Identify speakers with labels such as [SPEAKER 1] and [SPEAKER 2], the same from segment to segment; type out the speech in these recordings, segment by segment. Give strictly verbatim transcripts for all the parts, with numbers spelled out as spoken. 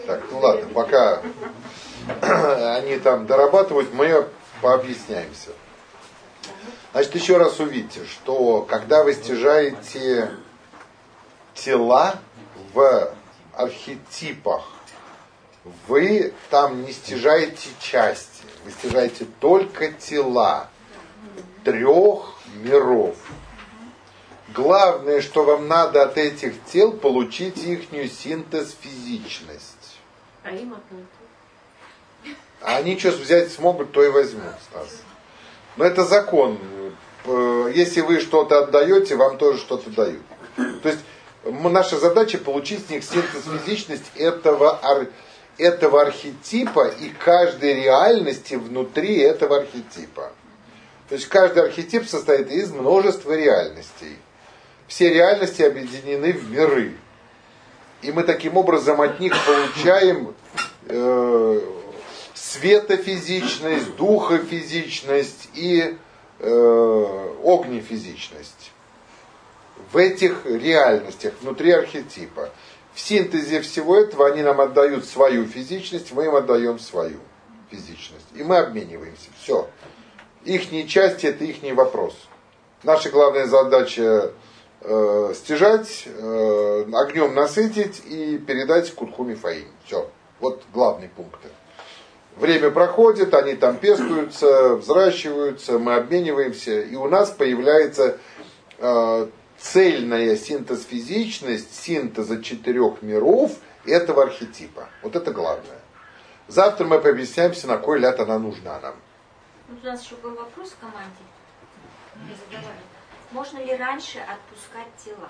[SPEAKER 1] Так, ну ладно, пока они там дорабатывают, мы пообъясняемся. Значит, еще раз увидите, что когда вы стяжаете тела в архетипах, вы там не стяжаете части, вы стяжаете только тела трех миров. Главное, что вам надо от этих тел, получить ихнюю синтез-физичность.
[SPEAKER 2] А им одно.
[SPEAKER 1] А они что взять смогут, то и возьмут, Стас. Но это закон. Если вы что-то отдаете, вам тоже что-то дают. То есть наша задача получить с них синтез-физичность этого, этого архетипа и каждой реальности внутри этого архетипа. То есть каждый архетип состоит из множества реальностей. Все реальности объединены в миры. И мы таким образом от них получаем э, светофизичность, духофизичность и э, огнефизичность. В этих реальностях, внутри архетипа. В синтезе всего этого они нам отдают свою физичность, мы им отдаем свою физичность. И мы обмениваемся. Все. Ихние части – это ихний вопрос. Наша главная задача э, стяжать, э, огнем насытить и передать Кутхуми Фаим. Все. Вот главные пункты. Время проходит, они там пестуются, взращиваются, мы обмениваемся, и у нас появляется э, цельная синтез-физичность синтеза четырех миров этого архетипа. Вот это главное. Завтра мы пообъясняемся, на кой ляд она нужна нам.
[SPEAKER 2] Вот у нас еще был вопрос в команде. Я задавали. Можно ли раньше отпускать тела?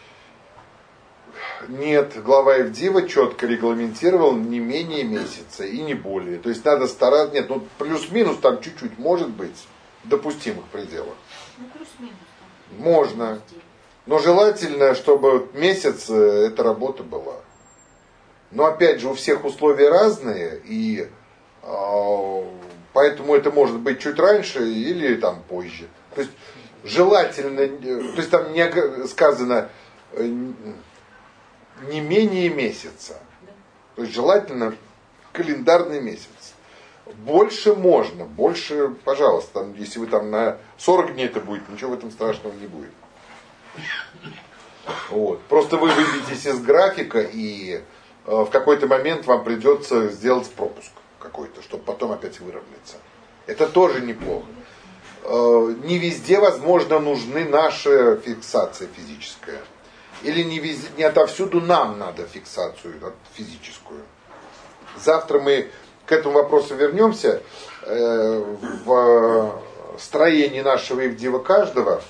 [SPEAKER 1] Нет, глава Евдива четко регламентировал не менее месяца и не более. То есть надо стараться, нет, ну плюс-минус там чуть-чуть может быть в допустимых пределах.
[SPEAKER 2] Ну плюс-минус. Там.
[SPEAKER 1] Можно. Но желательно, чтобы месяц эта работа была. Но опять же, у всех условия разные, и э, поэтому это может быть чуть раньше или там позже. То есть желательно, то есть там не сказано э, не менее месяца. То есть желательно календарный месяц. Больше можно, больше, пожалуйста, там, если вы там на сорок дней это будет, ничего в этом страшного не будет. Вот. Просто вы выбьетесь из графика, и э, в какой-то момент вам придется сделать пропуск какой-то, чтобы потом опять выровняться. Это тоже неплохо. Э, не везде, возможно, нужны наша фиксация физическая. Или не, везде, не отовсюду нам надо фиксацию физическую. Завтра мы к этому вопросу вернемся. Э, в строении нашего Евдива каждого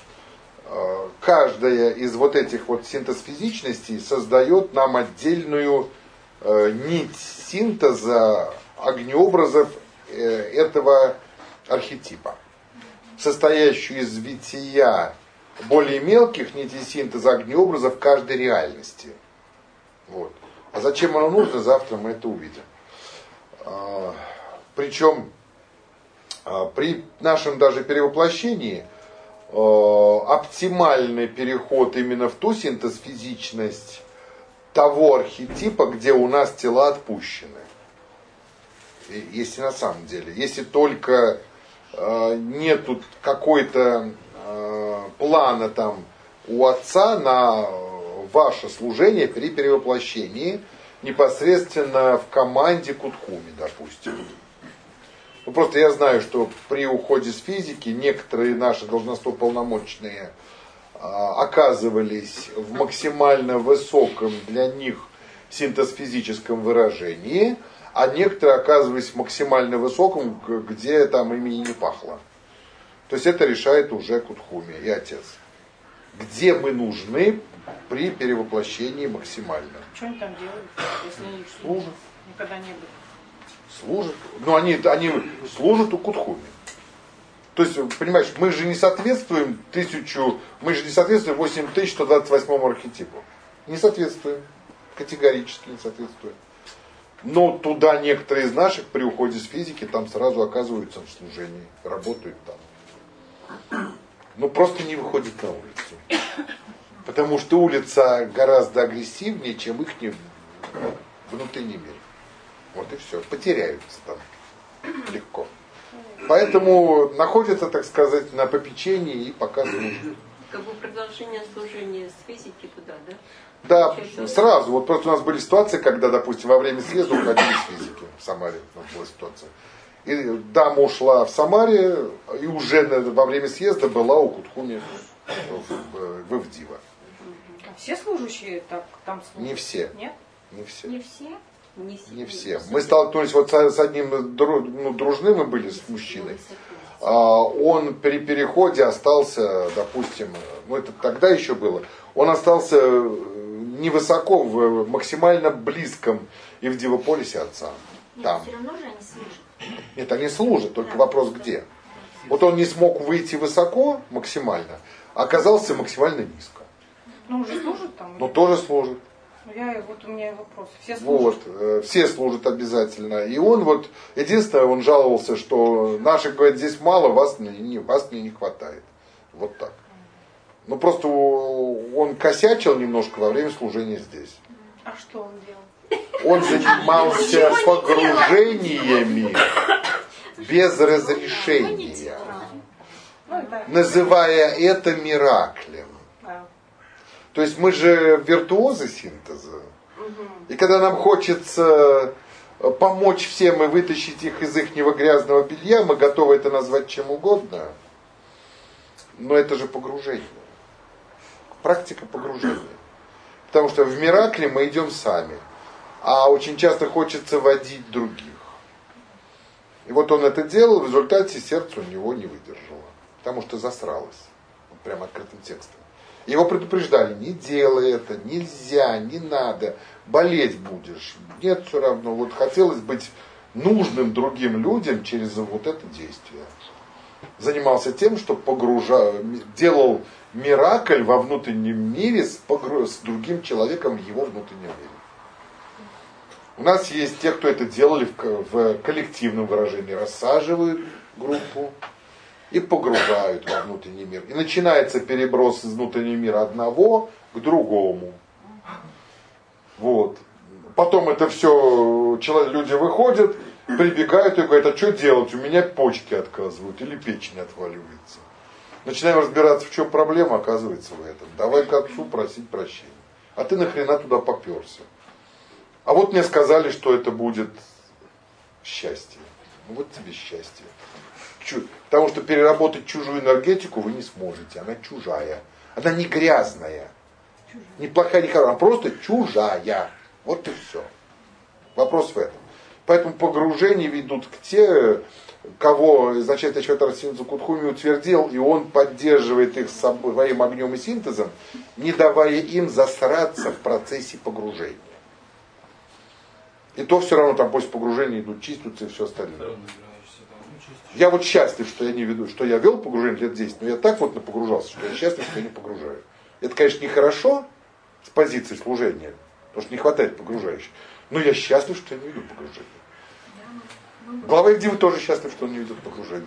[SPEAKER 1] каждая из вот этих вот синтез-физичностей создает нам отдельную э, нить синтеза огнеобразов э, этого архетипа, состоящую из вития более мелких нитей синтеза огнеобразов каждой реальности. Вот. А зачем оно нужно, завтра мы это увидим. А, причем а, при нашем даже перевоплощении оптимальный переход именно в ту синтез-физичность того архетипа, где у нас тела отпущены. Если на самом деле, если только э, нету какой-то э, плана там у отца на ваше служение при перевоплощении непосредственно в команде Кутхуми, допустим. Ну, просто я знаю, что при уходе с физики некоторые наши должностно-полномочные а, оказывались в максимально высоком для них синтез-физическом выражении, а некоторые оказывались в максимально высоком, где там ими и не пахло. То есть это решает уже Кутхуми и отец. Где мы нужны при перевоплощении максимально.
[SPEAKER 3] Что они там делают, если они
[SPEAKER 1] служат?
[SPEAKER 3] Никогда не были.
[SPEAKER 1] Служат. Но они, они служат у Кутхуми. То есть, понимаешь, мы же не соответствуем тысячу, мы же не соответствуем восемь тысяч сто двадцать восьмому архетипу. Не соответствуем. Категорически не соответствуем. Но туда некоторые из наших при уходе с физики там сразу оказываются в служении. Работают там. Но просто не выходят на улицу. Потому что улица гораздо агрессивнее, чем их внутренний мир. Вот и все. Потеряются там легко. Поэтому находятся, так сказать, на попечении и пока служат.
[SPEAKER 4] Как бы продолжение служения с физики туда, да?
[SPEAKER 1] Да, сразу. Вот просто у нас были ситуации, когда, допустим, во время съезда уходили с физики в Самаре. У нас была ситуация. И дама ушла в Самаре, и уже во время съезда была у Кутхуми в Ивдива.
[SPEAKER 3] А все служащие так там служат?
[SPEAKER 1] Не все.
[SPEAKER 3] Нет?
[SPEAKER 1] Не все.
[SPEAKER 2] Не все?
[SPEAKER 4] Не, с-
[SPEAKER 1] Не все. Мы столкнулись вот с одним дру- ну, дружным, мы были с мужчиной. А он при переходе остался, допустим, ну это тогда еще было, он остался невысоко, в максимально близком Ивдивополисе отца.
[SPEAKER 2] Нет,
[SPEAKER 1] Там.
[SPEAKER 2] все равно же они служат.
[SPEAKER 1] Нет, они служат, только вопрос где. Вот он не смог выйти высоко максимально, а оказался максимально низко.
[SPEAKER 3] Ну, уже служат там?
[SPEAKER 1] Но тоже служит.
[SPEAKER 3] Ну, я, вот у меня вопрос. Все служат?
[SPEAKER 1] Вот, э, все служат обязательно. И он вот, единственное, он жаловался, что наших, говорит, здесь мало, вас не, не, вас мне не хватает. Вот так. Ну просто он косячил немножко во время служения здесь.
[SPEAKER 3] А что он делал?
[SPEAKER 1] Он занимался погружениями без разрешения,
[SPEAKER 3] Ну, это...
[SPEAKER 1] называя это мираклем.
[SPEAKER 3] Да.
[SPEAKER 1] То есть мы же виртуозы синтеза. И когда нам хочется помочь всем и вытащить их из их грязного белья, мы готовы это назвать чем угодно. Но это же погружение. Практика погружения. Потому что в миракле мы идем сами. А очень часто хочется водить других. И вот он это делал, в результате сердце у него не выдержало. Потому что засралось. Вот прям открытым текстом. Его предупреждали, не делай это, нельзя, не надо, болеть будешь. Нет, все равно. Вот хотелось быть нужным другим людям через вот это действие. Занимался тем, что погружал, делал миракль во внутреннем мире с, погруж... с другим человеком в его внутреннем мире. У нас есть те, кто это делали в, в коллективном выражении. Рассаживают группу и погружают во внутренний мир. И начинается переброс из внутреннего мира одного к другому. Вот. Потом это все, люди выходят, прибегают и говорят, а что делать? У меня почки отказывают или печень отваливается. Начинаем разбираться, в чем проблема, оказывается в этом. Давай к отцу просить прощения. А ты нахрена туда поперся? А вот мне сказали, что это будет счастье. Ну вот тебе счастье. Чу- Потому что переработать чужую энергетику вы не сможете. Она чужая. Она не грязная. Не плохая, не хорошая. Она просто чужая. Вот и все. Вопрос в этом. Поэтому погружения ведут к те, кого изначально Чайтанья Синтезу Кутхуми утвердил, и он поддерживает их своим огнем и синтезом, не давая им засраться в процессе погружения. И то все равно там после погружения идут, чистятся и все остальное. Я вот счастлив, что я не веду, что я вел погружение лет десять, но я так вот напогружался, что я счастлив, что я не погружаю. Это, конечно, нехорошо с позиции служения, потому что не хватает погружающих. Но я счастлив, что я не веду погружение. Глава Ивдивы тоже счастлив, что он не ведет погружение.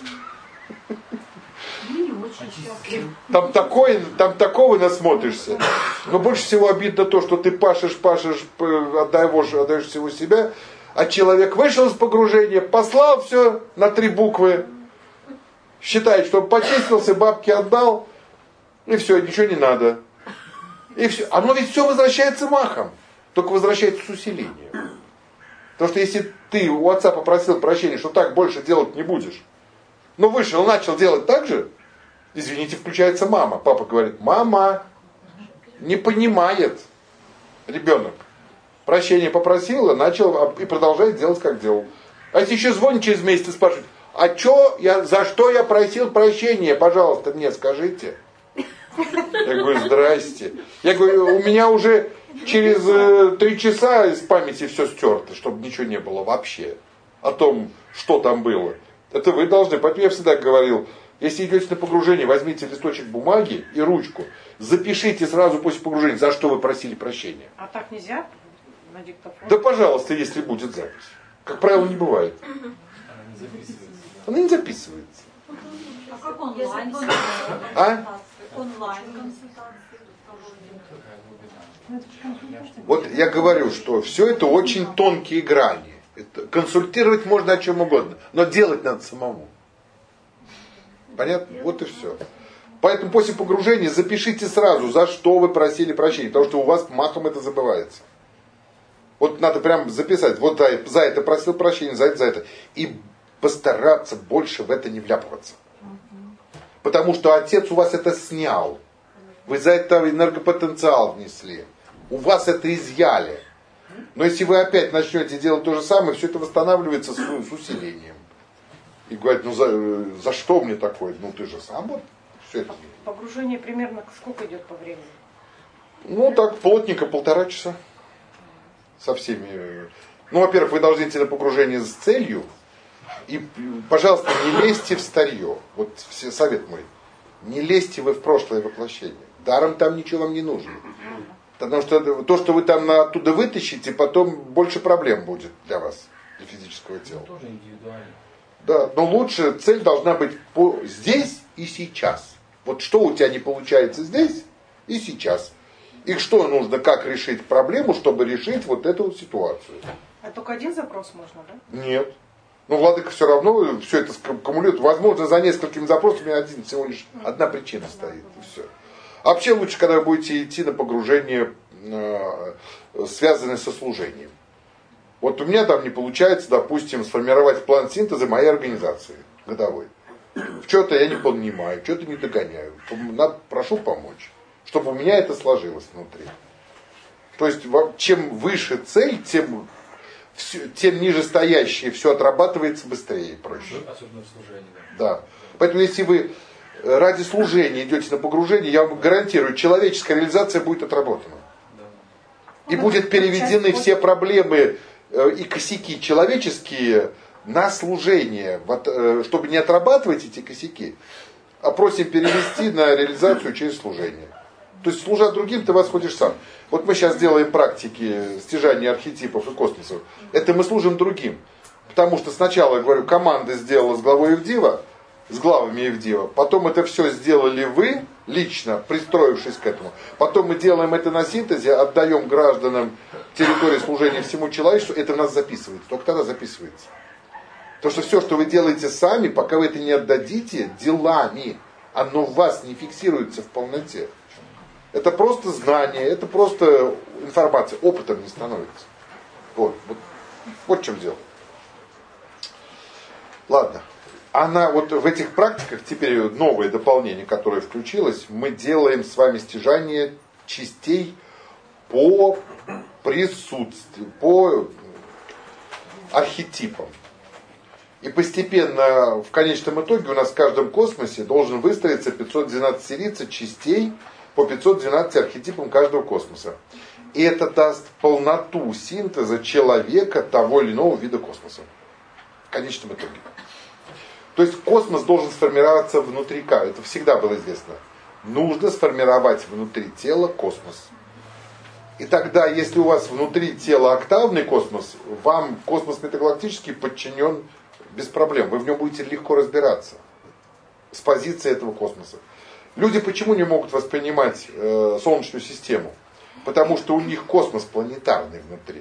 [SPEAKER 1] Там, такое, там такого насмотришься. Но больше всего обидно то, что ты пашешь, пашешь, отдаешь, отдаешь всего себя, а человек вышел из погружения, послал все на три буквы, считает, что почистился, бабки отдал, и все, ничего не надо. И все. Оно ведь все возвращается махом, только возвращается с усилением. Потому что если ты у отца попросил прощения, что так больше делать не будешь, но вышел, начал делать так же, извините, включается мама. Папа говорит, мама не понимает ребенок. Прощение попросила, начал и продолжает делать, как делал. А если еще звонит через месяц и спрашивает, а чё я, за что я просил прощения, пожалуйста, мне скажите. Я говорю, здрасте. Я говорю, у меня уже через э, три часа из памяти все стерто, чтобы ничего не было вообще о том, что там было. Это вы должны. Поэтому я всегда говорил, если идете на погружение, возьмите листочек бумаги и ручку, запишите сразу после погружения, за что вы просили прощения.
[SPEAKER 3] А так нельзя на диктофон?
[SPEAKER 1] Да пожалуйста, если будет запись. Как правило, не бывает. Она не записывается.
[SPEAKER 2] А как онлайн?
[SPEAKER 1] А?
[SPEAKER 2] Онлайн.
[SPEAKER 1] Вот я говорю, что все это очень тонкие грани. Это, консультировать можно о чем угодно, но делать надо самому. Понятно? Вот и все. Поэтому после погружения запишите сразу, за что вы просили прощения, потому что у вас махом это забывается. Вот надо прям записать, вот за, за это просил прощения, за это, за это. И постараться больше в это не вляпываться. Потому что отец у вас это снял. Вы за это энергопотенциал внесли. У вас это изъяли. Но если вы опять начнете делать то же самое, все это восстанавливается с, с усилением. И говорит, ну за, за что мне такое? Ну ты же сам вот все это.
[SPEAKER 3] Погружение примерно сколько идет по времени?
[SPEAKER 1] Ну так, плотненько полтора часа. Со всеми. Ну, во-первых, вы должны идти на погружение с целью. И, пожалуйста, не лезьте в старье. Вот все, совет мой. Не лезьте вы в прошлое воплощение. Даром там ничего вам не нужно. Потому что то, что вы там оттуда вытащите, потом больше проблем будет для вас, для физического тела.
[SPEAKER 5] Это тоже индивидуально.
[SPEAKER 1] Да, но лучше цель должна быть по здесь и сейчас. Вот что у тебя не получается здесь и сейчас. И что нужно, как решить проблему, чтобы решить вот эту вот ситуацию.
[SPEAKER 3] А только один запрос можно, да?
[SPEAKER 1] Нет. Ну, владыка все равно все это аккумулирует. Возможно, за несколькими запросами один, всего лишь одна причина стоит. И все. А вообще лучше, когда вы будете идти на погружение, э, связанное со служением. Вот у меня там не получается, допустим, сформировать план синтеза моей организации годовой. В что-то я не понимаю, что-то не догоняю. Надо, прошу помочь, чтобы у меня это сложилось внутри. То есть, чем выше цель, тем, все, тем ниже стоящее все отрабатывается быстрее и проще.
[SPEAKER 5] Особенно в служении.
[SPEAKER 1] Да. Поэтому, если вы ради служения идете на погружение, я вам гарантирую, человеческая реализация будет отработана. Да. И ну, будут переведены все проблемы и косяки человеческие на служение, чтобы не отрабатывать эти косяки, а просим перевести на реализацию через служение. То есть, служа другим, ты восходишь сам. Вот мы сейчас делаем практики стяжания архетипов и космосов. Это мы служим другим. Потому что сначала, я говорю, команда сделала с главой Евдива, с главами Евдива. Потом это все сделали вы, лично, пристроившись к этому. Потом мы делаем это на синтезе, отдаем гражданам территории служения всему человечеству. Это у нас записывается. Только тогда записывается. Потому что все, что вы делаете сами, пока вы это не отдадите делами, оно в вас не фиксируется в полноте. Это просто знание, это просто информация, опытом не становится. Вот, вот, вот в чем дело. Ладно. Она вот в этих практиках, теперь новое дополнение, которое включилось, мы делаем с вами стяжание частей по присутствию, по архетипам. И постепенно, в конечном итоге, у нас в каждом космосе должен выстроиться пятьсот двенадцать сирийцев частей по пятьсот двенадцать архетипам каждого космоса. И это даст полноту синтеза человека того или иного вида космоса. В конечном итоге. То есть космос должен сформироваться внутри К. Это всегда было известно. Нужно сформировать внутри тела космос. И тогда, если у вас внутри тела октавный космос, вам космос метагалактический подчинен без проблем. Вы в нем будете легко разбираться. С позиции этого космоса. Люди почему не могут воспринимать э, Солнечную систему? Потому что у них космос планетарный внутри.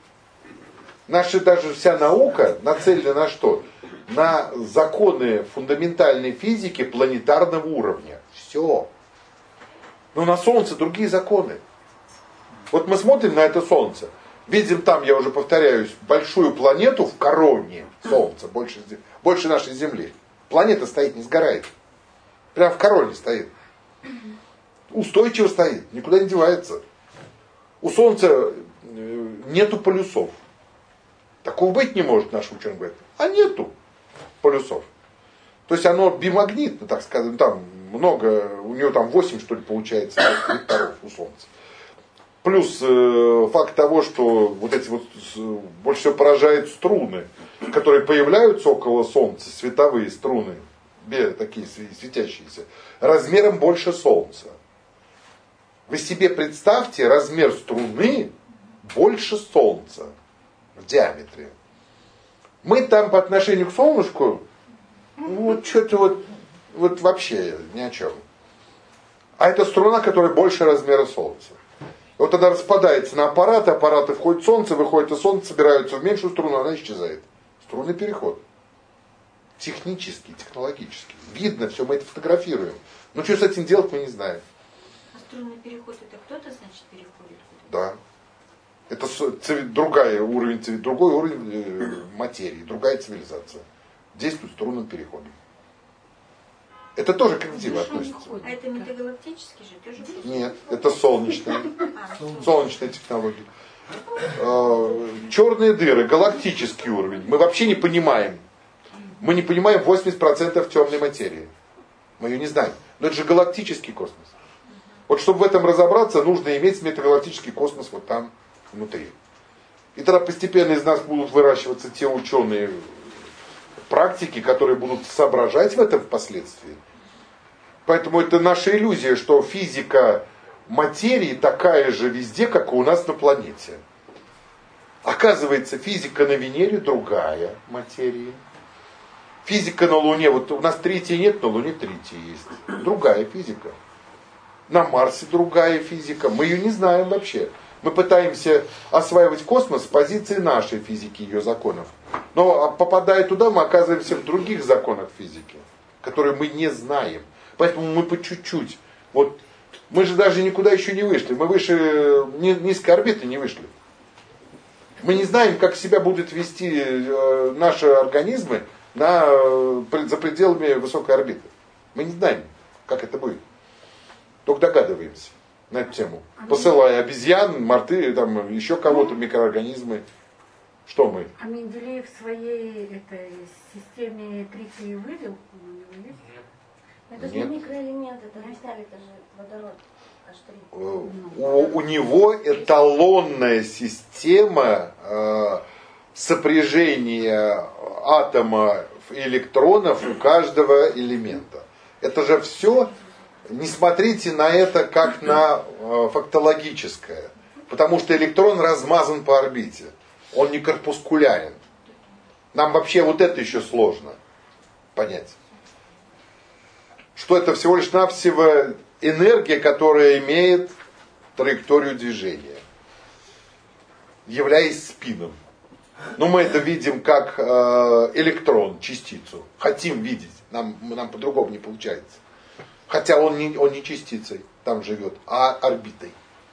[SPEAKER 1] Наша даже вся наука нацелена на что? На законы фундаментальной физики планетарного уровня. Все. Но на Солнце другие законы. Вот мы смотрим на это Солнце. Видим там, я уже повторяюсь, большую планету в короне Солнца, больше, больше нашей Земли. Планета стоит, не сгорает. Прям в короне стоит. Устойчиво стоит, никуда не девается. У Солнца нету полюсов. Такого быть не может, наш ученый говорит. А нету полюсов. То есть оно бимагнитно, так сказать, там много, у него там восемь, что ли, получается векторов у Солнца. Плюс э, факт того, что вот эти вот э, больше всего поражают струны, которые появляются около Солнца, световые струны, белые такие светящиеся, размером больше Солнца. Вы себе представьте размер струны больше Солнца в диаметре. Мы там по отношению к Солнышку, вот что-то вот, вот вообще ни о чем. А это струна, которая больше размера Солнца. Вот она распадается на аппараты, аппараты входит в солнце, выходит из солнца, собираются в меньшую струну, она исчезает. Струнный переход. Технический, технологический. Видно все, мы это фотографируем. Но что с этим делать, мы не знаем.
[SPEAKER 2] А струнный переход это кто-то, значит, переходит?
[SPEAKER 1] Да. Это другая уровень, другой уровень материи, другая цивилизация. Действует струнным переходом. Это тоже к когнитиву относится.
[SPEAKER 2] А это метагалактический же тоже?
[SPEAKER 1] Нет, это солнечные, солнечные технологии. Черные дыры, галактический уровень. Мы вообще не понимаем. Мы не понимаем восемьдесят процентов темной материи. Мы ее не знаем. Но это же галактический космос. Вот чтобы в этом разобраться, нужно иметь метагалактический космос вот там внутри. И тогда постепенно из нас будут выращиваться те ученые практики, которые будут соображать в этом впоследствии. Поэтому это наша иллюзия, что физика материи такая же везде, как и у нас на планете. Оказывается, физика на Венере другая материя. Физика на Луне, вот у нас третьей нет, на Луне третья есть. Другая физика. На Марсе другая физика. Мы ее не знаем вообще. Мы пытаемся осваивать космос с позиции нашей физики, ее законов. Но попадая туда, мы оказываемся в других законах физики, которые мы не знаем. Поэтому мы по чуть-чуть. Вот мы же даже никуда еще не вышли. Мы выше низкой орбиты не вышли. Мы не знаем, как себя будут вести наши организмы на, за пределами высокой орбиты. Мы не знаем, как это будет. Только догадываемся на эту тему. Посылая обезьян, морты, там, еще кого-то, микроорганизмы. Что мы?
[SPEAKER 5] А Менделеев в своей этой системе тритий вывел?
[SPEAKER 6] Это же не микроэлемент, это металл, это же водород.
[SPEAKER 1] У, у него эталонная система э, сопряжения атома и электронов у каждого элемента. Это же все, не смотрите на это как на э, фактологическое, потому что электрон размазан по орбите, он не корпускулярен. Нам вообще вот это еще сложно понять. Что это всего лишь навсего энергия, которая имеет траекторию движения, являясь спином. Но мы это видим как э, электрон, частицу. Хотим видеть, нам, нам по-другому не получается. Хотя он не, он не частицей там живет, а орбитой.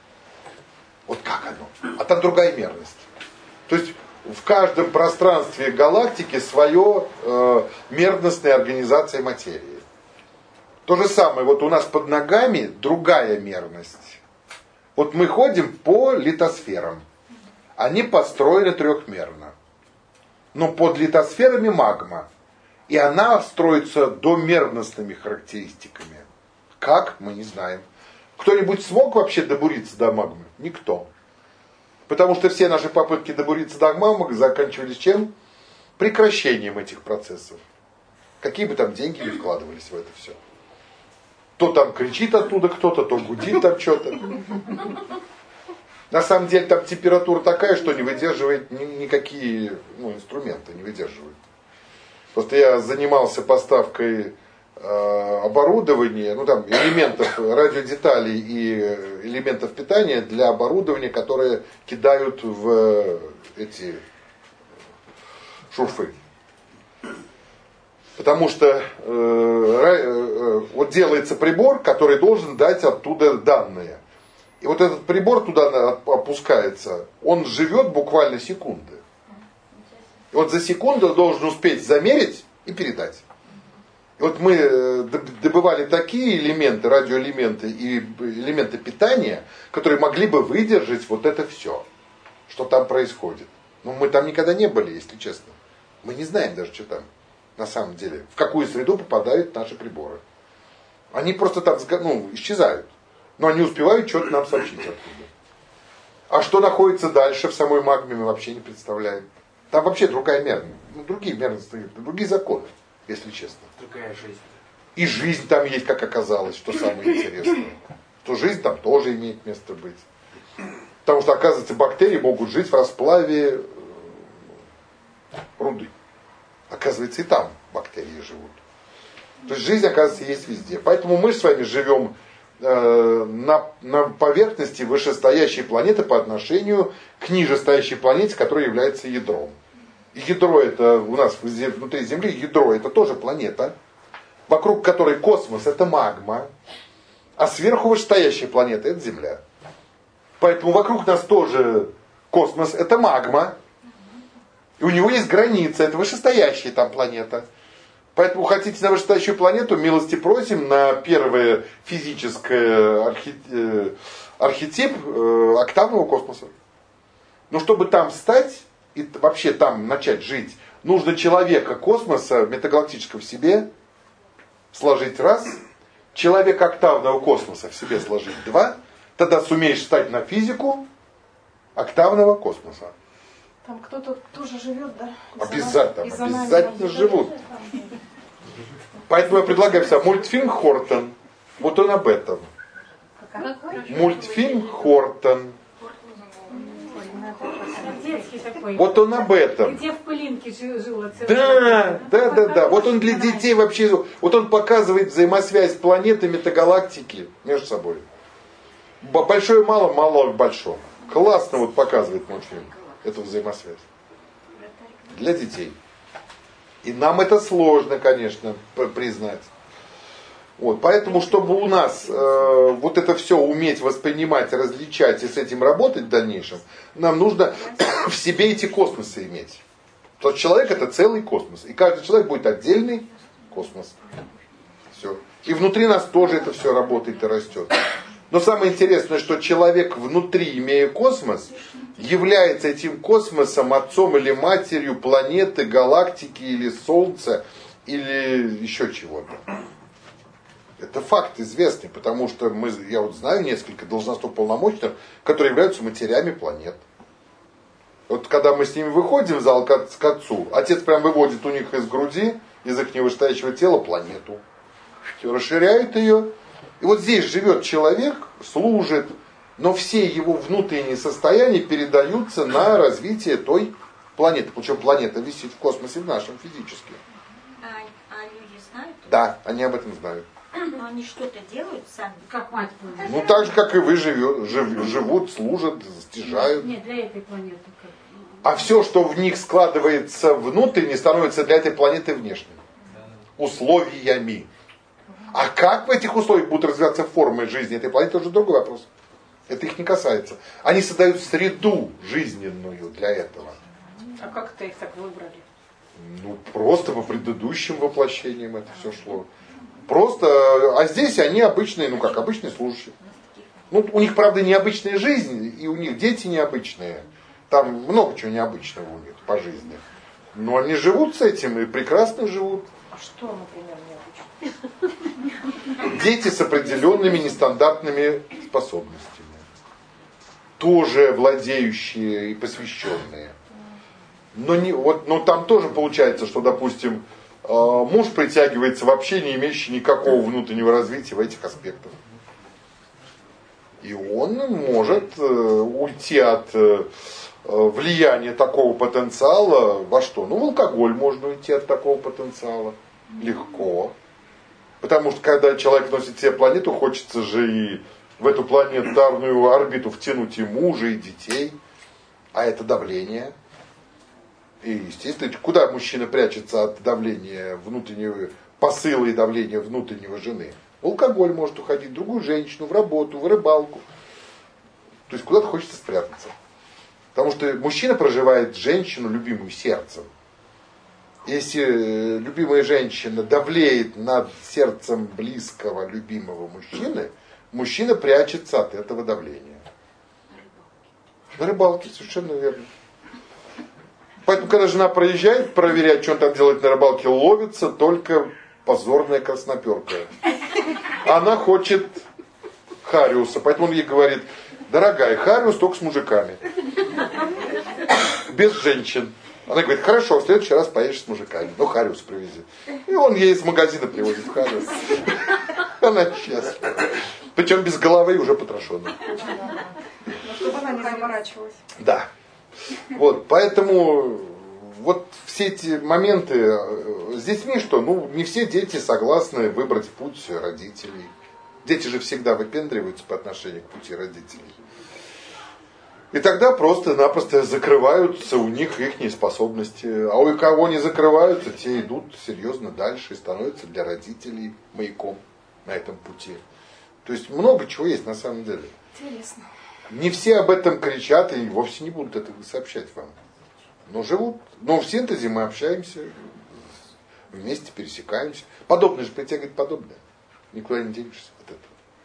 [SPEAKER 1] Вот как оно? А там другая мерность. То есть в каждом пространстве галактики свое э, мерностная организация материи. То же самое, вот у нас под ногами другая мерность. Вот мы ходим по литосферам. Они построены трехмерно. Но под литосферами магма. И она строится домерностными характеристиками. Как? Мы не знаем. Кто-нибудь смог вообще добуриться до магмы? Никто. Потому что все наши попытки добуриться до магмы заканчивались чем? Прекращением этих процессов. Какие бы там деньги ни вкладывались в это все. То там кричит оттуда кто-то, то гудит там что-то. На самом деле там температура такая, что не выдерживает ни, никакие ну, инструменты, не выдерживают. Просто я занимался поставкой э, оборудования, ну там элементов, радиодеталей и элементов питания для оборудования, которые кидают в эти шурфы. Потому что э, э, вот делается прибор, который должен дать оттуда данные. И вот этот прибор туда опускается, он живет буквально секунды. И вот за секунду должен успеть замерить и передать. И вот мы добывали такие элементы, радиоэлементы и элементы питания, которые могли бы выдержать вот это все, что там происходит. Но мы там никогда не были, если честно. Мы не знаем даже, что там. На самом деле, в какую среду попадают наши приборы. Они просто там ну, исчезают. Но они успевают что-то нам сообщить оттуда. А что находится дальше в самой магме, мы вообще не представляем. Там вообще другая мерность. Ну, другие мерности, другие законы, если честно.
[SPEAKER 7] Другая жизнь.
[SPEAKER 1] И жизнь там есть, как оказалось, что самое интересное. Что жизнь там тоже имеет место быть. Потому что, оказывается, бактерии могут жить в расплаве руды. Оказывается, и там бактерии живут. То есть жизнь, оказывается, есть везде. Поэтому мы с вами живем э, на, на поверхности вышестоящей планеты по отношению к нижестоящей планете, которая является ядром. И ядро это у нас внутри Земли, ядро это тоже планета, вокруг которой космос это магма, а сверху вышестоящая планета это Земля. Поэтому вокруг нас тоже космос это магма, и у него есть граница, это вышестоящая там планета. Поэтому хотите на вышестоящую планету, милости просим на первое физическое архи... архетип э, октавного космоса. Но чтобы там стать и вообще там начать жить, нужно человека космоса метагалактического в себе сложить раз, человека октавного космоса в себе сложить два, тогда сумеешь встать на физику октавного космоса.
[SPEAKER 3] Там кто-то тоже живет, да?
[SPEAKER 1] Обязательно, обязательно живут. Поэтому я предлагаю всем мультфильм Хортон. Вот он об этом. Мультфильм Хортон.
[SPEAKER 5] Детский такой.
[SPEAKER 1] Вот он об этом.
[SPEAKER 5] Где в пылинке жило целое.
[SPEAKER 1] Да, да, да, да. Вот он для детей вообще, вот он показывает взаимосвязь планеты, метагалактики между собой. Большое мало, мало большое. Классно вот показывает мультфильм эту взаимосвязь. Для детей. И нам это сложно, конечно, признать. Вот, поэтому, чтобы у нас э, вот это все уметь воспринимать, различать и с этим работать в дальнейшем, нам нужно в себе эти космосы иметь. Потому что человек это целый космос. И каждый человек будет отдельный космос. Все. И внутри нас тоже это все работает и растет. Но самое интересное, что человек внутри, имея космос, является этим космосом отцом или матерью планеты, галактики или Солнца, или еще чего-то. Это факт известный, потому что мы, я вот знаю несколько должностных полномочных, которые являются матерями планет. Вот когда мы с ними выходим в зал к, к отцу, отец прям выводит у них из груди, из их невышестоящего тела планету. Расширяет ее. И вот здесь живет человек, служит, но все его внутренние состояния передаются на развитие той планеты. Причем планета висит в космосе в нашем физически.
[SPEAKER 2] А, а люди знают?
[SPEAKER 1] Да, они об этом знают.
[SPEAKER 2] Но они что-то делают сами?
[SPEAKER 5] Как мать планеты.
[SPEAKER 1] Ну так же, как и вы живет, жив, живут, служат, стяжают.
[SPEAKER 5] Нет, для этой планеты. Как...
[SPEAKER 1] А все, что в них складывается внутренне, становится для этой планеты внешним. Условиями. А как в этих условиях будут развиваться формы жизни этой планеты, это уже другой вопрос. Это их не касается. Они создают среду жизненную для этого.
[SPEAKER 3] А как ты их так выбрали?
[SPEAKER 1] Ну, просто по предыдущим воплощениям это все шло. Просто, а здесь они обычные, ну как, обычные служащие. Ну, у них, правда, необычная жизнь, и у них дети необычные. Там много чего необычного у них по жизни. Но они живут с этим и прекрасно живут.
[SPEAKER 3] А что, например, необычно?
[SPEAKER 1] Дети с определенными нестандартными способностями. Тоже владеющие и посвященные. Но, не, вот, но там тоже получается, что, допустим, муж притягивается вообще не имеющий никакого внутреннего развития в этих аспектах. И он может уйти от влияния такого потенциала во что? Ну, в алкоголь можно уйти от такого потенциала. Легко. Потому что когда человек носит себе планету, хочется же и в эту планетарную орбиту втянуть и мужа, и детей. А это давление. И, естественно, куда мужчина прячется от давления внутреннего, посыла и давления внутреннего жены? В алкоголь может уходить, в другую женщину, в работу, в рыбалку. То есть куда-то хочется спрятаться. Потому что мужчина проживает женщину, любимую сердцем. Если любимая женщина давлеет над сердцем близкого, любимого мужчины, мужчина прячется от этого давления. На рыбалке, совершенно верно. Поэтому, когда жена проезжает, проверять, что он там делает на рыбалке, ловится только позорная красноперка. Она хочет хариуса. Поэтому он ей говорит: дорогая, хариус только с мужиками. Без женщин. Она говорит: хорошо, в следующий раз поедешь с мужиками. Ну, хариус привези. И он ей из магазина приводит хариус. Она счастлива. Причем без головы и уже потрошенная.
[SPEAKER 3] Чтобы она не заморачивалась.
[SPEAKER 1] Да. Вот, поэтому вот все эти моменты с детьми, что ну не все дети согласны выбрать путь родителей. Дети же всегда выпендриваются по отношению к пути родителей. И тогда просто-напросто закрываются у них их способности. А у кого не закрываются, те идут серьезно дальше и становятся для родителей маяком на этом пути. То есть много чего есть на самом деле.
[SPEAKER 3] Интересно.
[SPEAKER 1] Не все об этом кричат и вовсе не будут этого сообщать вам. Но живут. Но в синтезе мы общаемся, вместе пересекаемся. Подобное же притягивает подобное. Никуда не денешься от этого.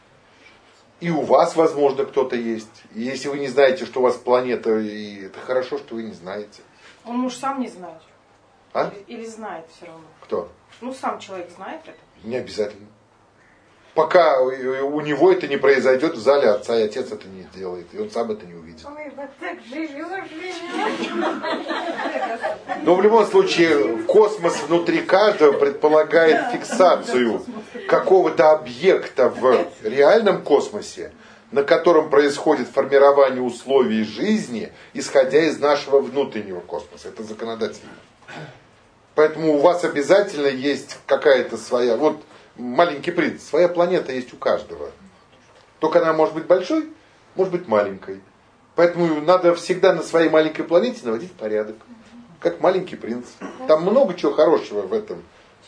[SPEAKER 1] И у вас, возможно, кто-то есть. И если вы не знаете, что у вас планета, и это хорошо, что вы не знаете.
[SPEAKER 3] Он муж сам не знает.
[SPEAKER 1] А?
[SPEAKER 3] Или, или знает все равно.
[SPEAKER 1] Кто?
[SPEAKER 3] Ну, сам человек знает это.
[SPEAKER 1] Не обязательно. Пока у него это не произойдет в зале отца, и отец это не делает, и он сам это не увидит.
[SPEAKER 5] Ой, вот так живешь, живешь.
[SPEAKER 1] Но в любом случае космос внутри каждого предполагает фиксацию какого-то объекта в реальном космосе, на котором происходит формирование условий жизни, исходя из нашего внутреннего космоса. Это законодательно. Поэтому у вас обязательно есть какая-то своя... Вот маленький принц, своя планета есть у каждого. Только она может быть большой, может быть маленькой. Поэтому надо всегда на своей маленькой планете наводить порядок. Как маленький принц. Там много чего хорошего в этом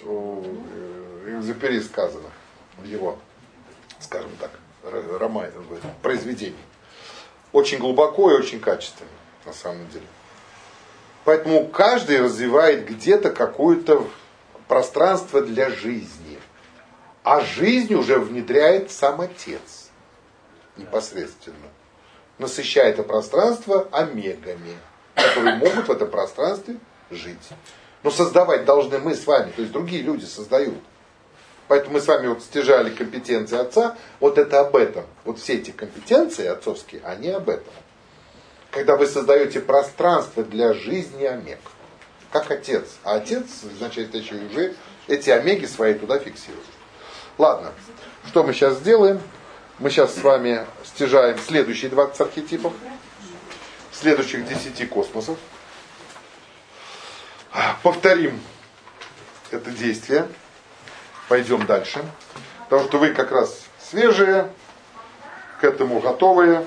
[SPEAKER 1] Экзюпери сказано. В его, скажем так, романе, в произведении. Очень глубоко и очень качественно, на самом деле. Поэтому каждый развивает где-то какое-то пространство для жизни. А жизнь уже внедряет сам Отец. Непосредственно. Насыщая это пространство омегами, которые могут в этом пространстве жить. Но создавать должны мы с вами, то есть другие люди создают. Поэтому мы с вами вот стяжали компетенции Отца, вот это об этом. Вот все эти компетенции отцовские, они об этом. Когда вы создаете пространство для жизни омег. Как Отец. А Отец, значит, еще и уже эти омеги свои туда фиксирует. Ладно, что мы сейчас сделаем? Мы сейчас с вами стяжаем следующие двадцать архетипов, следующих десяти космосов. Повторим это действие. Пойдем дальше. Потому что вы как раз свежие, к этому готовые.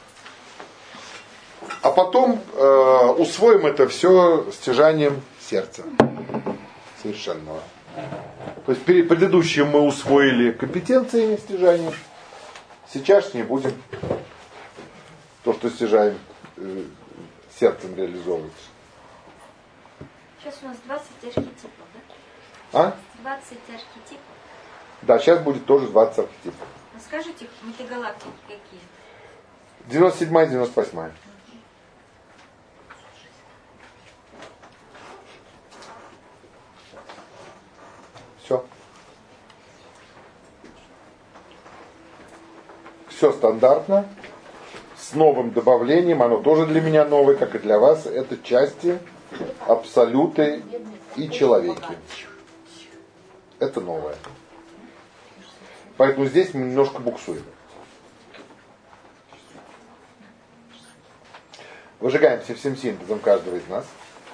[SPEAKER 1] А потом э, усвоим это все стяжанием сердца совершенного. То есть предыдущие мы усвоили компетенциями стяжания. Сейчас не будем то, что стяжаем, э, сердцем реализовывать.
[SPEAKER 2] Сейчас у нас двадцать архетипов, да?
[SPEAKER 1] А?
[SPEAKER 2] двадцать архетипов.
[SPEAKER 1] Да, сейчас будет тоже двадцать архетипов.
[SPEAKER 2] А скажите, метагалактики какие?
[SPEAKER 1] девяносто седьмая, девяносто восьмая. Все. Все стандартно. С новым добавлением, оно тоже для меня новое, как и для вас. Это части, абсолюты и человеки. Это новое. Поэтому здесь мы немножко буксуем. Выжигаемся всем синтезом каждого из нас.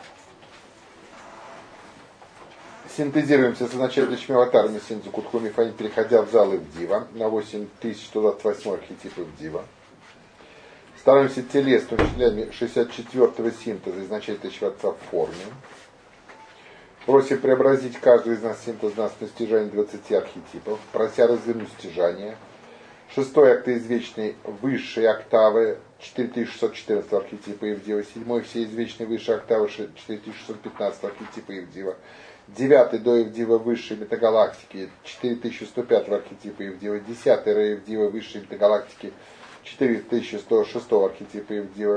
[SPEAKER 1] Синтезируемся с изначальными аватарами синтеза Кутхуми Фани, переходя в залы в Дива, на восемь тысяч сто двадцать восемь архетипов Дива. Стараемся телесными учителями шестьдесят четвёртого синтеза изначального Отца в форме. Просим преобразить каждый из нас синтез нас на стяжание двадцати архетипов, прося развернуть стяжание. Шестой акт извечной высшей октавы четыре тысячи шестьсот четырнадцать архетипа Евдива. Седьмой все извечные высшие октавы четыре тысячи шестьсот пятнадцать архетипа Евдива. Девятый до Евдива высшей метагалактики четыре тысячи сто пять архетипа Евдива. Десятый ре Евдива высшей метагалактики четыре тысячи сто шесть архетипа Евдива.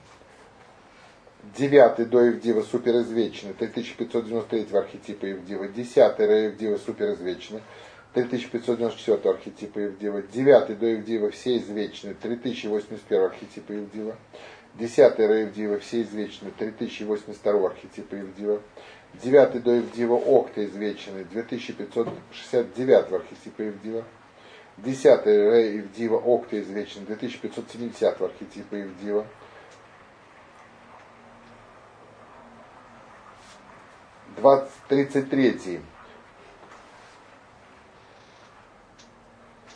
[SPEAKER 1] Девятый до Евдива суперизвечный три тысячи пятьсот девяносто три архетипа Евдива. Десятый ре Евдива суперизвечный три тысячи пятьсот девяносто четыре архетипа Евдива. Девятый до Евдива все извечные три тысячи восемьдесят один архетипа Евдива. Десятый ре Евдива все извечные три тысячи восемьдесят два архетипа Евдива. Девятый до Евдива окта извечный две тысячи пятьсот шестьдесят девять архетипа Евдива. Десятый ре Евдива окта извечный две тысячи пятьсот семьдесят архетипа Евдива. тридцать третий. Так,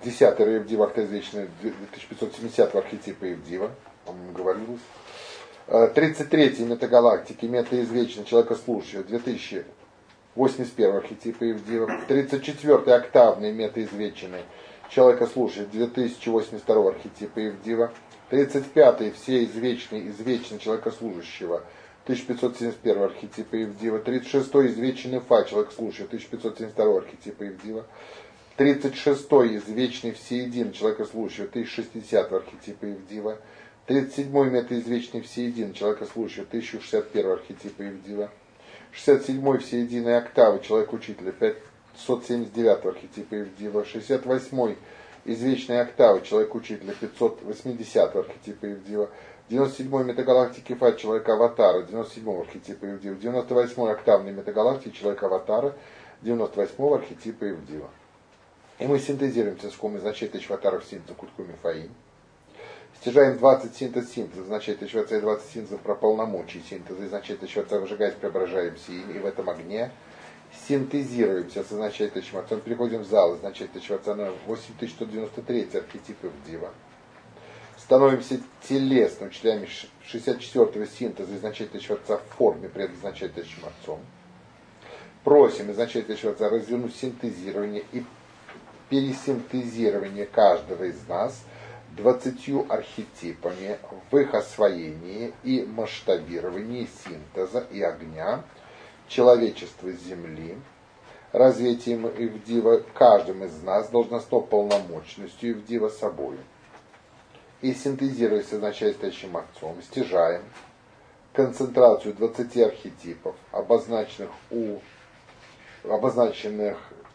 [SPEAKER 1] десятый Евдива, акта извечный, две тысячи пятьсот семидесятого архетипа Евдива, по-моему, говорилось. тридцать третий метагалактики, метаизвечный, человекослушающий, две тысячи восемьдесят первого архетипа Евдива. тридцать четвёртый октавный метаизвечный, человекослушающий, две тысячи восемьдесят второго архетипа Евдива. тридцать пятый всеизвечный, извечный, человекослужащего, тысяча пятьсот семьдесят первого архетипа Евдива. тридцать шестой извечный Фа, человекослушающий, тысяча пятьсот семьдесят второго архетипа Евдива. тридцать шестой извечный всеедин, человекослушающий, тысяча шестидесятого архетипа Евдива. тридцать седьмой метаизвечный всеедин, человекослушающий, тысяча шестьдесят первого архетипа Евдива. шестьдесят седьмой всеединой октавы, человек-учителя, пятьсот семьдесят девятого архетипа Евдива. шестьдесят восьмой извечной октавы, человек-учителя, пятьсот восьмидесятого архетипа Евдива. девяносто седьмой метагалактики Фа, человек-аватара, девяносто седьмого архетипа Евдива. девяносто восьмой октавной метагалактики, человек-аватара, девяносто восьмого архетипа Евдива. И мы синтезируем циском изначальных аватаров синтеза Куткуми Фаи. Стяжаем двадцать синтез синтеза, означает еще отца и двадцать синтезов про полномочий синтеза, означает еще отца выжигаясь, преображаемся, и в этом огне синтезируемся, означает еще отца, переходим в зал, означает еще отца на восемь тысяч сто девяносто третий архетип Евдива. Становимся телесно, учителями шестьдесят четвёртого синтеза, означает еще отца в форме, предназначает еще отцом. Просим, означает еще отца, развернуть синтезирование и пересинтезирование каждого из нас двадцатью архетипами в их освоении и масштабировании синтеза и огня, человечества Земли, развитием Евдива каждым из нас должностно полномочностью Евдива собою. И синтезируясь означает стоящим отцом, стяжаем концентрацию двадцати архетипов, обозначенных у обозначенных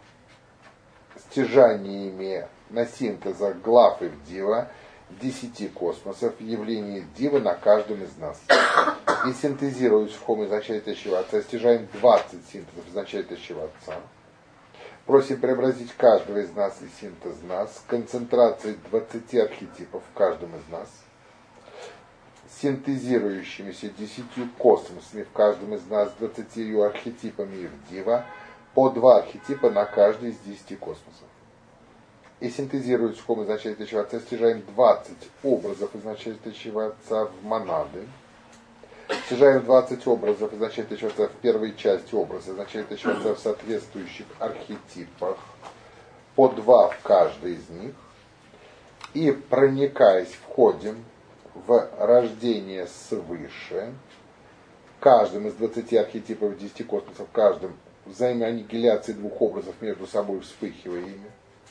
[SPEAKER 1] стяжаниями на синтезах глав Евдива, десяти космосов, явлений Дива на каждом из нас. И синтезируясь в хом изначального отца, стяжаем двадцать синтезов изначального отца. Просим преобразить каждого из нас и синтез нас, концентрацией двадцати архетипов в каждом из нас, синтезирующимися десятью космосами в каждом из нас, двадцатью архетипами Евдива, по два архетипа на каждый из десяти космосов. И синтезирует в хом изначального отца, стяжаем двадцать образов изначального отца в монады. Стяжаем двадцать образов изначального отца в первой части образа изначального отца в соответствующих архетипах, по два в каждый из них. И проникаясь, входим в рождение свыше, каждым из двадцати архетипов десяти космосов, каждым взаимоаннигиляции двух образов между собой вспыхивая ими.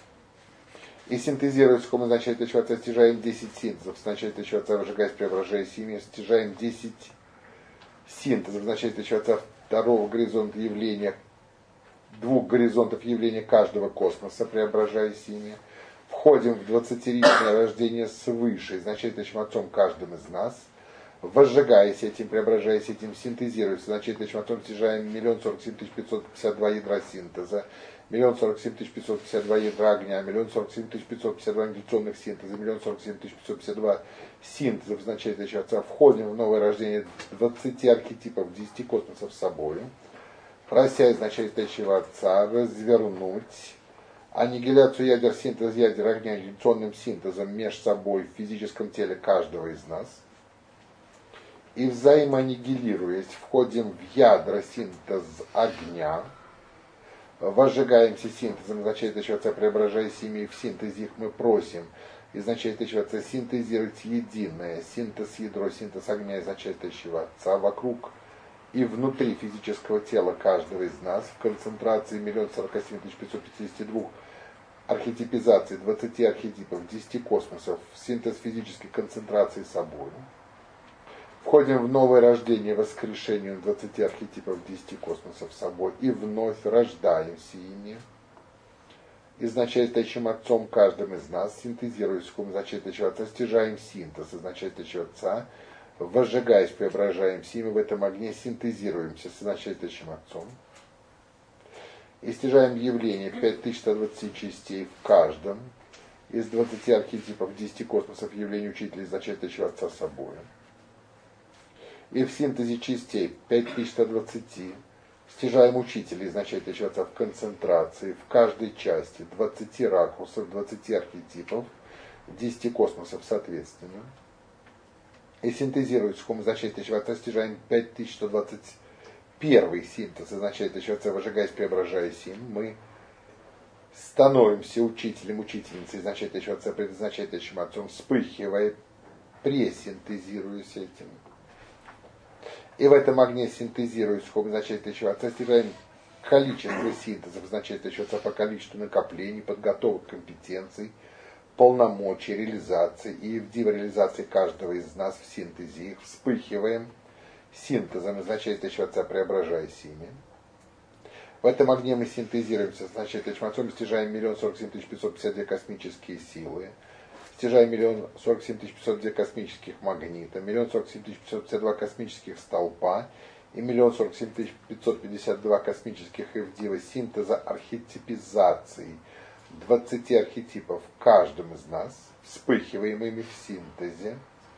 [SPEAKER 1] И синтезируясь в хом изначального отца, стяжаем десять синтезов, изначального отца выжигаясь, преображаясь ими, стяжаем десять синтезов, изначального отца второго горизонта явления, двух горизонтов явления каждого космоса, преображаясь ими. Входим в двадцатиричное рождение свыше, изначальным отцом каждым из нас, возжигаясь этим, преображаясь этим, синтезируясь, изначальным отцом стяжаем миллион сорок семь тысяч пятьсот пятьдесят два ядра синтеза, миллион сорок семь тысяч пятьсот пятьдесят два ядра огня, миллион сорок семь тысяч пятьсот пятьдесят два инерционных синтеза, миллион сорок семь тысяч пятьсот пятьдесят два синтезов значительного отца. Входим в новое рождение двадцати архетипов десяти космосов с собой, прося изначального отца развернуть аннигиляцию ядер, синтез ядер огня инерционным синтезом между собой в физическом теле каждого из нас. И взаимоаннигилируясь, входим в ядра синтез огня, возжигаемся синтезом изначального отца, преображаясь ими в синтезе их, мы просим изначального отца синтезировать единое, синтез ядро, синтез огня изначального отца вокруг и внутри физического тела каждого из нас в концентрации миллион сорок семь тысяч пятьсот пятьдесят два архетипизации двадцати архетипов десяти космосов, синтез физической концентрации собой. Входим в новое рождение, воскрешение двадцати архетипов десяти космосов собой и вновь рождаемся ими, изначальным отцом каждым из нас, синтезируясь в изначального отца, стяжаем синтез изначального отца, возжигаясь, преображаемся ими в этом огне, синтезируемся с изначальным отцом и стяжаем явление пять тысяч сто двадцать частей в каждом из двадцати архетипов десяти космосов явления учителя изначального отца собой. И в синтезе частей пять тысяч сто двадцать Стяжаем учителя, изначает отчется в концентрации, в каждой части двадцати ракурсов, двадцати архетипов, десяти космосов соответственно. И синтезирует схему изначает отчется, стяжаем пять тысяч сто двадцать один синтез, изначает отчется, выжигаясь, преображаясь им. Мы становимся учителем, учительницей, изначает отчется, предназначает отчетом, вспыхивая, пресинтезируясь этим. И в этом огне синтезируясь, сколько означает еще отца, стяжаем количество синтезов, означает еще отца по количеству накоплений, подготовок компетенций, полномочий, реализации и в реализации каждого из нас в синтезе их вспыхиваем синтезом, означает еще отца, преображаясь ими. В этом огне мы синтезируемся, означает еще отцом, стяжаем миллион сорок семь тысяч пятьсот пятьдесят две космические силы, стяжаем миллион сорок семь тысяч пятьсот два космических магнита, миллион сорок семь тысяч пятьсот пятьдесят два космических столпа и миллион сорок семь тысяч пятьсот пятьдесят два космических эвдива синтеза архетипизации двадцати архетипов в каждом из нас, вспыхиваемыми в синтезе,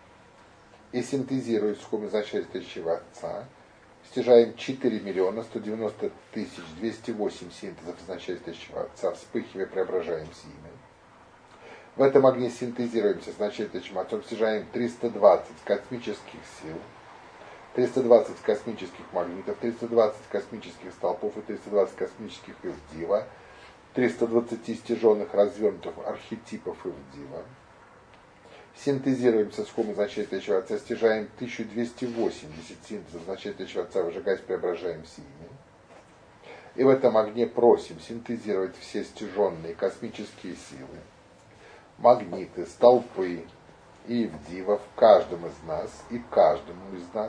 [SPEAKER 1] и синтезируя схему зачастящего Отца, стяжаем четыре миллиона сто девяносто тысяч двести восемь синтезов зачастящего Отца, вспыхивая, преображаемся ими. В этом огне синтезируемся с начальным отцом, стяжаем триста двадцать космических сил, триста двадцать космических магнитов, триста двадцать космических столпов и триста двадцать космических эвдива, триста двадцать стяженных развернутых архетипов эвдива. Синтезируемся с хумой начального отца, стяжаем тысячу двести восемьдесят синтезов начального отца, выжигаясь, преображаемся ими. И в этом огне просим синтезировать все стяженные космические силы, магниты, столпы и эвдива в каждом из нас и каждому из нас.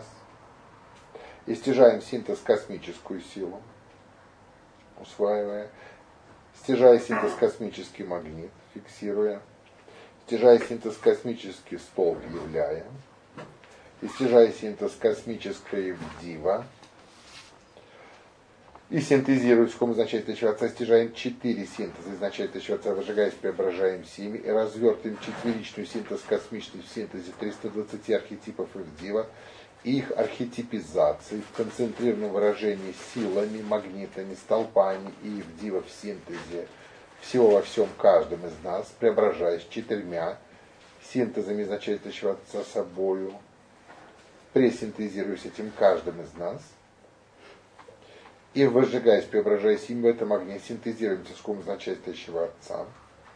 [SPEAKER 1] И стяжаем синтез космическую силу, усваивая, стяжая синтез космический магнит, фиксируя, стяжая синтез космический столб, являя, и стяжая синтез космической эвдива, и синтезируя схему изначального отца, стяжаем четыре синтеза изначального отца, выжигаясь, преображаемся ими, и развертываем четверичную синтез космический в синтезе триста двадцать архетипов эвдива, и их архетипизации в концентрированном выражении силами, магнитами, столпами и эвдива в синтезе всего во всем каждом из нас, преображаясь четырьмя синтезами изначального отца собою, пресинтезируясь этим каждым из нас, и выжигаясь, преображаясь им в этом огне, синтезируем тиском изначального отца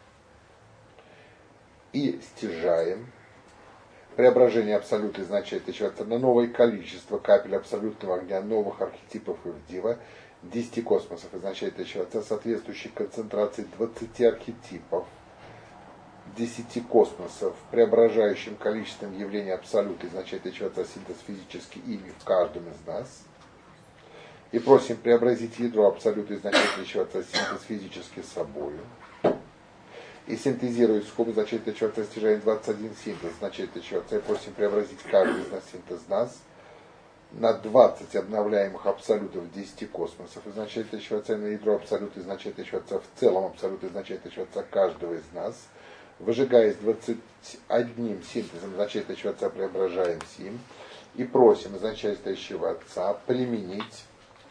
[SPEAKER 1] и стяжаем преображение абсолюта изначального отца на новое количество капель абсолютного огня новых архетипов эвдива, десяти космосов изначального отца, соответствующей концентрации двадцати архетипов, десяти космосов, преображающим количеством явления абсолюта изначального отца, синтез физически ими в каждом из нас. И просим преобразить ядро абсолюта изначального отца, синтез физически собою. И синтезируя схему изначального отца, стяжаем двадцать один синтез изначального отца, и просим преобразить каждый из нас синтез нас на двадцать обновляемых абсолютов десяти космосов изначального отца, на ядро абсолюта изначального отца, в целом абсолюта изначального отца каждого из нас, выжигаясь двадцать одним синтезом изначального отца, преображаемся им, и просим изначального отца применить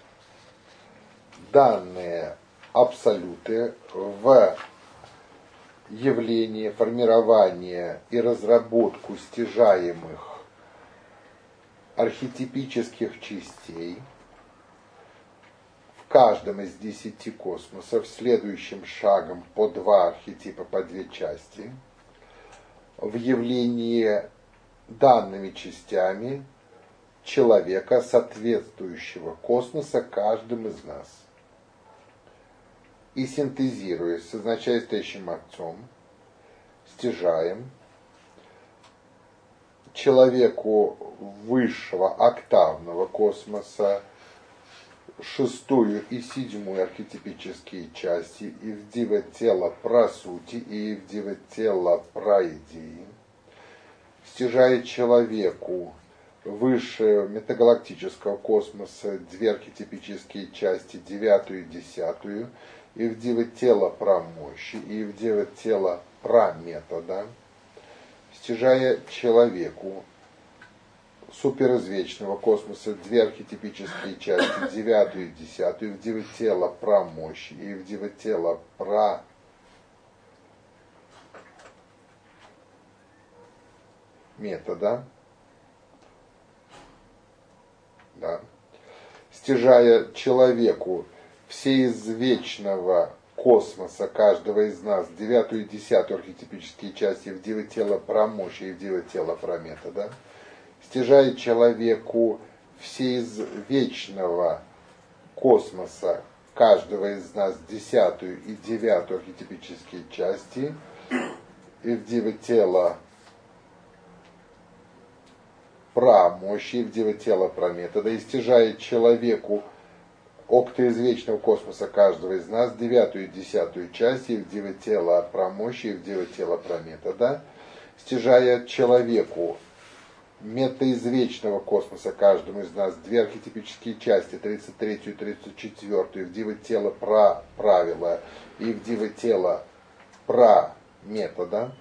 [SPEAKER 1] данные абсолюты в явление, формирование и разработку стяжаемых архетипических частей в каждом из десяти космосов, следующим шагом по два архетипа, по две части, в явлении данными частями человека, соответствующего космоса каждым из нас. И синтезируясь с изначальным отцом, стяжаем человеку высшего октавного космоса шестую и седьмую архетипические части, эвдива тела прасути и эвдива тела праидеи, стяжает человеку выше метагалактического космоса две архетипические части, девятую и десятую, и эвдива тела прамощи, и эвдива тела праметода, стяжая человеку суперизвечного космоса две архетипические части, девятую и десятую, в девятело пра мощи и в девятело пра метода, да, стяжая человеку всеизвечного космоса каждого из нас, девятую и десятую архетипические части в девятело пра мощи и в девятело пра метода, стяжая человеку всеизвечного космоса каждого из нас десятую и девятую архетипические части и в девятело пра мощи и в девятело пра метода, и стяжает человеку октоизвечного космоса каждого из нас девятую и десятую часть и в девятело пра мощи и в девятело пра метода, стяжая человеку метаизвечного космоса каждому из нас две архетипические части, тридцать третью и тридцать четвёртую, в девятело пра правила и в девятело пра метода,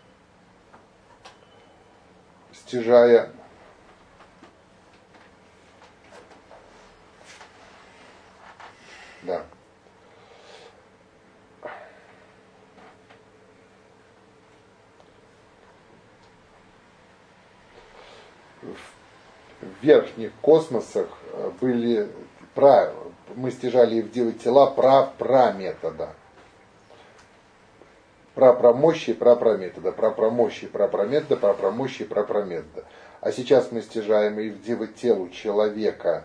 [SPEAKER 1] стяжая да. В верхних космосах были пра, мы стяжали и в девятела пра-пра метода. Пра-промощи и пра-пра метода. Пра-промощи и пра-пра метода, пра-промощи и пра-пра метода. А сейчас мы стяжаем и в девятелу человека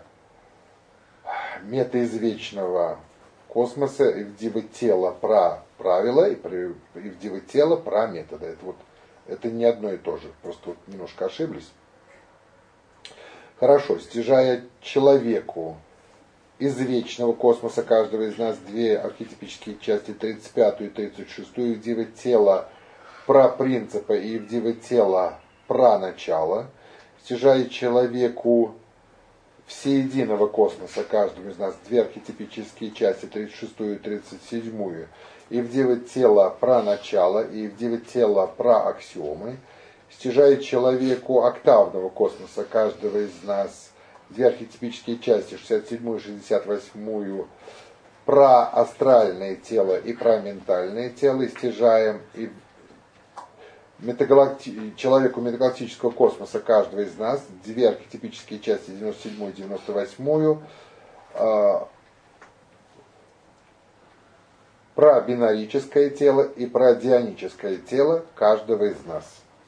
[SPEAKER 1] метаизвечного космоса, и в девятело пра правила, и, при, и в девятело пра метода. Это, вот, это не одно и то же, просто вот немножко ошиблись. Хорошо, стяжая человеку из вечного космоса каждого из нас две архетипические части, тридцать пятую и тридцать шестую, и в девятело пра принципа и в девятело пра начала, стяжая человеку всеединого космоса каждому из нас две архетипические части, тридцать шестую и тридцать седьмую, и в девятело пра начала, и в девятело пра аксиомы, стяжает человеку октавного космоса каждого из нас две архетипические части, шестьдесят седьмую и шестьдесят восьмую, про астральное тело и про ментальное тело, и стяжаем и метагалакти... человеку метагалактического космоса каждого из нас две архетипические части, девяносто седьмую и девяносто восьмую, э, про бинарическое тело и про дионическое тело каждого из нас.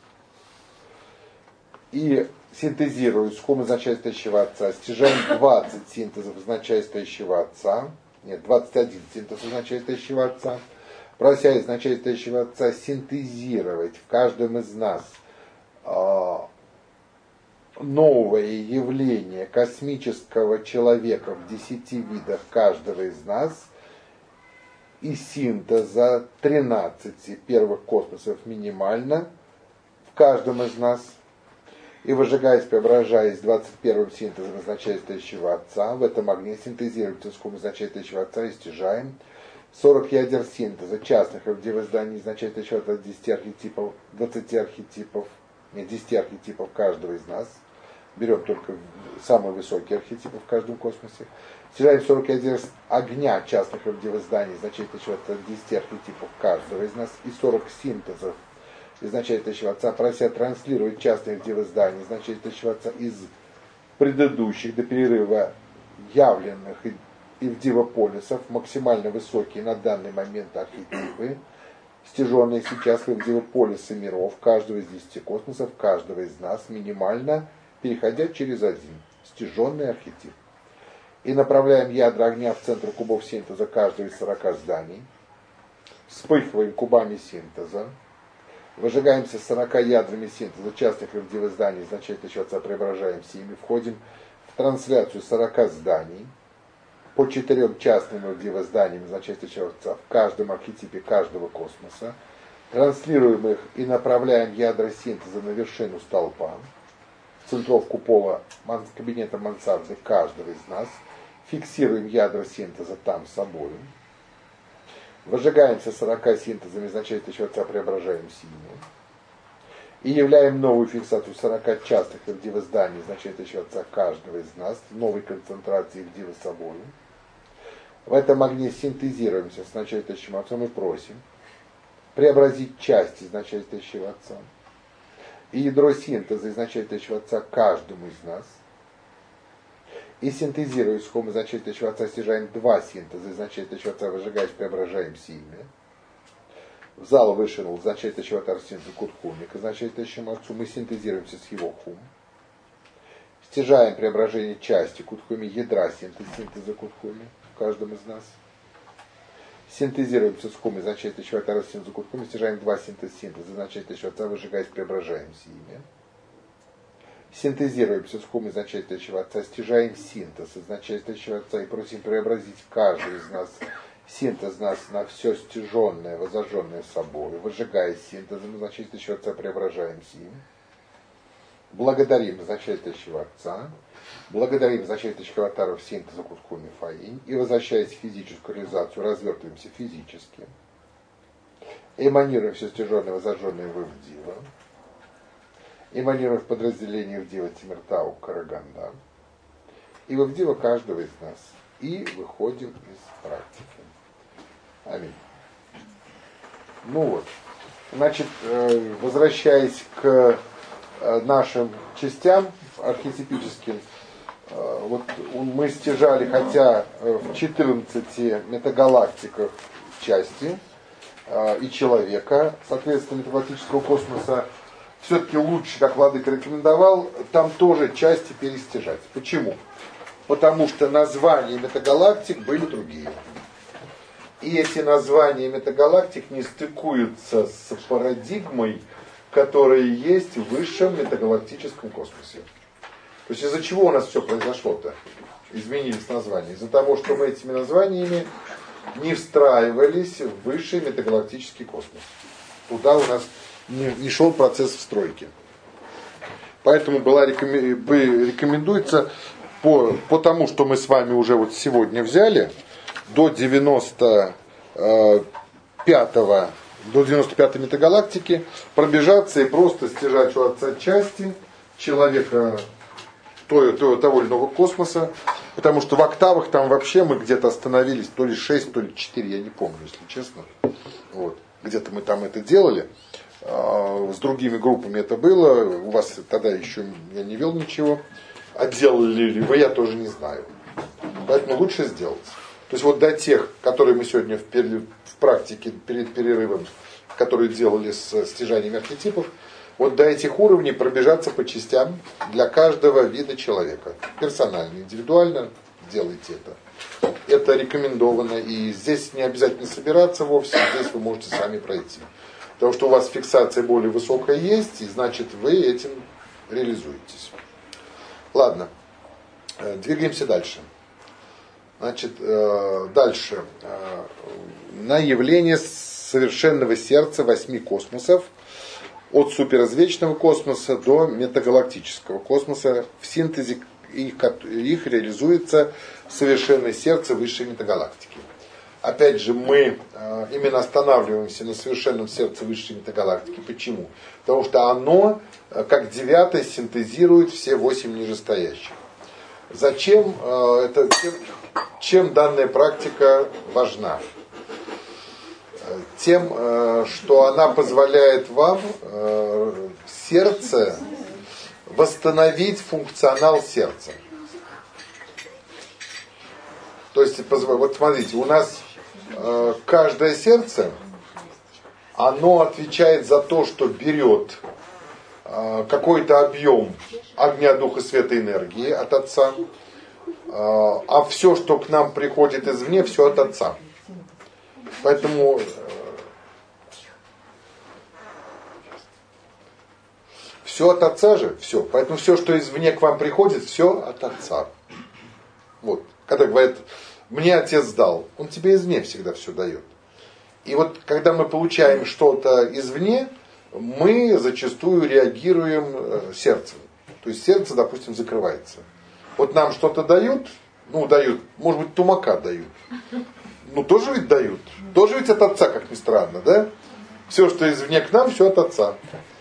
[SPEAKER 1] И синтезируют скум означает стоящего отца, стяжаем двадцать синтезов означает стоящего отца, нет, двадцать один синтез означает стоящего отца, прося означает стоящего отца синтезировать в каждом из нас э, новое явление космического человека в десяти видах каждого из нас и синтеза тринадцати первых космосов минимально в каждом из нас, и выжигаясь, преображаясь двадцать первым синтезом означает стоящего отца, в этом огне синтезируется скум означает стоящего отца и стяжаем сорок ядер синтеза частных в издании означает стоящего отца десяти архетипов, двадцати архетипов, нет, десяти архетипов каждого из нас. Берем только самые высокие архетипы в каждом космосе. Стяжаем сорок ядер огня частных в издании означает стоящего отца десяти архетипов каждого из нас и сорок синтезов означает стоящего отца, прося транслировать частные в издании означает стоящего отца из предыдущих до перерыва явленных и, и в дивополисов максимально высокие на данный момент архетипы, стяженные сейчас в дивополисы миров каждого из десяти космосов, каждого из нас минимально, переходя через один стяженный архетип. И направляем ядра огня в центр кубов синтеза каждого из сорока зданий, вспыхиваем кубами синтеза, выжигаемся сорока ядрами синтеза, частных в зданий, означает еще отца, преображаемся ими, входим в трансляцию сорока зданий, по четырем частным в зданиям, означает еще отца, в каждом архетипе каждого космоса, транслируем их и направляем ядра синтеза на вершину столпа, центровку пола кабинета мансарды каждого из нас, фиксируем ядра синтеза там с собой, выжигаемся сорока синтезами, означает еще отца, преображаем синие. И являем новую фиксацию сорока частых Ирдива зданий, означает еще Отца каждого из нас, новой концентрации Ирдива собой. В этом огне синтезируемся, означает еще Отцом, и просим преобразить части, означает еще Отца. И ядро синтеза, означает еще Отца каждому из нас. И синтезируя исхом, означает еще Отца, стяжаем два синтеза, означает еще Отца, выжигаем, преображаем сильно. В зал вышел, означает еще Отца, синтез кутхумик, означает еще Отцу, мы синтезируемся с его хум. Стяжаем преображение части кутхуми, ядра синтез, синтеза кутхуми в каждом из нас. Синтезируемся с хум, означает еще Отца, синтез кутхуми, стяжаем два синтез, синтеза, означает еще Отца, выжигаем, преображаем сильно. Синтезируемся с хум, означает еще Отца, стяжаем синтез, означает еще Отца, и просим преобразить каждый из нас синтез нас на все стяженное, возожженное собой, выжигая синтезом, означает еще Отца, преображаем сим. Благодарим, означает еще Отца. Благодарим, означает еще Атаров синтеза куткуми фаинь. И возвращаясь в физическую реализацию, развертываемся физически. Эманируем все стяженное, возожженное в Ивдива. Эманируем в подразделении Ивдива Тимиртау Караганда. И в Ивдива каждого из нас. И выходим из практики. Аминь. Ну вот. Значит, возвращаясь к нашим частям архетипическим, вот мы стяжали, хотя в четырнадцати метагалактиках части и человека, соответственно, метагалактического космоса, все-таки лучше, как Владыка рекомендовал, там тоже части перестяжать. Почему? Потому что названия метагалактик были другие. И эти названия метагалактик не стыкуются с парадигмой, которая есть в высшем метагалактическом космосе. То есть из-за чего у нас все произошло-то? Изменились названия. Из-за того, что мы этими названиями не встраивались в высший метагалактический космос. Туда у нас не, не шел процесс встройки. Поэтому была рекомендуется по, по тому, что мы с вами уже вот сегодня взяли, до девяносто пятого, до девяносто пятой метагалактики пробежаться и просто стяжать у Отца части человека того, того, того или иного космоса, потому что в октавах там вообще мы где-то остановились, то ли шесть, то ли четыре, я не помню, если честно. Вот. Где-то мы там это делали, с другими группами это было, у вас тогда еще я не вел ничего, а делали ли вы, я тоже не знаю. Поэтому лучше сделать. То есть вот до тех, которые мы сегодня в, в практике перед перерывом, которые делали с стяжаниями архетипов, вот до этих уровней пробежаться по частям для каждого вида человека. Персонально, индивидуально делайте это. Это рекомендовано. И здесь не обязательно собираться вовсе, здесь вы можете сами пройти. Потому что у вас фиксация более высокая есть, и значит вы этим реализуетесь. Ладно, двигаемся дальше. Значит, дальше. На явление совершенного сердца восьми космосов, от суперизвечного космоса до метагалактического космоса, в синтезе их, их реализуется совершенное сердце высшей метагалактики. Опять же, мы именно останавливаемся на совершенном сердце высшей метагалактики. Почему? Потому что оно, как девятое, синтезирует все восемь нижестоящих. Зачем это, чем, чем данная практика важна? Тем, что она позволяет вам сердце восстановить функционал сердца. То есть, вот смотрите, у нас каждое сердце, оно отвечает за то, что берет какой-то объем огня, духа, света, энергии от Отца, а все, что к нам приходит извне, все от Отца. Поэтому все от Отца же, все. Поэтому все, что извне к вам приходит, все от Отца. Вот. Когда говорят, мне Отец дал, Он тебе извне всегда все дает. И вот когда мы получаем что-то извне, мы зачастую реагируем сердцем. То есть сердце, допустим, закрывается. Вот нам что-то дают, ну дают, может быть, тумака дают. Ну тоже ведь дают. Тоже ведь от Отца, как ни странно, да? Все, что извне к нам, все от Отца.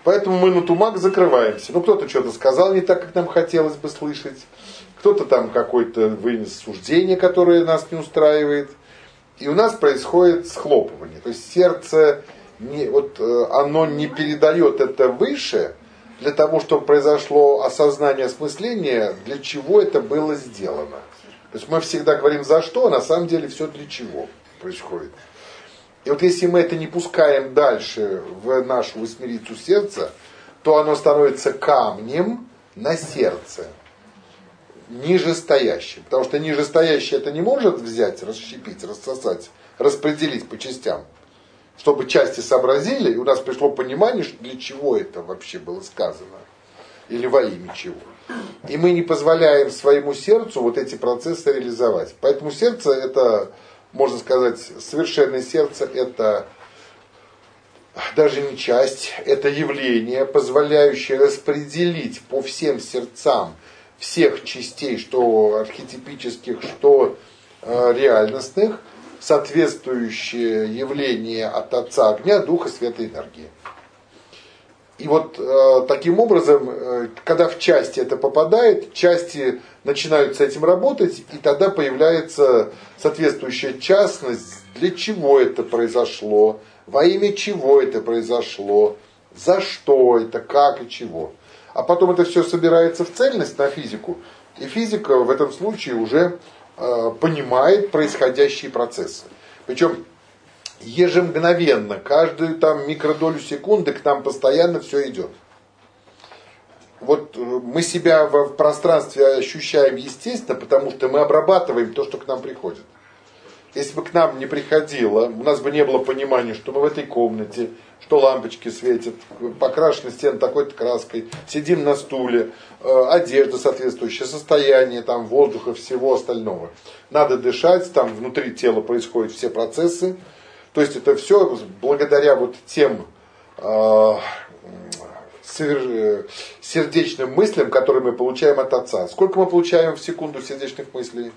[SPEAKER 1] Поэтому мы на тумак закрываемся. Ну, кто-то что-то сказал не так, как нам хотелось бы слышать. Кто-то там какое-то вынес суждение, которое нас не устраивает. И у нас происходит схлопывание. То есть сердце, не, вот, оно не передает это выше, для того, чтобы произошло осознание, осмысление, для чего это было сделано. То есть мы всегда говорим за что, а на самом деле все для чего происходит. И вот если мы это не пускаем дальше в нашу восьмерицу сердца, то оно становится камнем на сердце, нижестоящим. Потому что нижестоящее это не может взять, расщепить, рассосать, распределить по частям, чтобы части сообразили, и у нас пришло понимание, что для чего это вообще было сказано, или во имя чего. И мы не позволяем своему сердцу вот эти процессы реализовать. Поэтому сердце это, можно сказать, совершенное сердце это даже не часть, это явление, позволяющее распределить по всем сердцам всех частей, что архетипических, что э, реальностных, соответствующее явление от Отца Огня, Духа, Света, Энергии. И вот э, таким образом, э, когда в части это попадает, части начинают с этим работать, и тогда появляется соответствующая частность, для чего это произошло, во имя чего это произошло, за что это, как и чего. А потом это все собирается в цельность на физику, и физика в этом случае уже э, понимает происходящие процессы. Причем ежемгновенно, каждую там микродолю секунды к нам постоянно все идет. Вот мы себя в пространстве ощущаем естественно, потому что мы обрабатываем то, что к нам приходит. Если бы к нам не приходило, у нас бы не было понимания, что мы в этой комнате, что лампочки светят, покрашены стены такой-то краской, сидим на стуле, одежда соответствующая, состояние там, воздуха, всего остального. Надо дышать, там внутри тела происходят все процессы. То есть это все благодаря вот тем э, сердечным мыслям, которые мы получаем от Отца. Сколько мы получаем в секунду сердечных мыслей?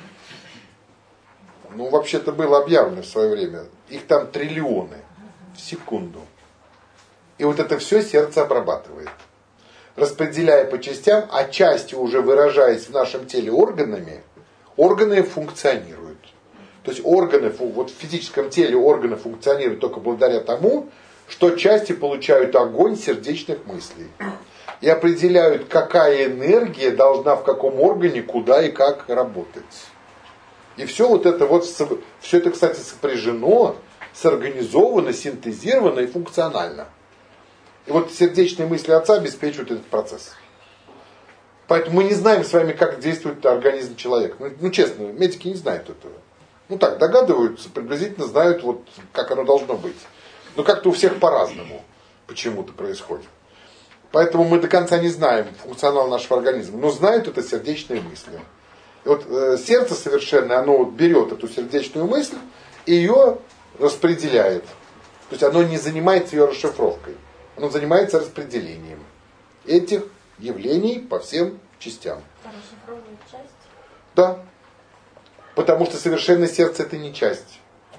[SPEAKER 1] Ну, вообще-то было объявлено в свое время. Их там триллионы в секунду. И вот это все сердце обрабатывает. Распределяя по частям, а части уже выражаясь в нашем теле органами, органы функционируют. То есть органы, вот в физическом теле органы функционируют только благодаря тому, что части получают огонь сердечных мыслей. И определяют, какая энергия должна в каком органе, куда и как работать. И все вот это вот, все это, кстати, сопряжено, сорганизовано, синтезировано и функционально. И вот сердечные мысли Отца обеспечивают этот процесс. Поэтому мы не знаем с вами, как действует организм человека. Ну, ну честно, медики не знают этого. Ну так, догадываются, приблизительно знают, вот, как оно должно быть. Но как-то у всех по-разному почему-то происходит. Поэтому мы до конца не знаем функционал нашего организма. Но знают это сердечные мысли. И вот э, сердце совершенное, оно вот берет эту сердечную мысль и ее распределяет. То есть оно не занимается ее расшифровкой. Оно занимается распределением этих явлений по всем частям.
[SPEAKER 6] Расшифровывает часть?
[SPEAKER 1] Да. Потому что совершенное сердце это не часть.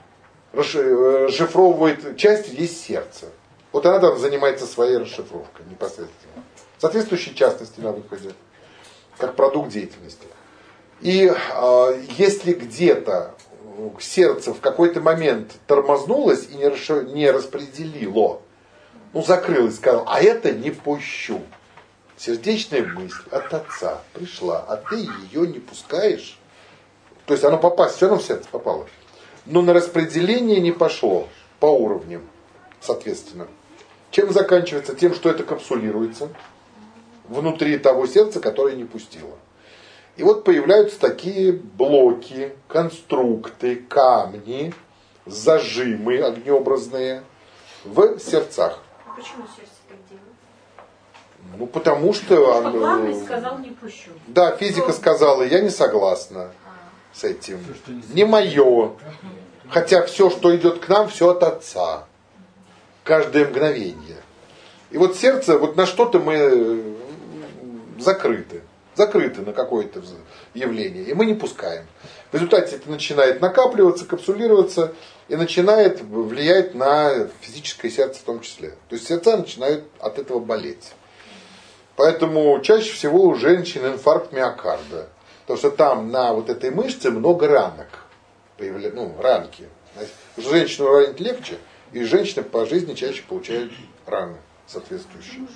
[SPEAKER 1] Расшифровывает часть, есть сердце. Вот она там занимается своей расшифровкой непосредственно. Соответствующей частности на выходе. Как продукт деятельности. И э, если где-то сердце в какой-то момент тормознулось и не, расш... не распределило, ну закрылось, сказал, а это не пущу. Сердечная мысль от Отца пришла, а ты ее не пускаешь. То есть оно попасть, все равно в сердце попало. Но на распределение не пошло по уровням, соответственно. Чем заканчивается? Тем, что это капсулируется внутри того сердца, которое не пустило. И вот появляются такие блоки, конструкты, камни, зажимы огнеобразные в сердцах.
[SPEAKER 2] А почему сердце так делает?
[SPEAKER 1] Ну, потому что...
[SPEAKER 5] Что главный сказал, не пущу.
[SPEAKER 1] Да, физика сказала, я не согласна с этим. Не мое. Хотя все, что идет к нам, все от Отца. Каждое мгновение. И вот сердце, вот на что-то мы закрыты. закрыты на какое-то явление, и мы не пускаем. В результате это начинает накапливаться, капсулироваться и начинает влиять на физическое сердце в том числе. То есть сердца начинают от этого болеть. Поэтому чаще всего у женщин инфаркт миокарда. Потому что там на вот этой мышце много ранок. Появля... Ну, ранки. Потому что женщину ранить легче, и женщины по жизни чаще получают раны соответствующие.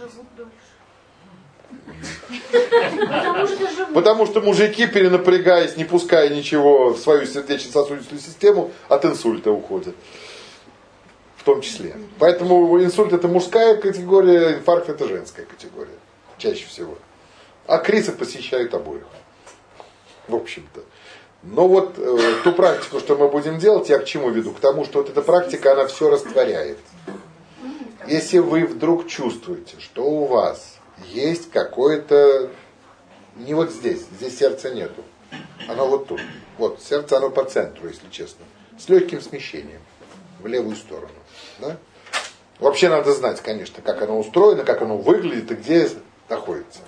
[SPEAKER 1] Потому что мужики, перенапрягаясь, не пуская ничего в свою сердечно-сосудистую систему, от инсульта уходят. В том числе. Поэтому инсульт это мужская категория, инфаркт это женская категория. Чаще всего. А крисы посещают обоих. В общем-то. Но вот э, ту практику, что мы будем делать, я к чему веду? К тому, что вот эта практика, она все растворяет. Если вы вдруг чувствуете, что у вас есть какое-то, не вот здесь, здесь сердца нету, оно вот тут. Вот, сердце оно по центру, если честно. С легким смещением в левую сторону. Да? Вообще надо знать, конечно, как оно устроено, как оно выглядит и где находится.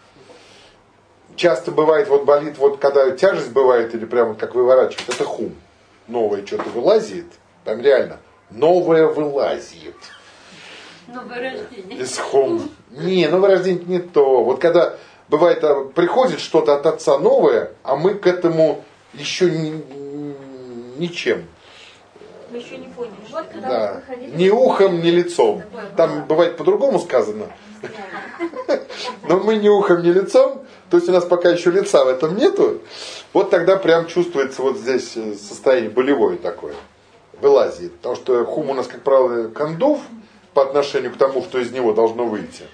[SPEAKER 1] Часто бывает, вот болит, вот когда тяжесть бывает, или прямо как выворачивает, это хум. Новое что-то вылазит, там реально, новое вылазит.
[SPEAKER 4] Новое рождение.
[SPEAKER 1] Из хум. Не, новое рождение не то. Вот когда бывает, приходит что-то от отца новое, а мы к этому еще ни, ничем.
[SPEAKER 2] Мы еще не поняли.
[SPEAKER 6] Вот когда
[SPEAKER 1] Да.
[SPEAKER 6] вы выходили...
[SPEAKER 1] Ни ухом, ни лицом. Там бывает по-другому сказано. Но мы ни ухом, ни лицом, то есть у нас пока еще лица в этом нету, вот тогда прям чувствуется вот здесь состояние болевое такое, вылазит. Потому что хум у нас, как правило, кондув по отношению к тому, что из него должно выйти.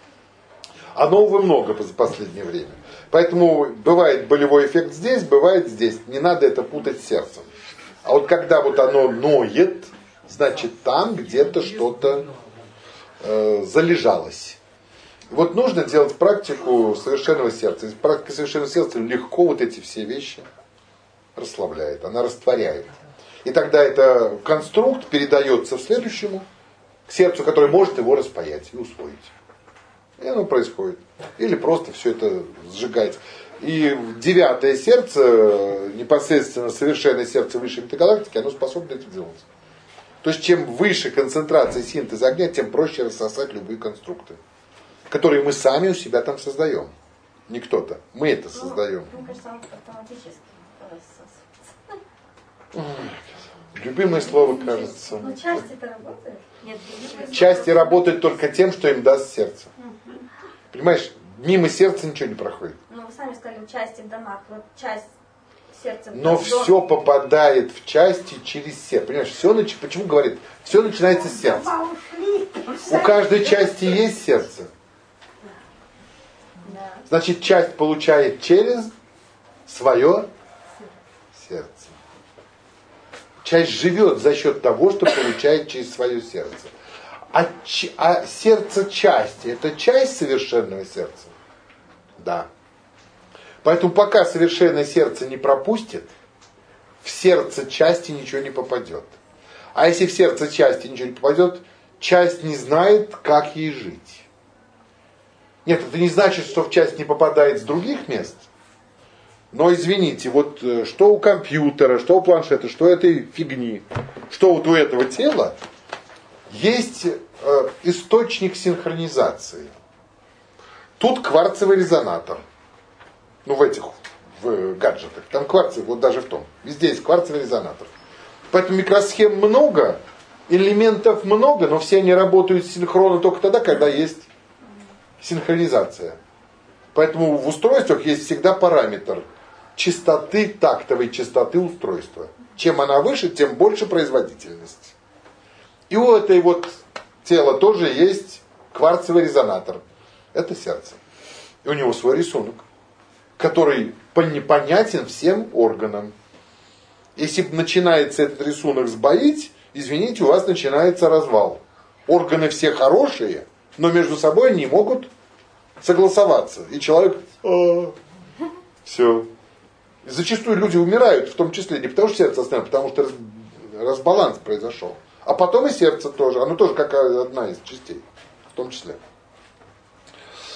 [SPEAKER 1] А нового много за последнее время. Поэтому бывает болевой эффект здесь, бывает здесь. Не надо это путать с сердцем. А вот когда вот оно ноет, значит там где-то что-то э, залежалось. Вот нужно делать практику совершенного сердца. Практика совершенного сердца легко вот эти все вещи расслабляет, она растворяет. И тогда это конструкт передается в следующему, к сердцу, которое может его распаять и усвоить. И оно происходит. Или просто все это сжигается. И девятое сердце, непосредственно совершенное сердце высшей метагалактики, оно способно это делать. То есть чем выше концентрация синтеза огня, тем проще рассосать любые конструкты, которые мы сами у себя там создаем. Не кто-то. Мы это создаем.
[SPEAKER 6] Мне кажется, он автоматически рассасывается.
[SPEAKER 1] Любимое слово, кажется.
[SPEAKER 6] Ну, части-то работают.
[SPEAKER 2] Нет,
[SPEAKER 1] Части работают только тем, что им даст сердце. Понимаешь, мимо сердца ничего не проходит.
[SPEAKER 6] Ну, вы сами сказали, части донат. Вот часть сердца...
[SPEAKER 1] Но
[SPEAKER 6] дон-
[SPEAKER 1] все попадает в части через сердце. Понимаешь, все нач... почему говорит? Все начинается с сердца. У каждой части есть сердце.
[SPEAKER 6] Да.
[SPEAKER 1] Значит, часть получает через свое сердце. Часть живет за счет того, что получает через свое сердце. А, ч... а сердце части, это часть совершенного сердца? Да. Поэтому пока совершенное сердце не пропустит, в сердце части ничего не попадет. А если в сердце части ничего не попадет, часть не знает, как ей жить. Нет, это не значит, что в часть не попадает с других мест. Но извините, вот что у компьютера, что у планшета, что этой фигни, что вот у этого тела, есть э, источник синхронизации. Тут кварцевый резонатор. Ну, в этих в гаджетах. Там кварцевый, вот даже в том. Везде есть кварцевый резонатор. Поэтому микросхем много, элементов много, но все они работают синхронно только тогда, когда есть синхронизация. Поэтому в устройствах есть всегда параметр частоты, тактовой частоты устройства. Чем она выше, тем больше производительность. И у этой вот тела тоже есть кварцевый резонатор. Это сердце. И у него свой рисунок, который непонятен всем органам. Если начинается этот рисунок сбоить, извините, у вас начинается развал. Органы все хорошие, но между собой не могут согласоваться. И человек... А, все. И зачастую люди умирают, в том числе не потому, что сердце остановилось, потому что раз, разбаланс произошел. А потом и сердце тоже. Оно тоже как одна из частей. В том числе.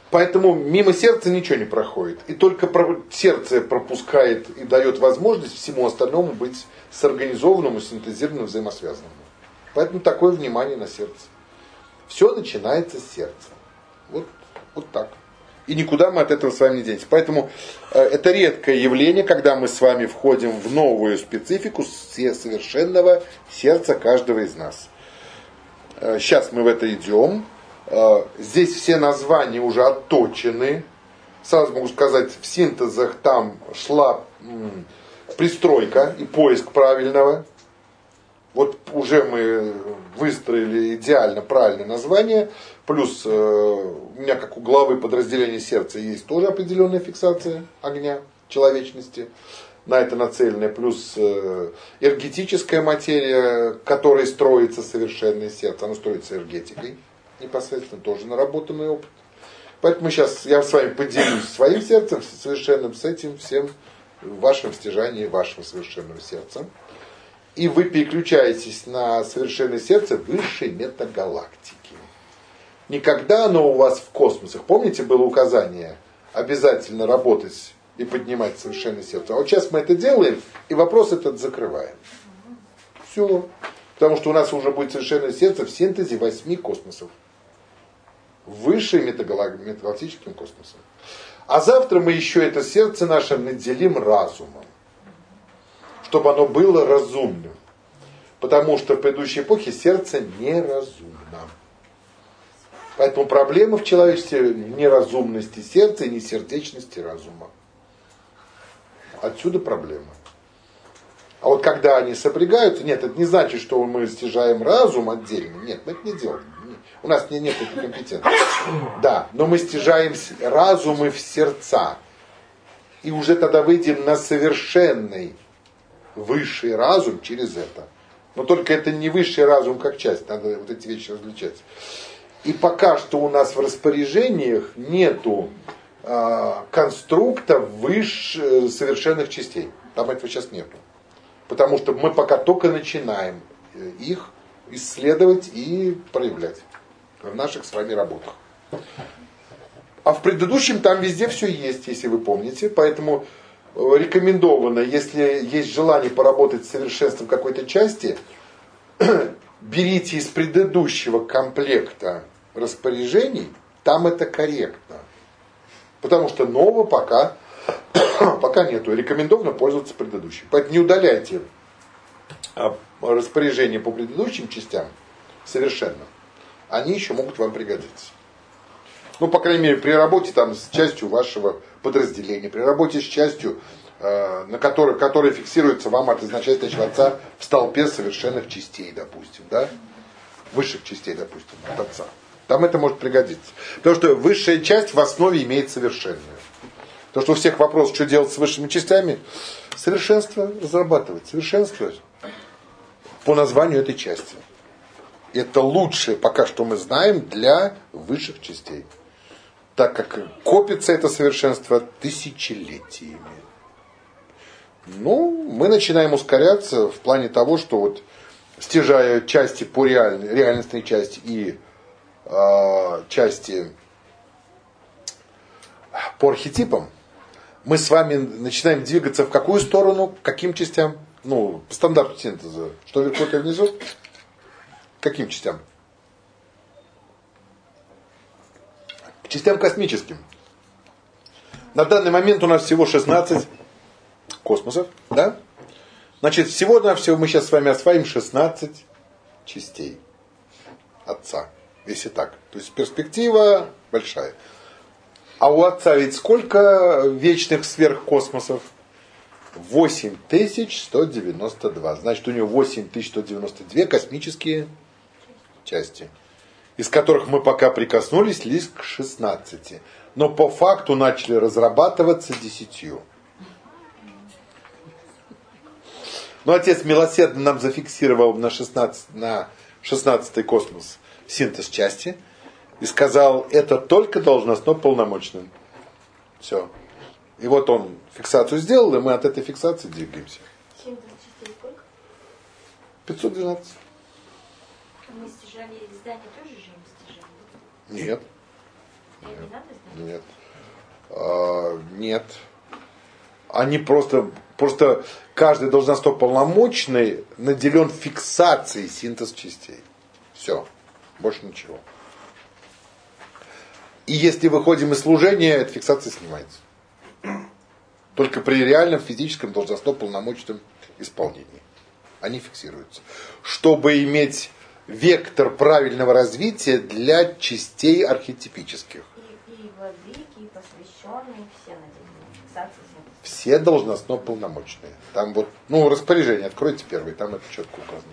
[SPEAKER 1] Поэтому мимо сердца ничего не проходит. И только про- сердце пропускает и дает возможность всему остальному быть сорганизованному, синтезированному, взаимосвязанному. Поэтому такое внимание на сердце. Все начинается с сердца. Вот, вот так. И никуда мы от этого с вами не денемся. Поэтому э, это редкое явление, когда мы с вами входим в новую специфику совершенного сердца каждого из нас. Э, сейчас мы в это идем. Э, здесь все названия уже отточены. Сразу могу сказать, в синтезах там шла м, пристройка и поиск правильного. Вот уже мы выстроили идеально правильное название. Плюс э, у меня, как у главы подразделения сердца, есть тоже определенная фиксация огня, человечности. На это нацеленная. Плюс э, энергетическая материя, которой строится совершенное сердце. Оно строится энергетикой. Непосредственно тоже наработанный опыт. Поэтому сейчас я с вами поделюсь своим сердцем, совершенным, с этим всем вашим стяжанием вашего совершенного сердца. И вы переключаетесь на совершенное сердце высшей метагалактики. Никогда оно у вас в космосах. Помните, было указание обязательно работать и поднимать совершенное сердце. А вот сейчас мы это делаем, и вопрос этот закрываем. Все. Потому что у нас уже будет совершенное сердце в синтезе восьми космосов. Высшим метагалактическим космосом. А завтра мы еще это сердце наше наделим разумом. Чтобы оно было разумным. Потому что в предыдущей эпохе сердце неразумно. Поэтому проблема в человечестве неразумности сердца и несердечности разума. Отсюда проблема. А вот когда они сопрягаются, нет, это не значит, что мы стяжаем разум отдельно. Нет, мы это не делаем. У нас нет этой компетенции. Да, но мы стяжаем разумы в сердца. И уже тогда выйдем на совершенный высший разум через это. Но только это не высший разум как часть. Надо вот эти вещи различать. И пока что у нас в распоряжениях нету э, конструкта высших совершенных частей. Там этого сейчас нету. Потому что мы пока только начинаем их исследовать и проявлять в наших с вами работах. А в предыдущем там везде все есть, если вы помните. Поэтому рекомендовано, если есть желание поработать с совершенством какой-то части, берите из предыдущего комплекта распоряжений, там это корректно. Потому что нового пока, пока нету. Рекомендовано пользоваться предыдущим. Поэтому не удаляйте распоряжения по предыдущим частям совершенно. Они еще могут вам пригодиться. Ну, по крайней мере, при работе там, с частью вашего подразделения, при работе с частью, э, на которой, которая фиксируется вам от изначального Творца в столпе совершенных частей, допустим, да? Высших частей, допустим, от Отца. Там это может пригодиться. Потому что высшая часть в основе имеет совершенную. Потому что у всех вопрос, что делать с высшими частями, совершенство разрабатывать. Совершенство по названию этой части. Это лучшее, пока что мы знаем, для высших частей. Так как копится это совершенство тысячелетиями. Ну, мы начинаем ускоряться в плане того, что вот стяжая части по реальной, реальностной части и э, части по архетипам, мы с вами начинаем двигаться в какую сторону, к каким частям? Ну, по стандарту синтеза. Что вверху, то внизу? К каким частям? К частям космическим. На данный момент у нас всего шестнадцать космосов, да? Значит, всего-навсего мы сейчас с вами осваиваем шестнадцать частей Отца. Если так. То есть перспектива большая. А у Отца ведь сколько вечных сверхкосмосов? восемь тысяч сто девяносто два. Значит, у него восемь тысяч сто девяносто два космические части, из которых мы пока прикоснулись лишь к шестнадцати. Но по факту начали разрабатываться десятью. Но Отец милосердно нам зафиксировал на, шестнадцать, на шестнадцатый космос синтез части и сказал, это только должностно полномочным. Все. И вот он фиксацию сделал, и мы от этой фиксации двигаемся.
[SPEAKER 2] семьдесят четыре сколько?
[SPEAKER 1] пятьсот двенадцать.
[SPEAKER 2] Мы стяжали издание тоже же им стяжали?
[SPEAKER 1] Нет.
[SPEAKER 2] Это не надо знать?
[SPEAKER 1] Нет. А, нет. Они просто, просто каждый должностной полномочный наделен фиксацией синтез частей. Все. Больше ничего. И если выходим из служения, эта фиксация снимается. Только при реальном физическом должностном полномочном исполнении. Они фиксируются. Чтобы иметь вектор правильного развития для частей архетипических.
[SPEAKER 6] И, и владыки, и посвященные, все наделены. Фиксация синтеза.
[SPEAKER 1] Все должностно полномочные. Там вот, ну, распоряжение, откройте первый, там это четко указано.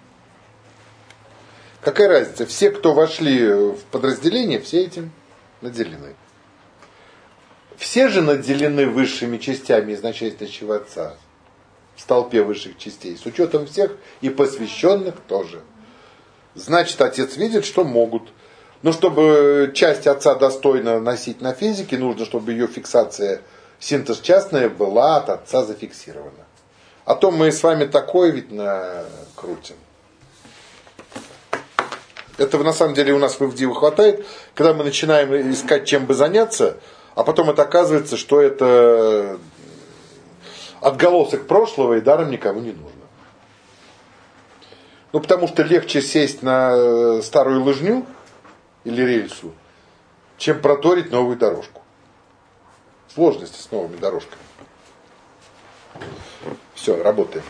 [SPEAKER 1] Какая разница? Все, кто вошли в подразделение, все этим наделены. Все же наделены высшими частями из начальствующего отца. В столпе высших частей. С учетом всех и посвященных тоже. Значит, отец видит, что могут. Но чтобы часть отца достойно носить на физике, нужно, чтобы ее фиксация, синтез частная, была от отца зафиксирована. А то мы с вами такое ведь накрутим. Этого на самом деле у нас в Ивдиве хватает, когда мы начинаем искать, чем бы заняться, а потом это оказывается, что это отголосок прошлого и даром никому не нужно. Ну, потому что легче сесть на старую лыжню или рельсу, чем проторить новую дорожку. Сложности с новыми дорожками. Все, работаем.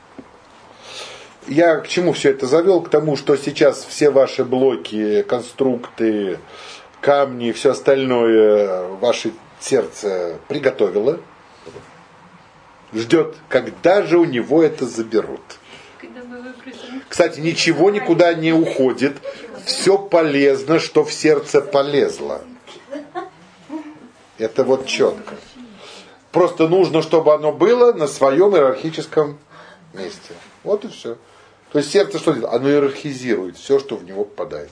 [SPEAKER 1] Я к чему все это завел? К тому, что сейчас все ваши блоки, конструкты, камни и все остальное ваше сердце приготовило. Ждет, когда же у него это заберут. Кстати, ничего никуда не уходит. Все полезно, что в сердце полезло. Это вот четко. Просто нужно, чтобы оно было на своем иерархическом месте. Вот и все. То есть сердце что делает? Оно иерархизирует все, что в него попадает.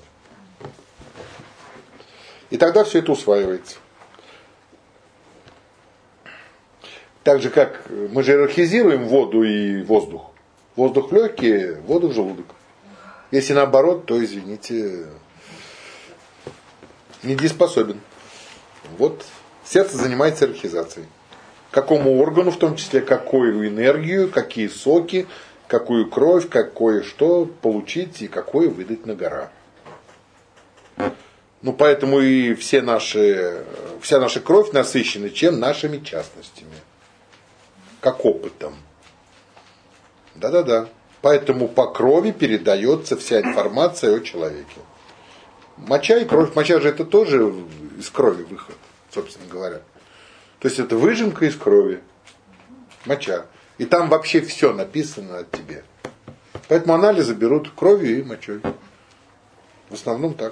[SPEAKER 1] И тогда все это усваивается. Так же, как мы же иерархизируем воду и воздух. Воздух в легкие, воду в желудок. Если наоборот, то, извините, недееспособен. Вот сердце занимается иерархизацией. Какому органу, в том числе, какую энергию, какие соки, какую кровь, какое что получить и какое выдать на гора. Ну, поэтому и все наши, вся наша кровь насыщена чем? Нашими частностями. Как опытом. Да-да-да. Поэтому по крови передается вся информация о человеке. Моча и кровь. Моча же это тоже из крови выход, собственно говоря. То есть это выжимка из крови. Моча. И там вообще все написано о тебе. Поэтому анализы берут кровью и мочой. В основном так.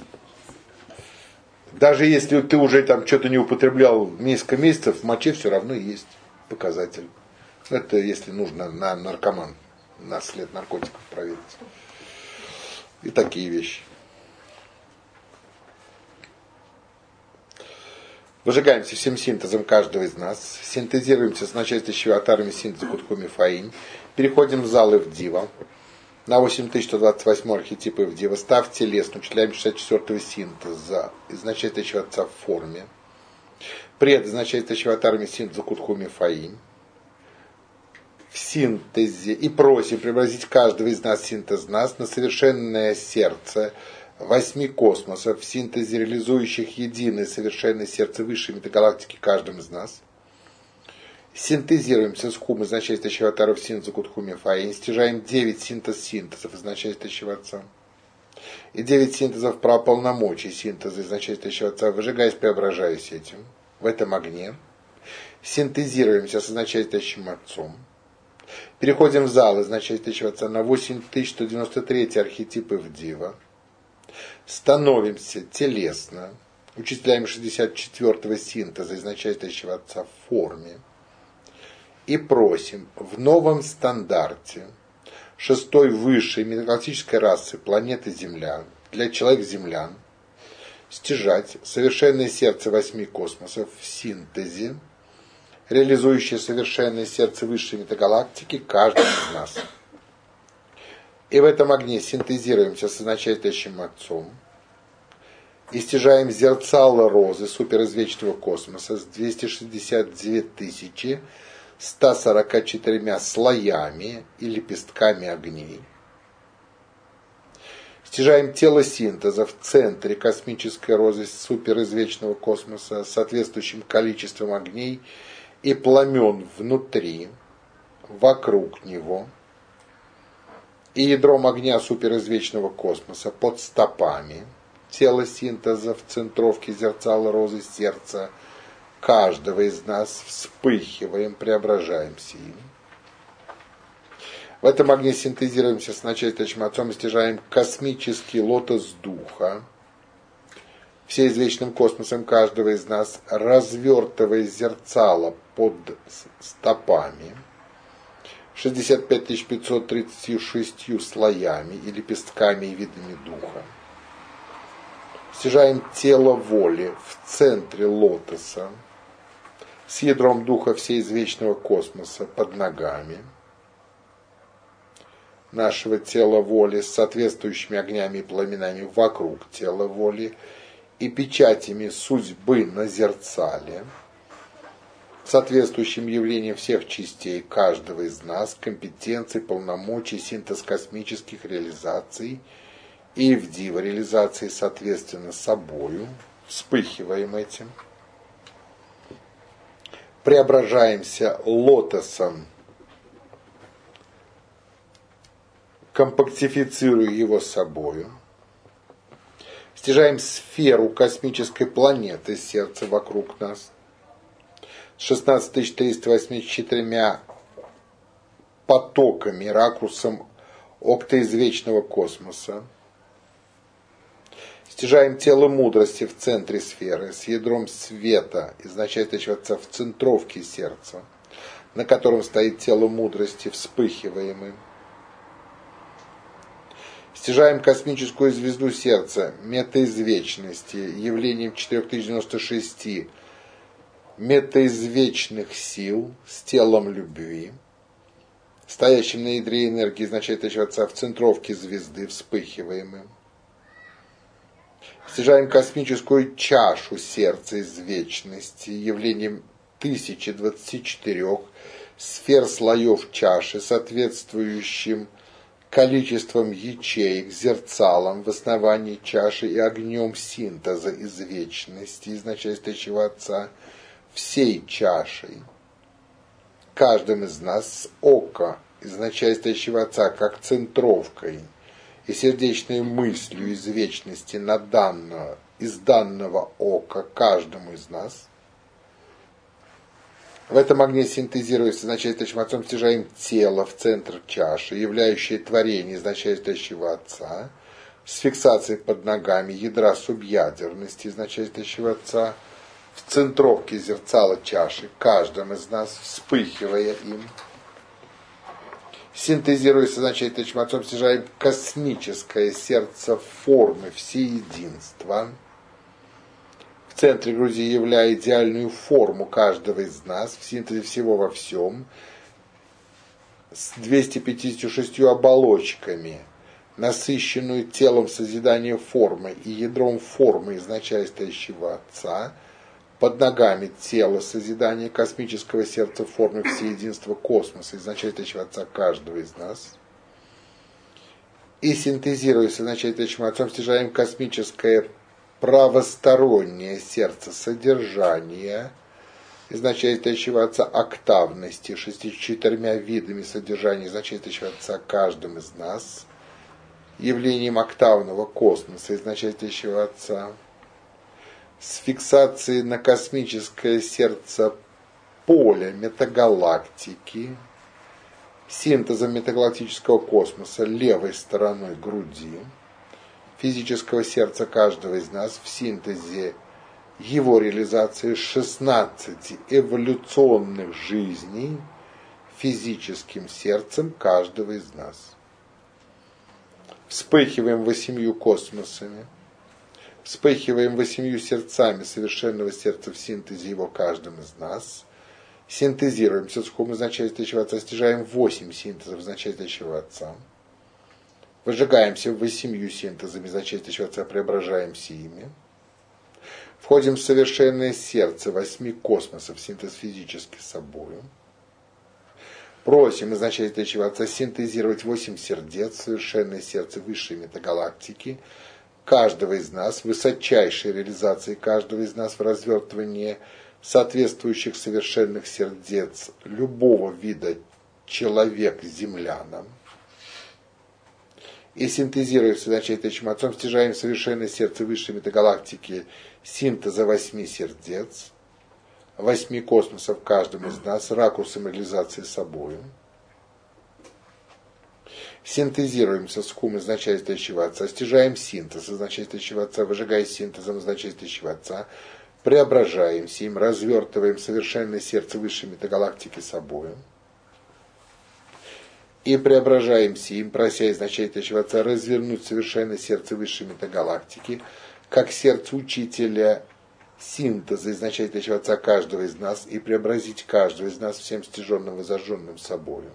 [SPEAKER 1] Даже если ты уже там что-то не употреблял несколько месяцев, в моче все равно есть показатель. Это если нужно на наркоман, на след наркотиков проверить. И такие вещи. Выжигаемся всем синтезом каждого из нас. Синтезируемся с начальствующими атарами синтеза Кутхуми Фаин. Переходим в зал Ивдива. На восемь тысяч сто двадцать восемь архетип Ивдива. Став телесную, учитляем шестьдесят четвёртого синтеза из начальствующего отца в форме. Пред из начальствующего атарами синтеза Кутхуми Фаин. В синтезе и просим преобразить каждого из нас синтез нас на совершенное сердце восьми космосов, в синтезе реализующих единое совершенное сердце высшей метагалактики каждым из нас. Синтезируемся с хум из начальствующего атара в синтеза Кутхуми Фаин, стяжаем девять синтез-синтезов из начальствующего отца. И девять синтезов про полномочий синтеза из начальствующего отца, выжигаясь, преображаясь этим, в этом огне. Синтезируемся с начальствующим отцом. Переходим в зал из начальствующего отца на восемь тысяч сто девяносто третий архетип Ивдива. Становимся телесно, учисляем шестьдесят четвёртого синтеза из начальствующего отца в форме и просим в новом стандарте шестой высшей метагалактической расы планеты Земля для человек-землян стяжать совершенное сердце восьми космосов в синтезе, реализующее совершенное сердце высшей метагалактики каждого из нас. И в этом огне синтезируемся с начальствующим отцом. и стяжаем зерцало розы суперизвечного космоса с двести шестьдесят две тысячи ста сорока четырьмя слоями и лепестками огней. Стяжаем тело синтеза в центре космической розы суперизвечного космоса с соответствующим количеством огней и пламен внутри, вокруг него, и ядром огня суперизвечного космоса под стопами, тело синтеза в центровке зерцала розы сердца каждого из нас вспыхиваем, преображаемся им. В этом огне синтезируемся с начальствующим отцом и стяжаем космический лотос духа, всеизвечным космосом каждого из нас, развертывая зерцало под стопами, шестьдесят пять тысяч пятьсот тридцать шесть слоями и лепестками и видами духа. Стяжаем тело воли в центре лотоса с ядром духа всеизвечного космоса под ногами нашего тела воли с соответствующими огнями и пламенами вокруг тела воли и печатями судьбы на зерцале, соответствующим явлением всех частей каждого из нас, компетенций, полномочий, синтез космических реализаций и в дива реализации, соответственно, собою, вспыхиваем этим, преображаемся лотосом, компактифицируя его собою, стяжаем сферу космической планеты сердца вокруг нас с шестнадцать тысяч триста восемьдесят четырьмя потоками, ракурсом октоизвечного космоса. Стяжаем тело мудрости в центре сферы с ядром света, изначающего отца в центровке сердца, на котором стоит тело мудрости, вспыхиваемым. Стяжаем космическую звезду сердца, метаизвечности, явлением четырех тысяч девяноста шести метаизвечных сил с телом любви, стоящим на ядре энергии, изначающего отца в центровке звезды, вспыхиваемым. Стяжаем космическую чашу сердца из вечности, явлением тысячи двадцати четырех сфер слоев чаши, соответствующим количеством ячеек, зерцалом в основании чаши и огнем синтеза из вечности, изначающего отца, всей чашей, каждым из нас с ока, изначающего отца, как центровкой, и сердечной мыслью из вечности на данного, из данного ока каждому из нас. В этом огне синтезируется изначающим отцом, стяжаем тело в центр чаши, являющее творение изначающего отца, с фиксацией под ногами ядра субъядерности изначающего отца, в центровке зерцала чаши, каждым из нас, вспыхивая им. Синтезируясь изначающим отцом, стяжаем космическое сердце формы всеединства. В центре груди являя идеальную форму каждого из нас, в синтезе всего во всем, с двумястами пятьюдесятью шестью оболочками, насыщенную телом созидания формы и ядром формы изначающего отца, под ногами тело созидания космического сердца формы всеединства космоса, изначающего отца каждого из нас. И синтезируясь изначающим отцом, стяжаем космическое правостороннее сердце содержания, изначающего отца октавности, шестьдесят четырьмя видами содержания, изначающего отца каждым из нас, явлением октавного космоса, изначающего отца, с фиксацией на космическое сердце поля метагалактики, синтезом метагалактического космоса левой стороной груди, физического сердца каждого из нас в синтезе его реализации шестнадцати эволюционных жизней физическим сердцем каждого из нас. Вспыхиваем восемью космосами, вспыхиваем восемью сердцами совершенного сердца в синтезе его каждым из нас, синтезируем сухом изначающего отца, стяжаем восемь синтезов изначающего отца, выжигаемся восемью синтезами изначающего отца, преображаемся ими, Входим в совершенное сердце восьми космосов, синтез физически с собою. Просим изначально Третьего Отца синтезировать восемь сердец, совершенное сердце высшей метагалактики, каждого из нас, высочайшей реализации каждого из нас в развертывании соответствующих совершенных сердец любого вида человек-землянам. И синтезируя с изначально Третьим Отцом, стяжаем совершенное сердце высшей метагалактики синтеза восьми сердец, восьми космосов в каждом из нас, ракурсом реализации собою. Синтезируемся с кум изначально Третьего Отца, стяжаем синтез изначально Третьего Отца, выжигая синтезом изначально Третьего Отца, преображаемся им, развертываем совершенное сердце высшей метагалактики собою. И преображаемся им, прося изначально Третьего Отца развернуть совершенное сердце высшей метагалактики, как сердце учителя синтеза изначально Третьего Отца каждого из нас и преобразить каждого из нас всем стяженным и зажженным собою.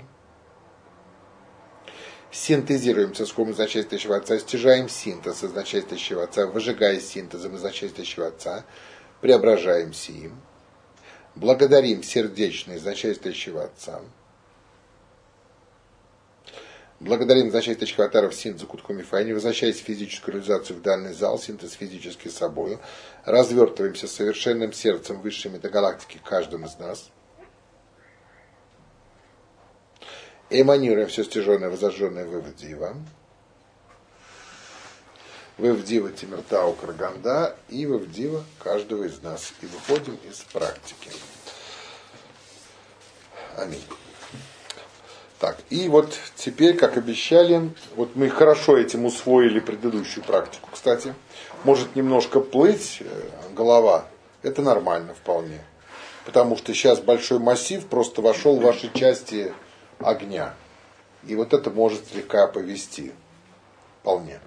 [SPEAKER 1] Синтезируемся с ком изначально Третьего Отца, стяжаем синтез изначально Третьего Отца, выжигая синтезом изначально Третьего Отца, преображаемся им, благодарим сердечно изначально Третьего Отца, благодарим изначально Третьего Отца синтеза Куткумифайни, возвращаясь в физическую реализацию в данный зал, синтез физически собою, развертываемся совершенным сердцем высшей метагалактики каждым из нас, эманируя все стяженное, возожженное в Ивдива, в Ивдива Тимиртау Карганда и в Ивдива каждого из нас. И выходим из практики. Аминь. Так, и вот теперь, как обещали, вот мы хорошо этим усвоили предыдущую практику, кстати. Может немножко плыть голова, это нормально вполне. Потому что сейчас большой массив просто вошел в ваши части огня. И вот это может слегка повести. Вполне.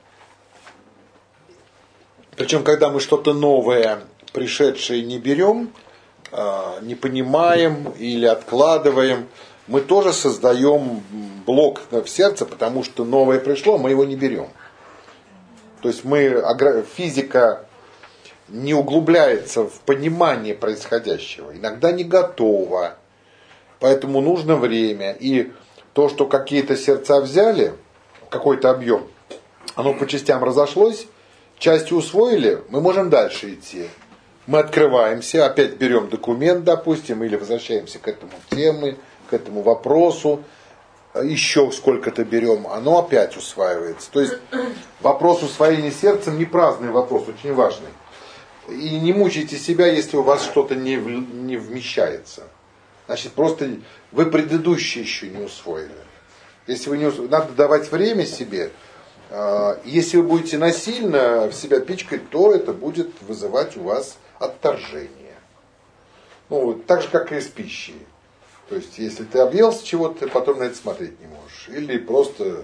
[SPEAKER 1] Причем, когда мы что-то новое, пришедшее, не берем, не понимаем или откладываем, мы тоже создаем блок в сердце, потому что новое пришло, мы его не берем. То есть мы, физика не углубляется в понимание происходящего, иногда не готова, поэтому нужно время. И то, что какие-то сердца взяли, какой-то объем, оно по частям разошлось, части усвоили, мы можем дальше идти. Мы открываемся, опять берем документ, допустим, или возвращаемся к этому теме, к этому вопросу, еще сколько-то берем, оно опять усваивается. То есть вопрос усвоения сердцем не праздный вопрос, очень важный. И не мучайте себя, если у вас что-то не, в, не вмещается. Значит, просто вы предыдущее еще не усвоили. Если вы не усвоили, надо давать время себе. Если вы будете насильно в себя пичкать, то это будет вызывать у вас отторжение. Ну, вот, так же, как и с пищей. То есть, если ты объелся чего-то, ты потом на это смотреть не можешь. Или просто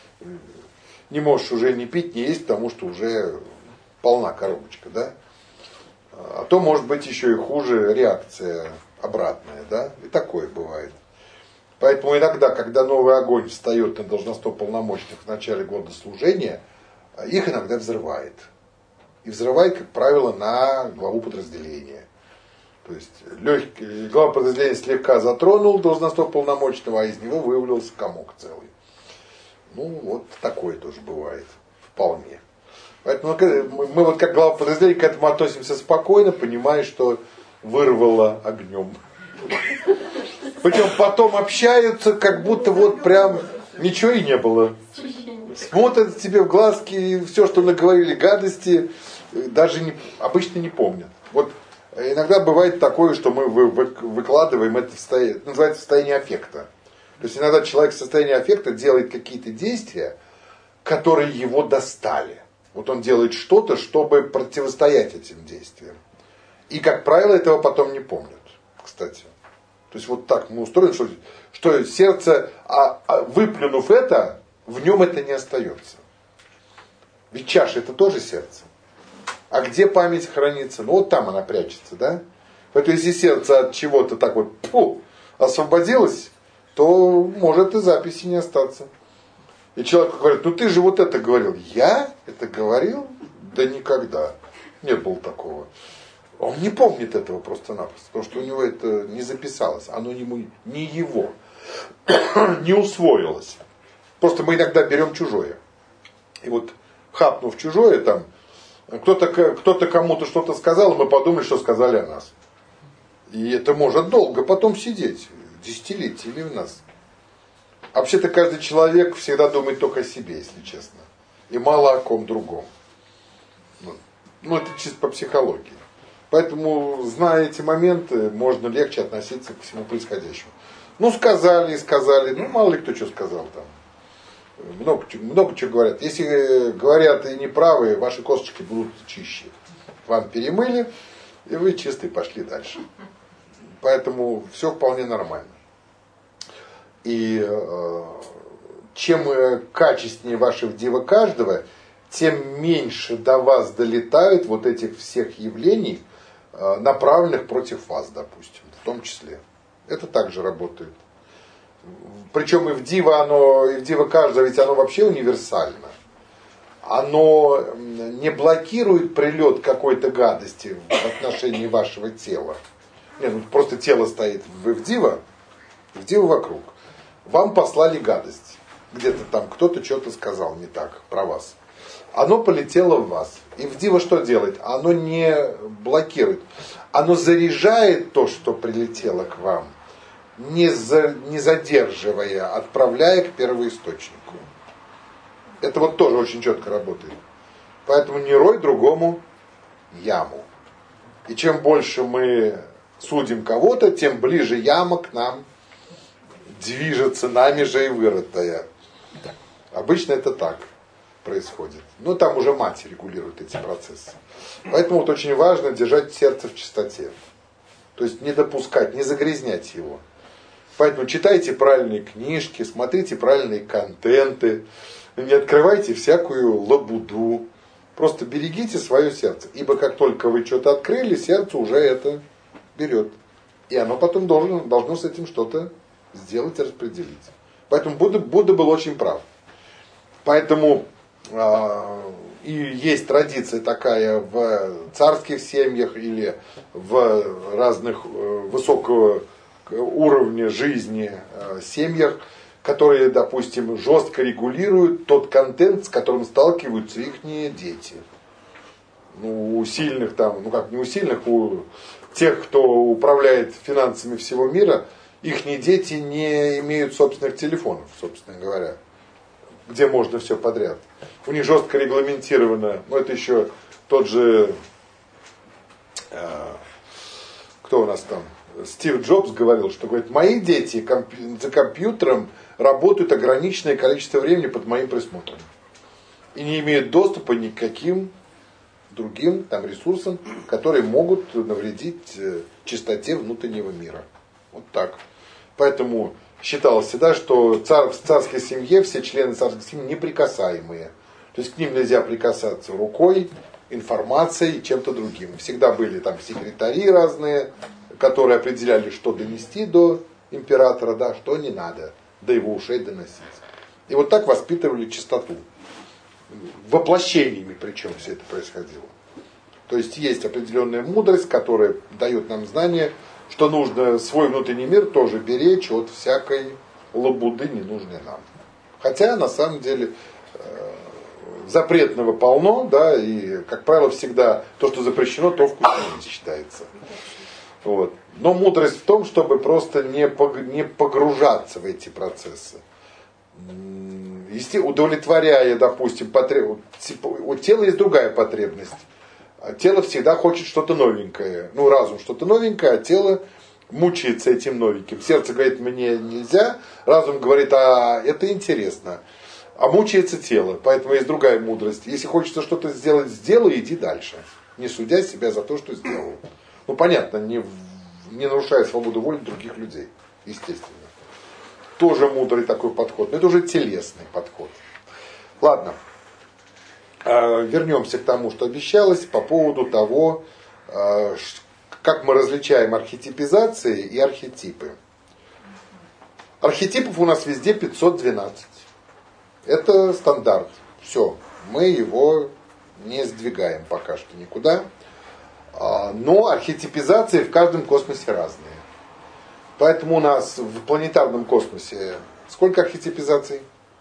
[SPEAKER 1] не можешь уже не пить, не есть, потому что уже полна коробочка, да? А то, может быть, еще и хуже реакция обратная, да? И такое бывает. Поэтому иногда, когда новый огонь встает на должностно полномочных в начале года служения, их иногда взрывает. И взрывает, как правило, на главу подразделения. То есть легкий, глава подразделения слегка затронул должностного полномочного, а из него вывалился комок целый. Ну, вот такое тоже бывает. Вполне. Поэтому мы вот как глава подразделения к этому относимся спокойно, понимая, что вырвало огнем. Причем потом общаются, как будто вот прям ничего и не было. Смотрят тебе в глазки, и все, что наговорили гадости, даже не, обычно не помнят. Вот иногда бывает такое, что мы выкладываем это в состояние, называется состояние аффекта. То есть иногда человек в состоянии аффекта делает какие-то действия, которые его достали. Вот он делает что-то, чтобы противостоять этим действиям. И, как правило, этого потом не помнят, кстати. То есть вот так мы устроены, что, что сердце, а, а, выплюнув это, в нем это не остается. Ведь чаша это тоже сердце. А где память хранится? Ну вот там она прячется, да? Поэтому если сердце от чего-то так вот фу, освободилось, то может и записи не остаться. И человек говорит, ну ты же вот это говорил. Я это говорил? Да никогда. Не было такого. Он не помнит этого просто-напросто, потому что у него это не записалось, оно ему, не его, не усвоилось. Просто мы иногда берем чужое. И вот хапнув чужое, там, кто-то, кто-то кому-то что-то сказал, и мы подумали, что сказали о нас. И это может долго потом сидеть, десятилетиями в нас. Вообще-то каждый человек всегда думает только о себе, если честно. И мало о ком другом. Ну, это чисто по психологии. Поэтому, зная эти моменты, можно легче относиться к всему происходящему. Ну, сказали и сказали, ну, мало ли кто что сказал там. Много, много чего говорят. Если говорят и неправы, ваши косточки будут чище. Вам перемыли, и вы чистые пошли дальше. Поэтому все вполне нормально. И э, чем качественнее ваши вдевы каждого, тем меньше до вас долетают вот этих всех явлений, э, направленных против вас, допустим, в том числе. Это также работает. Причем и в дива, оно, и в дива каждого, ведь оно вообще универсально. Оно не блокирует прилет какой-то гадости в отношении вашего тела. Не, ну просто тело стоит в дива, в дива вокруг. Вам послали гадость. Где-то там кто-то что-то сказал не так про вас. Оно полетело в вас. И в диво что делает? Оно не блокирует. Оно заряжает то, что прилетело к вам, не, за, не задерживая, отправляя к первоисточнику. Это вот тоже очень четко работает. Поэтому не рой другому яму. И чем больше мы судим кого-то, тем ближе яма к нам движется, нами же и вырытая. Обычно это так происходит. Но там уже мать регулирует эти процессы. Поэтому вот очень важно держать сердце в чистоте. То есть не допускать, не загрязнять его. Поэтому читайте правильные книжки, смотрите правильные контенты, не открывайте всякую лабуду. Просто берегите свое сердце. Ибо как только вы что-то открыли, сердце уже это берет. И оно потом должно, должно с этим что-то сделать и распределить. Поэтому Будда, Будда был очень прав. Поэтому э, и есть традиция такая в царских семьях или в разных э, высокого уровня жизни э, семьях, которые, допустим, жестко регулируют тот контент, с которым сталкиваются их дети. Ну, у сильных там, ну как не у сильных, у тех, кто управляет финансами всего мира, их дети не имеют собственных телефонов, собственно говоря, где можно все подряд. У них жестко регламентировано, ну это еще тот же, э, кто у нас там, Стив Джобс говорил, что говорит, мои дети компью- за компьютером работают ограниченное количество времени под моим присмотром. И не имеют доступа ни к каким другим там, ресурсам, которые могут навредить э, чистоте внутреннего мира. Вот так. Поэтому считалось всегда, что цар, в царской семье все члены царской семьи неприкасаемые. То есть к ним нельзя прикасаться рукой, информацией, чем-то другим. Всегда были там секретари разные, которые определяли, что донести до императора, да, что не надо до его ушей доносить. И вот так воспитывали чистоту. Воплощениями причем все это происходило. То есть есть определенная мудрость, которая дает нам знание, что нужно свой внутренний мир тоже беречь от всякой лабуды, ненужной нам. Хотя на самом деле запретного полно, да, и, как правило, всегда то, что запрещено, то вкуснее считается. Вот. Но мудрость в том, чтобы просто не погружаться в эти процессы. Удовлетворяя, допустим, потреб... у тела есть другая потребность. Тело всегда хочет что-то новенькое. Ну, разум что-то новенькое, а тело мучается этим новеньким. Сердце говорит, мне нельзя, разум говорит, а это интересно. А мучается тело, поэтому есть другая мудрость. Если хочется что-то сделать, сделай, иди дальше. Не судя себя за то, что сделал. Ну, понятно, не, не нарушая свободу воли других людей, естественно. Тоже мудрый такой подход, но это уже телесный подход. Ладно, вернемся к тому, что обещалось по поводу того, как мы различаем архетипизации и архетипы. Архетипов у нас везде пятьсот двенадцать. Это стандарт. Все, мы его Не сдвигаем пока что никуда. Но архетипизации в каждом космосе разные. Поэтому у нас в планетарном космосе сколько архетипизаций?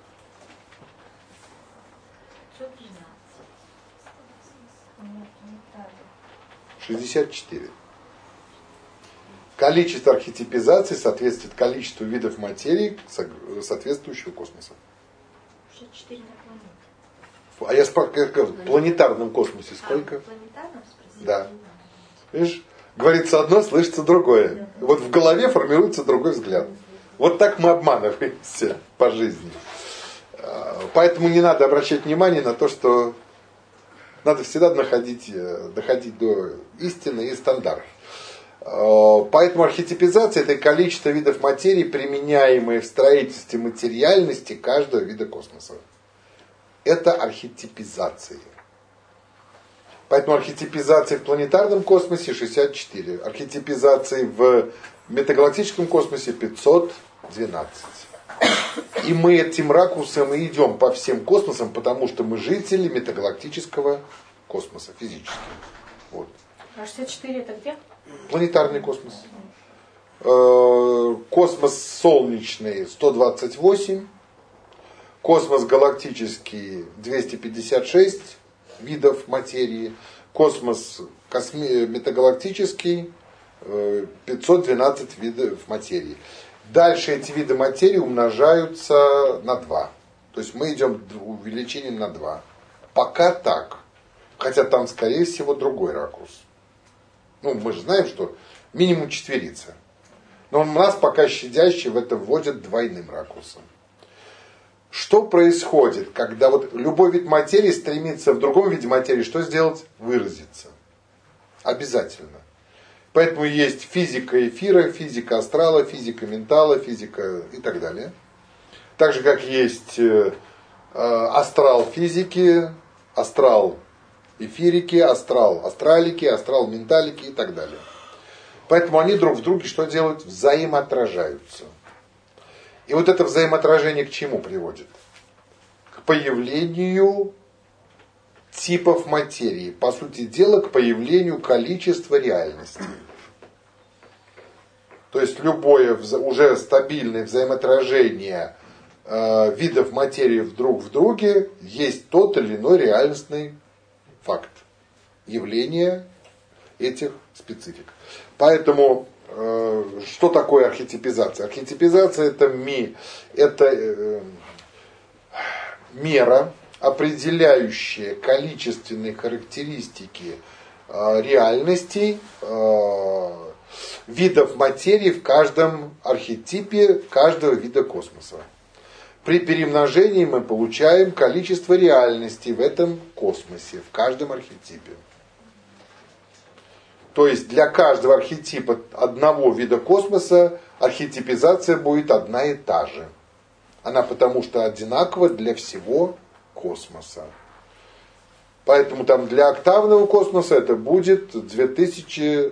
[SPEAKER 1] шестьдесят четыре. Количество архетипизаций соответствует количеству видов материи соответствующего космоса.
[SPEAKER 2] шестьдесят четыре на планете.
[SPEAKER 1] А я спрашиваю, в планетарном космосе сколько?
[SPEAKER 2] А, в планетарном спросили?
[SPEAKER 1] Да. Видишь, говорится одно, слышится другое. Вот в голове формируется другой взгляд. Вот так мы обманываемся по жизни. Поэтому не надо обращать внимание на то, что надо всегда находить, доходить до истины и стандартов. Поэтому архетипизация – это количество видов материи, применяемые в строительстве материальности каждого вида космоса. Это архетипизация. Поэтому архетипизации в планетарном космосе шестьдесят четыре. Архетипизации в метагалактическом космосе пятьсот двенадцать. И мы этим ракурсом и идем по всем космосам, потому что мы жители метагалактического космоса, физически. Вот.
[SPEAKER 3] А шестьдесят четыре это где?
[SPEAKER 1] Планетарный космос. Космос солнечный сто двадцать восемь. Космос галактический двести пятьдесят шесть видов материи. Космос косми... метагалактический пятьсот двенадцать видов материи. Дальше эти виды материи умножаются на два. То есть мы идем увеличением на два. Пока так. Хотя там, скорее всего, другой ракурс. Ну, мы же знаем, что минимум четверица. Но у нас пока щадящие в это вводят двойным ракурсом. Что происходит, когда вот любой вид материи стремится в другом виде материи, что сделать? Выразиться. Обязательно. Поэтому есть физика эфира, физика астрала, физика ментала, физика и так далее. Так же, как есть э, астрал физики, астрал эфирики, астрал астралики, астрал менталики и так далее. Поэтому они друг в друге что делают? Взаимоотражаются. И вот это взаимоотражение к чему приводит? К появлению типов материи. По сути дела, к появлению количества реальностей. То есть любое уже стабильное взаимоотражение э, видов материи друг в друге есть тот или иной реальностный факт. Явление этих специфик. Поэтому что такое архетипизация? Архетипизация это, ми, это э, мера, определяющая количественные характеристики э, реальностей, э, видов материи в каждом архетипе каждого вида космоса. При перемножении мы получаем количество реальностей в этом космосе, в каждом архетипе. То есть для каждого архетипа одного вида космоса архетипизация будет одна и та же. Она потому что одинакова для всего космоса. Поэтому там для октавного космоса это будет две тысячи,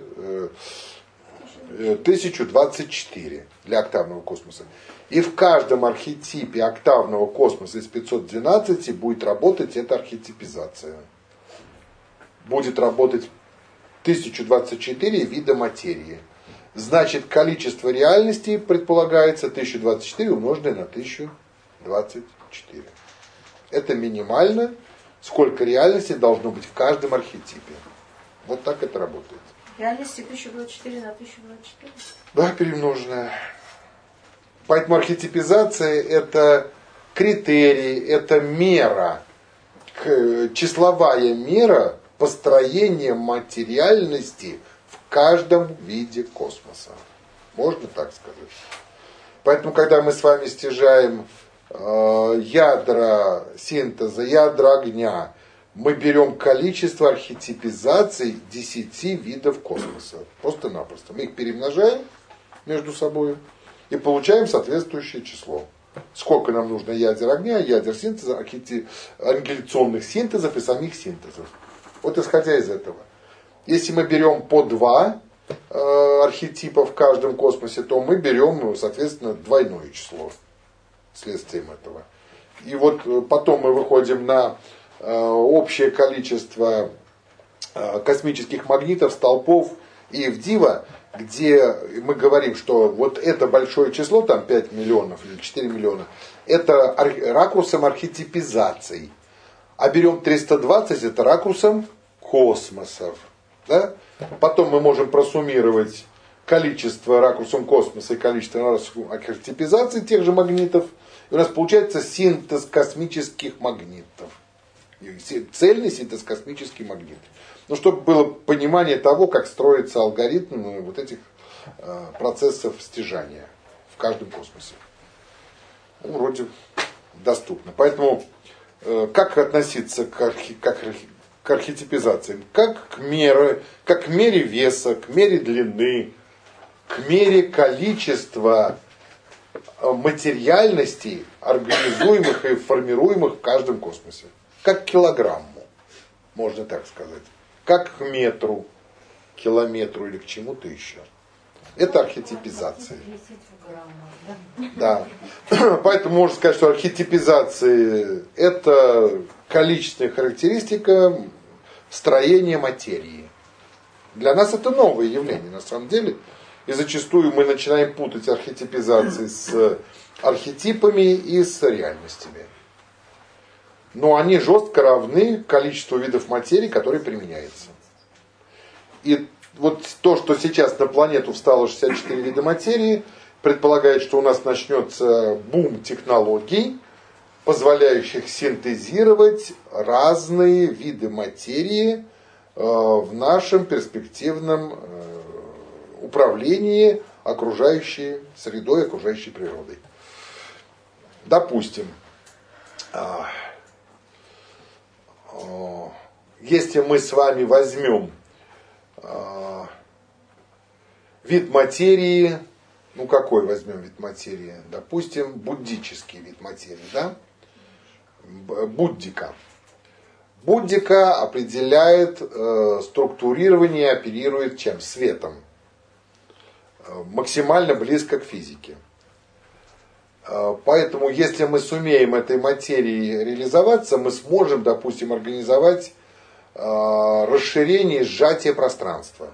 [SPEAKER 1] тысяча двадцать четыре для октавного космоса. И в каждом архетипе октавного космоса из пятисот двенадцати будет работать эта архетипизация. Будет работать тысяча двадцать четыре вида материи. Значит, количество реальностей предполагается тысяча двадцать четыре умноженное на тысячу двадцать четыре. Это минимально, сколько реальностей должно быть в каждом архетипе. Вот так это работает.
[SPEAKER 3] Реальности тысяча двадцать четыре на тысячу двадцать четыре?
[SPEAKER 1] Да, перемноженное. Поэтому архетипизация это критерий, это мера, числовая мера построения материальности в каждом виде космоса. Можно так сказать. Поэтому, когда мы с вами стяжаем э, ядра синтеза, ядра огня, мы берем количество архетипизаций десяти видов космоса. Просто-напросто. Мы их перемножаем между собой и получаем соответствующее число. Сколько нам нужно ядер огня, ядер синтеза, архети... ангеляционных синтезов и самих синтезов. Вот исходя из этого. Если мы берем по два э, архетипа в каждом космосе, то мы берем, соответственно, двойное число следствием этого. И вот потом мы выходим на общее количество космических магнитов, столпов и в Дива, где мы говорим, что вот это большое число, там пять миллионов или четыре миллиона, это ракурсом архетипизации. А берем триста двадцать, это ракурсом космосов. Да? Потом мы можем просуммировать количество ракурсом космоса и количество ракурсом архетипизации тех же магнитов. И у нас получается синтез космических магнитов. Цельный синтез космических магнитов. Ну, чтобы было понимание того, как строится алгоритм вот этих э, процессов стяжания в каждом космосе. Ну, вроде доступно. Поэтому э, как относиться к, архи, как, к архетипизации? Как к, мере, как к мере веса, к мере длины, к мере количества материальностей, организуемых и формируемых в каждом космосе. Как к килограмму, можно так сказать. Как к метру, километру или к чему-то еще. Это архетипизация. Да. Поэтому можно сказать, что архетипизация – это количественная характеристика строения материи. Для нас это новое явление на самом деле. И зачастую мы начинаем путать архетипизации с архетипами и с реальностями. Но они жестко равны количеству видов материи, которые применяются. И вот то, что сейчас на планету встало шестьдесят четыре вида материи, предполагает, что у нас начнется бум технологий, позволяющих синтезировать разные виды материи в нашем перспективном управлении окружающей средой, окружающей природой. Допустим, если мы с вами возьмем вид материи, ну какой возьмем вид материи? Допустим, буддический вид материи, да? Буддика. Буддика определяет э, структурирование, оперирует чем? Светом. Э, максимально близко к физике. Э, поэтому, если мы сумеем этой материи реализоваться, мы сможем, допустим, организовать э, расширение и сжатие пространства.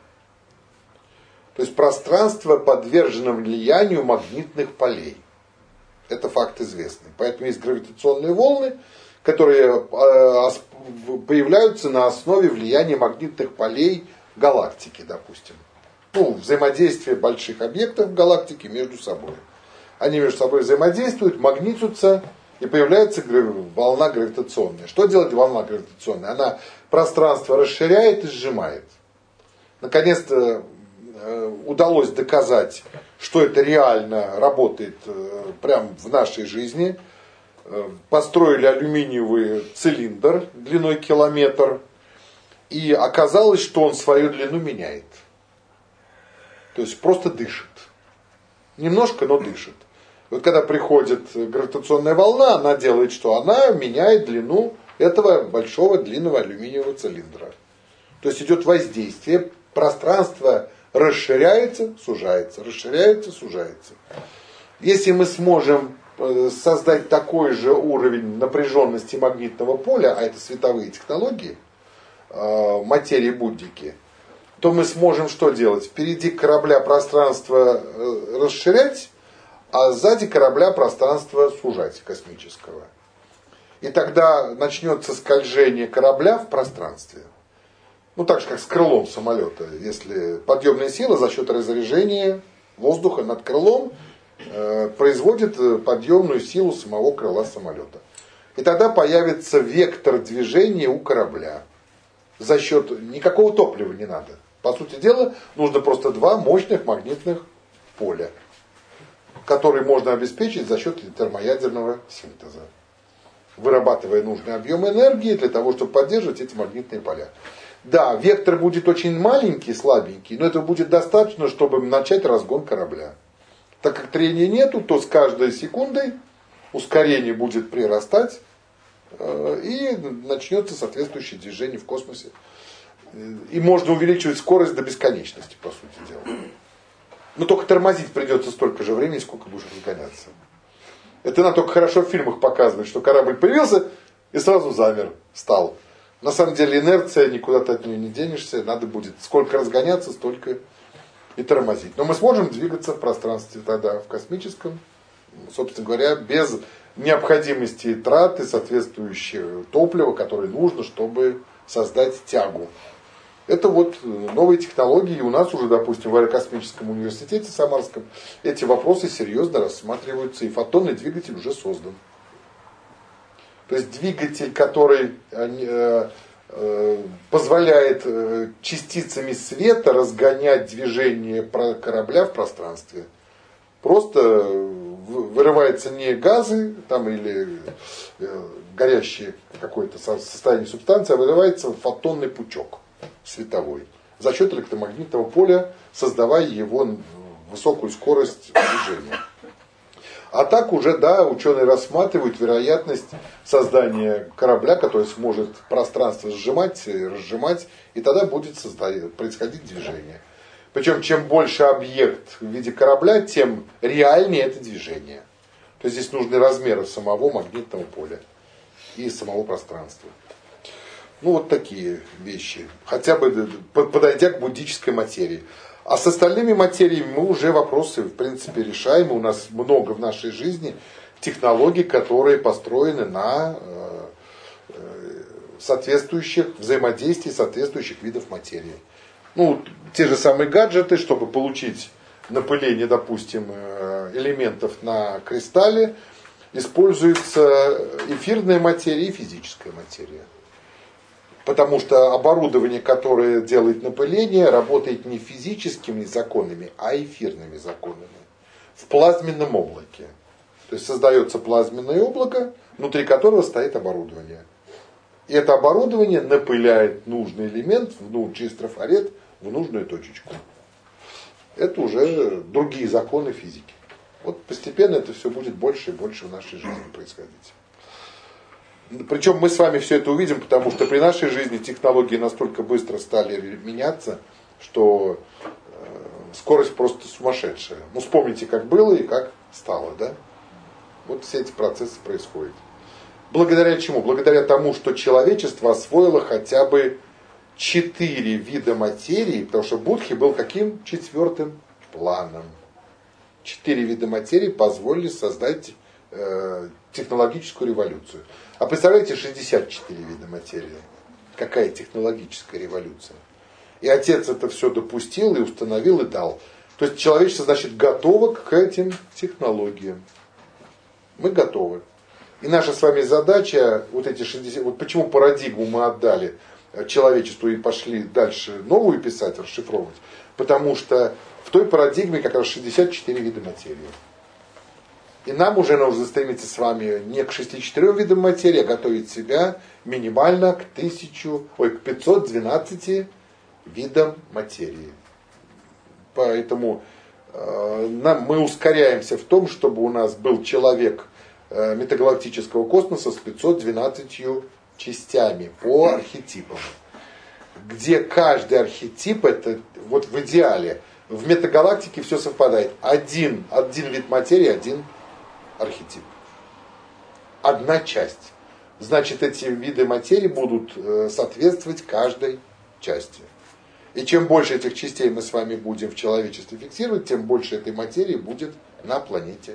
[SPEAKER 1] То есть пространство подвержено влиянию магнитных полей. Это факт известный. Поэтому есть гравитационные волны, которые появляются на основе влияния магнитных полей галактики, допустим. Ну, взаимодействие больших объектов галактики между собой. Они между собой взаимодействуют, магнитятся, и появляется волна гравитационная. Что делает волна гравитационная? Она пространство расширяет и сжимает. Наконец-то удалось доказать, что это реально работает прямо в нашей жизни. Построили алюминиевый цилиндр длиной километр, и оказалось, что он свою длину меняет. То есть просто дышит. Немножко, но дышит. Вот когда приходит гравитационная волна, она делает что? Она меняет длину этого большого длинного алюминиевого цилиндра. То есть идет воздействие, пространство расширяется, сужается, расширяется, сужается. Если мы сможем создать такой же уровень напряженности магнитного поля, а это световые технологии, материи буддики, то мы сможем что делать? Впереди корабля пространство расширять, а сзади корабля пространство сужать космического. И тогда начнется скольжение корабля в пространстве. Ну, так же, как с крылом самолета. Если подъемная сила за счет разряжения воздуха над крылом э, производит подъемную силу самого крыла самолета. И тогда появится вектор движения у корабля. За счет никакого топлива не надо. По сути дела, нужно просто два мощных магнитных поля, которые можно обеспечить за счет термоядерного синтеза, вырабатывая нужный объем энергии для того, чтобы поддерживать эти магнитные поля. Да, вектор будет очень маленький, слабенький, но этого будет достаточно, чтобы начать разгон корабля. Так как трения нету, то с каждой секундой ускорение будет прирастать, и начнется соответствующее движение в космосе. И можно увеличивать скорость до бесконечности, по сути дела. Но только тормозить придется столько же времени, сколько будешь разгоняться. Это нам только хорошо в фильмах показывают, что корабль появился, И сразу замер, встал. На самом деле инерция, никуда ты от нее не денешься, надо будет сколько разгоняться, столько и тормозить. Но мы сможем двигаться в пространстве тогда, в космическом, собственно говоря, без необходимости траты соответствующего топлива, которое нужно, чтобы создать тягу. Это вот новые технологии. И у нас уже, допустим, в Аэрокосмическом университете Самарском эти вопросы серьезно рассматриваются, и фотонный двигатель уже создан. То есть двигатель, который э, э, позволяет э, частицами света разгонять движение корабля в пространстве. Просто вырываются не газы там, или э, горящие какое-то состояние субстанции, а вырывается фотонный пучок световой за счет электромагнитного поля, создавая его высокую скорость движения. А так уже, да, ученые рассматривают вероятность создания корабля, который сможет пространство сжимать, разжимать, и тогда будет создать, происходить движение. Причем, чем больше объект в виде корабля, тем реальнее это движение. То есть здесь нужны размеры самого магнитного поля и самого пространства. Ну, вот такие вещи. Хотя бы подойдя к буддической материи. А с остальными материями мы уже вопросы, в принципе, решаем. У нас много в нашей жизни технологий, которые построены на э, э, соответствующих взаимодействии соответствующих видов материи. Ну, те же самые гаджеты, чтобы получить напыление, допустим, элементов на кристалле, используется эфирная материя и физическая материя. Потому что оборудование, которое делает напыление, работает не физическими законами, а эфирными законами. В плазменном облаке. То есть создается плазменное облако, внутри которого стоит оборудование. И это оборудование напыляет нужный элемент, ну, через трафарет, в нужную точечку. Это уже другие законы физики. Вот постепенно это все будет больше и больше в нашей жизни происходить. Причем мы с вами все это увидим, потому что при нашей жизни технологии настолько быстро стали меняться, что э, скорость просто сумасшедшая. Ну, вспомните, как было и как стало, да? Вот все эти процессы происходят. Благодаря чему? Благодаря тому, что человечество освоило хотя бы четыре вида материи, потому что Будхи был каким? Четвертым планом. Четыре вида материи позволили создать э, технологическую революцию. А представляете, шестьдесят четыре вида материи. Какая технологическая революция. И Отец это все допустил и установил и дал. То есть человечество, значит, готово к этим технологиям. Мы готовы. И наша с вами задача, вот эти шестьдесят, вот почему парадигму мы отдали человечеству и пошли дальше новую писать, расшифровывать. Потому что в той парадигме как раз шестьдесят четыре вида материи. И нам уже нужно стремиться с вами не к шестидесяти четырем видам материи, а готовить себя минимально к, тысячу, ой, к пятьсот двенадцати видам материи. Поэтому э, нам, мы ускоряемся в том, чтобы у нас был человек э, метагалактического космоса с пятьюстами двенадцатью частями по архетипам. Где каждый архетип, это вот в идеале, в метагалактике все совпадает. Один, один вид материи, один архетип. Одна часть. Значит, эти виды материи будут соответствовать каждой части. И чем больше этих частей мы с вами будем в человечестве фиксировать, тем больше этой материи будет на планете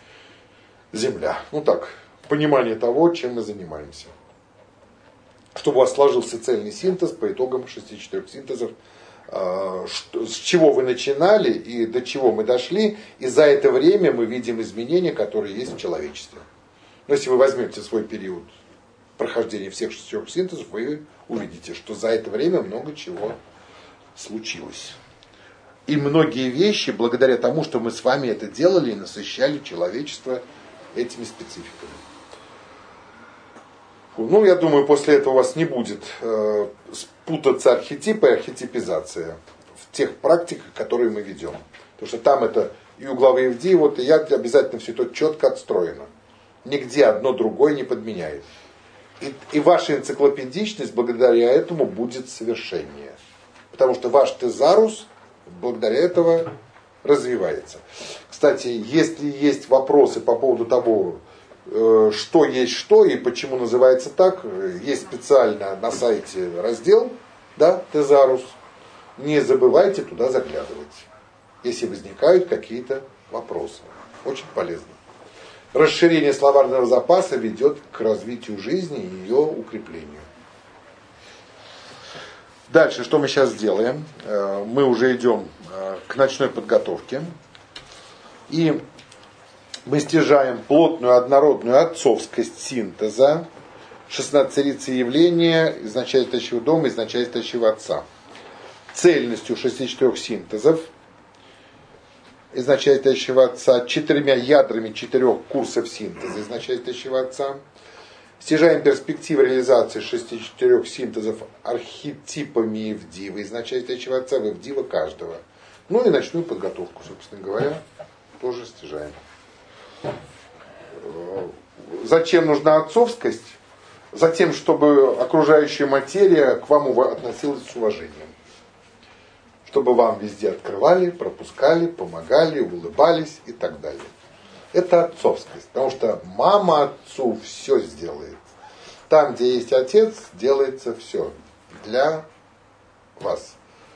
[SPEAKER 1] Земля. Ну так, понимание того, чем мы занимаемся. Чтобы у вас сложился цельный синтез по итогам шестидесяти четырёх синтезов, с чего вы начинали и до чего мы дошли, и за это время мы видим изменения, которые есть в человечестве. Но если вы возьмете свой период прохождения всех шестидесяти четырёх синтезов, вы увидите, что за это время много чего случилось. И многие вещи, благодаря тому, что мы с вами это делали, насыщали человечество этими спецификами. Ну, я думаю, после этого у вас не будет э, спутаться архетипы и архетипизация в тех практиках, которые мы ведем. Потому что там это и у главы Евдии, вот и я обязательно все это четко отстроено. Нигде одно другое не подменяет. И, и ваша энциклопедичность благодаря этому будет совершеннее. Потому что ваш тезарус благодаря этого развивается. Кстати, если есть вопросы по поводу того, э, что есть что и почему называется так. Есть специально на сайте раздел, да, Тезарус. Не забывайте туда заглядывать, если возникают какие-то вопросы. Очень полезно. Расширение словарного запаса ведет к развитию жизни и ее укреплению. Дальше, что мы сейчас делаем? Мы уже идем к ночной подготовке. И мы стяжаем плотную однородную отцовскость синтеза, шестнадцатилицее явление, изначальствующего дома, изначальствующего отца. Цельностью шестидесяти четырёх синтезов, изначальствующего отца, четырьмя ядрами четырех курсов синтеза, изначальствующего отца. Стяжаем перспективы реализации шестидесяти четырёх синтезов архетипами Евдивы, изначальствующего отца, в Евдива каждого. Ну и ночную подготовку, собственно говоря, тоже стяжаем. Зачем нужна отцовскость? Затем, чтобы окружающая материя к вам относилась с уважением. Чтобы вам везде открывали, пропускали, помогали, улыбались и так далее. Это отцовскость, потому что мама отцу все сделает. Там, где есть отец, делается все для вас.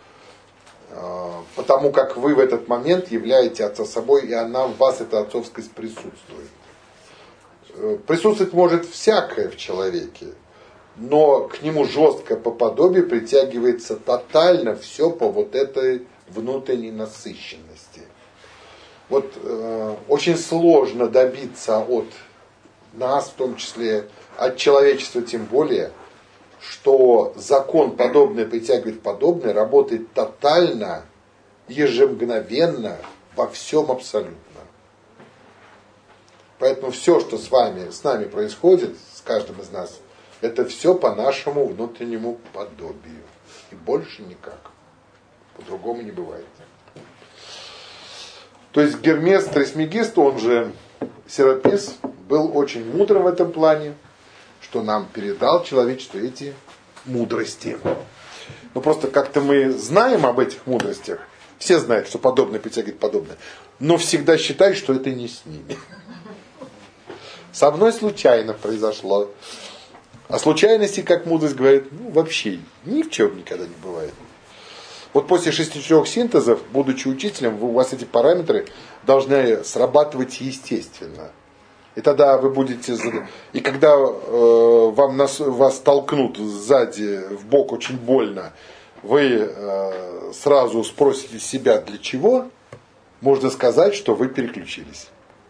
[SPEAKER 1] Потому как вы в этот момент являете отца собой, и она в вас, эта отцовскость, присутствует. Присутствовать может всякое в человеке, но к нему жестко по подобию притягивается тотально все по вот этой внутренней насыщенности. Вот э, очень сложно добиться от нас, в том числе от человечества тем более, что закон подобное притягивает подобное, работает тотально, ежемгновенно, во всем абсолютно. Поэтому все, что с вами, с нами происходит, с каждым из нас, это все по нашему внутреннему подобию. И больше никак. По-другому не бывает. То есть Гермес Трисмегист, он же Серапис, был очень мудрым в этом плане, что нам передал человечеству эти мудрости. Но просто как-то мы знаем об этих мудростях, все знают, что подобное притягивает подобное, но всегда считают, что это не с ними. Со мной случайно произошло. А случайности, как мудрость говорит, ну, вообще ни в чем никогда не бывает. Вот после шестидесяти четырёх синтезов, будучи учителем, у вас эти параметры должны срабатывать естественно. И тогда вы будете... И когда э, вам нас, вас толкнут сзади, в бок очень больно, вы э, сразу спросите себя, для чего, можно сказать, что вы переключились.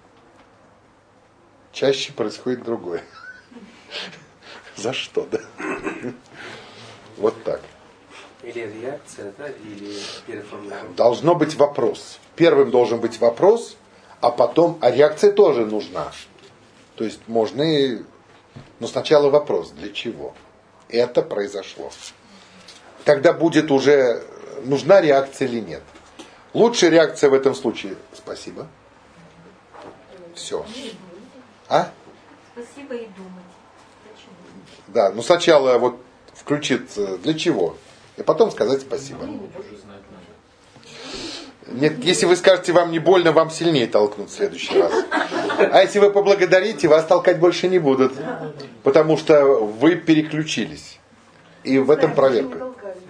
[SPEAKER 1] Чаще происходит другое. За что, да? Вот так.
[SPEAKER 7] Или реакция, да, или переформировка.
[SPEAKER 1] Должно быть вопрос. Первым должен быть вопрос, а потом, а реакция тоже нужна. То есть можно и... Но сначала вопрос, для чего это произошло. Тогда будет уже, нужна реакция или нет. Лучшая реакция в этом случае, спасибо. Все. А?
[SPEAKER 2] Спасибо и думать. Почему?
[SPEAKER 1] Да, ну сначала вот включиться для чего, и потом сказать спасибо. Нет, если вы скажете, вам не больно, вам сильнее толкнут в следующий раз. А если вы поблагодарите, вас толкать больше не будут. Потому что вы переключились. И в этом проверка.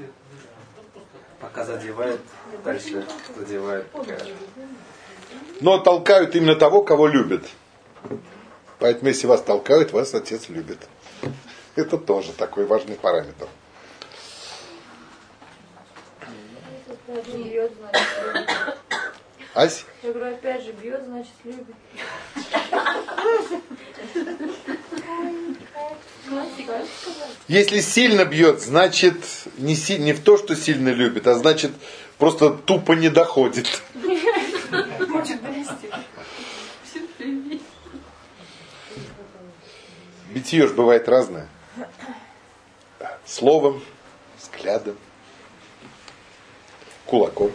[SPEAKER 7] Пока задевает, дальше задевает.
[SPEAKER 1] Но толкают именно того, кого любят. Поэтому если вас толкают, вас отец любит. Это тоже такой важный параметр.
[SPEAKER 3] Бьет, значит, любит.
[SPEAKER 1] Ась?
[SPEAKER 3] Я говорю, опять же, бьет, значит, любит.
[SPEAKER 1] Если сильно бьет, значит не, си, не в то, что сильно любит, а значит просто тупо не доходит.
[SPEAKER 3] Хочет довести.
[SPEAKER 1] Битье же бывает разное. Словом, взглядом, кулаком,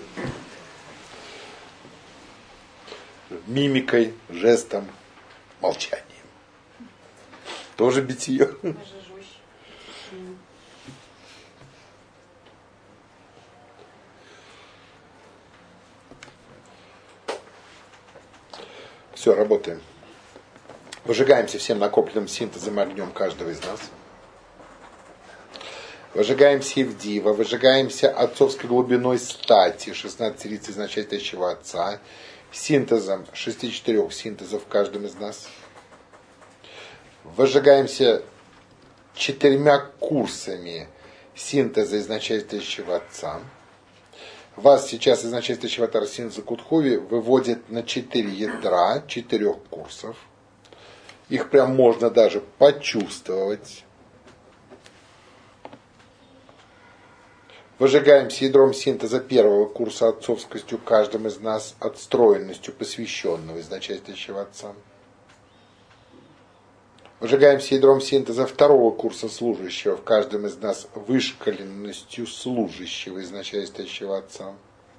[SPEAKER 1] мимикой, жестом, молчанием. Тоже битье. Все, работаем. Выжигаемся всем накопленным синтезом и огнем каждого из нас. Выжигаемся в дива, выжигаемся отцовской глубиной стати, шестнадцати лиц изначальствующего отца, синтезом шести четырех синтезов в каждом из нас. Выжигаемся четырьмя курсами синтеза изначальствующего отца. Вас сейчас изначальствующего отца синтеза Кутхуви выводит на четыре ядра, четырех курсов. Их прям можно даже почувствовать. Выжигаемся ядром синтеза первого курса отцовскостью каждым из нас, отстроенностью посвященного изначальствующего отца. Выжигаемся ядром синтеза второго курса служащего в каждом из нас, вышкаленностью служащего изначальствующего отца.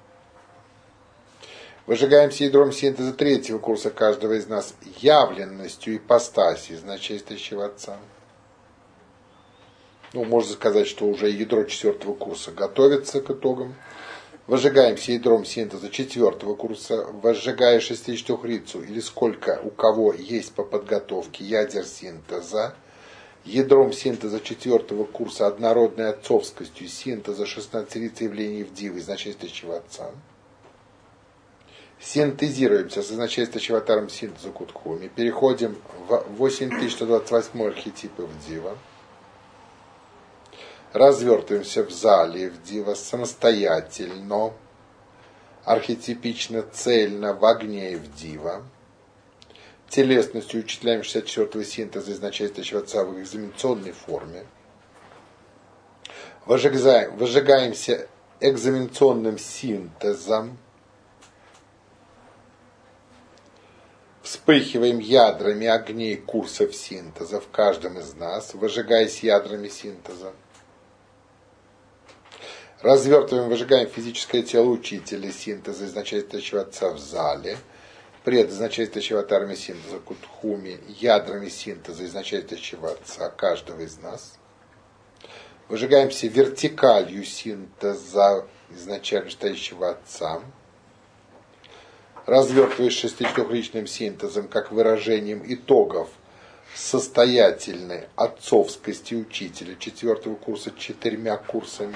[SPEAKER 1] Выжигаемся ядром синтеза третьего курса каждого из нас, явленностью ипостаси изначальствующего отца. Ну, можно сказать, что уже ядро четвертого курса готовится к итогам. Выжигаемся ядром синтеза четвертого курса, возжигая шестичетырехрицу, или сколько у кого есть по подготовке ядер синтеза, ядром синтеза четвертого курса, однородной отцовскостью синтеза шестнадцати явлений в дивы изначальствующего отца. Синтезируемся с изначальствующим аватаром синтеза Кутхуми, переходим в восемь тысяч сто двадцать восемь архетипов дива. Развертываемся в зале в дива самостоятельно, архетипично, цельно в огне в дива. Телесностью учитляем шестьдесят четвёртого синтеза изначальствующего отца в экзаменационной форме. Выжигаем, выжигаемся экзаменационным синтезом. Вспыхиваем ядрами огней курсов синтеза в каждом из нас, выжигаясь ядрами синтеза. Развертываем, выжигаем физическое тело учителя синтеза изначальствующего отца в зале, предизначальствующего аватарами синтеза Кутхуми, ядрами синтеза изначальствующего отца каждого из нас. Выжигаемся вертикалью синтеза изначальствующего отца. Развертываясь шестичетырехличным синтезом, как выражением итогов состоятельной отцовскости учителя четвертого курса четырьмя курсами.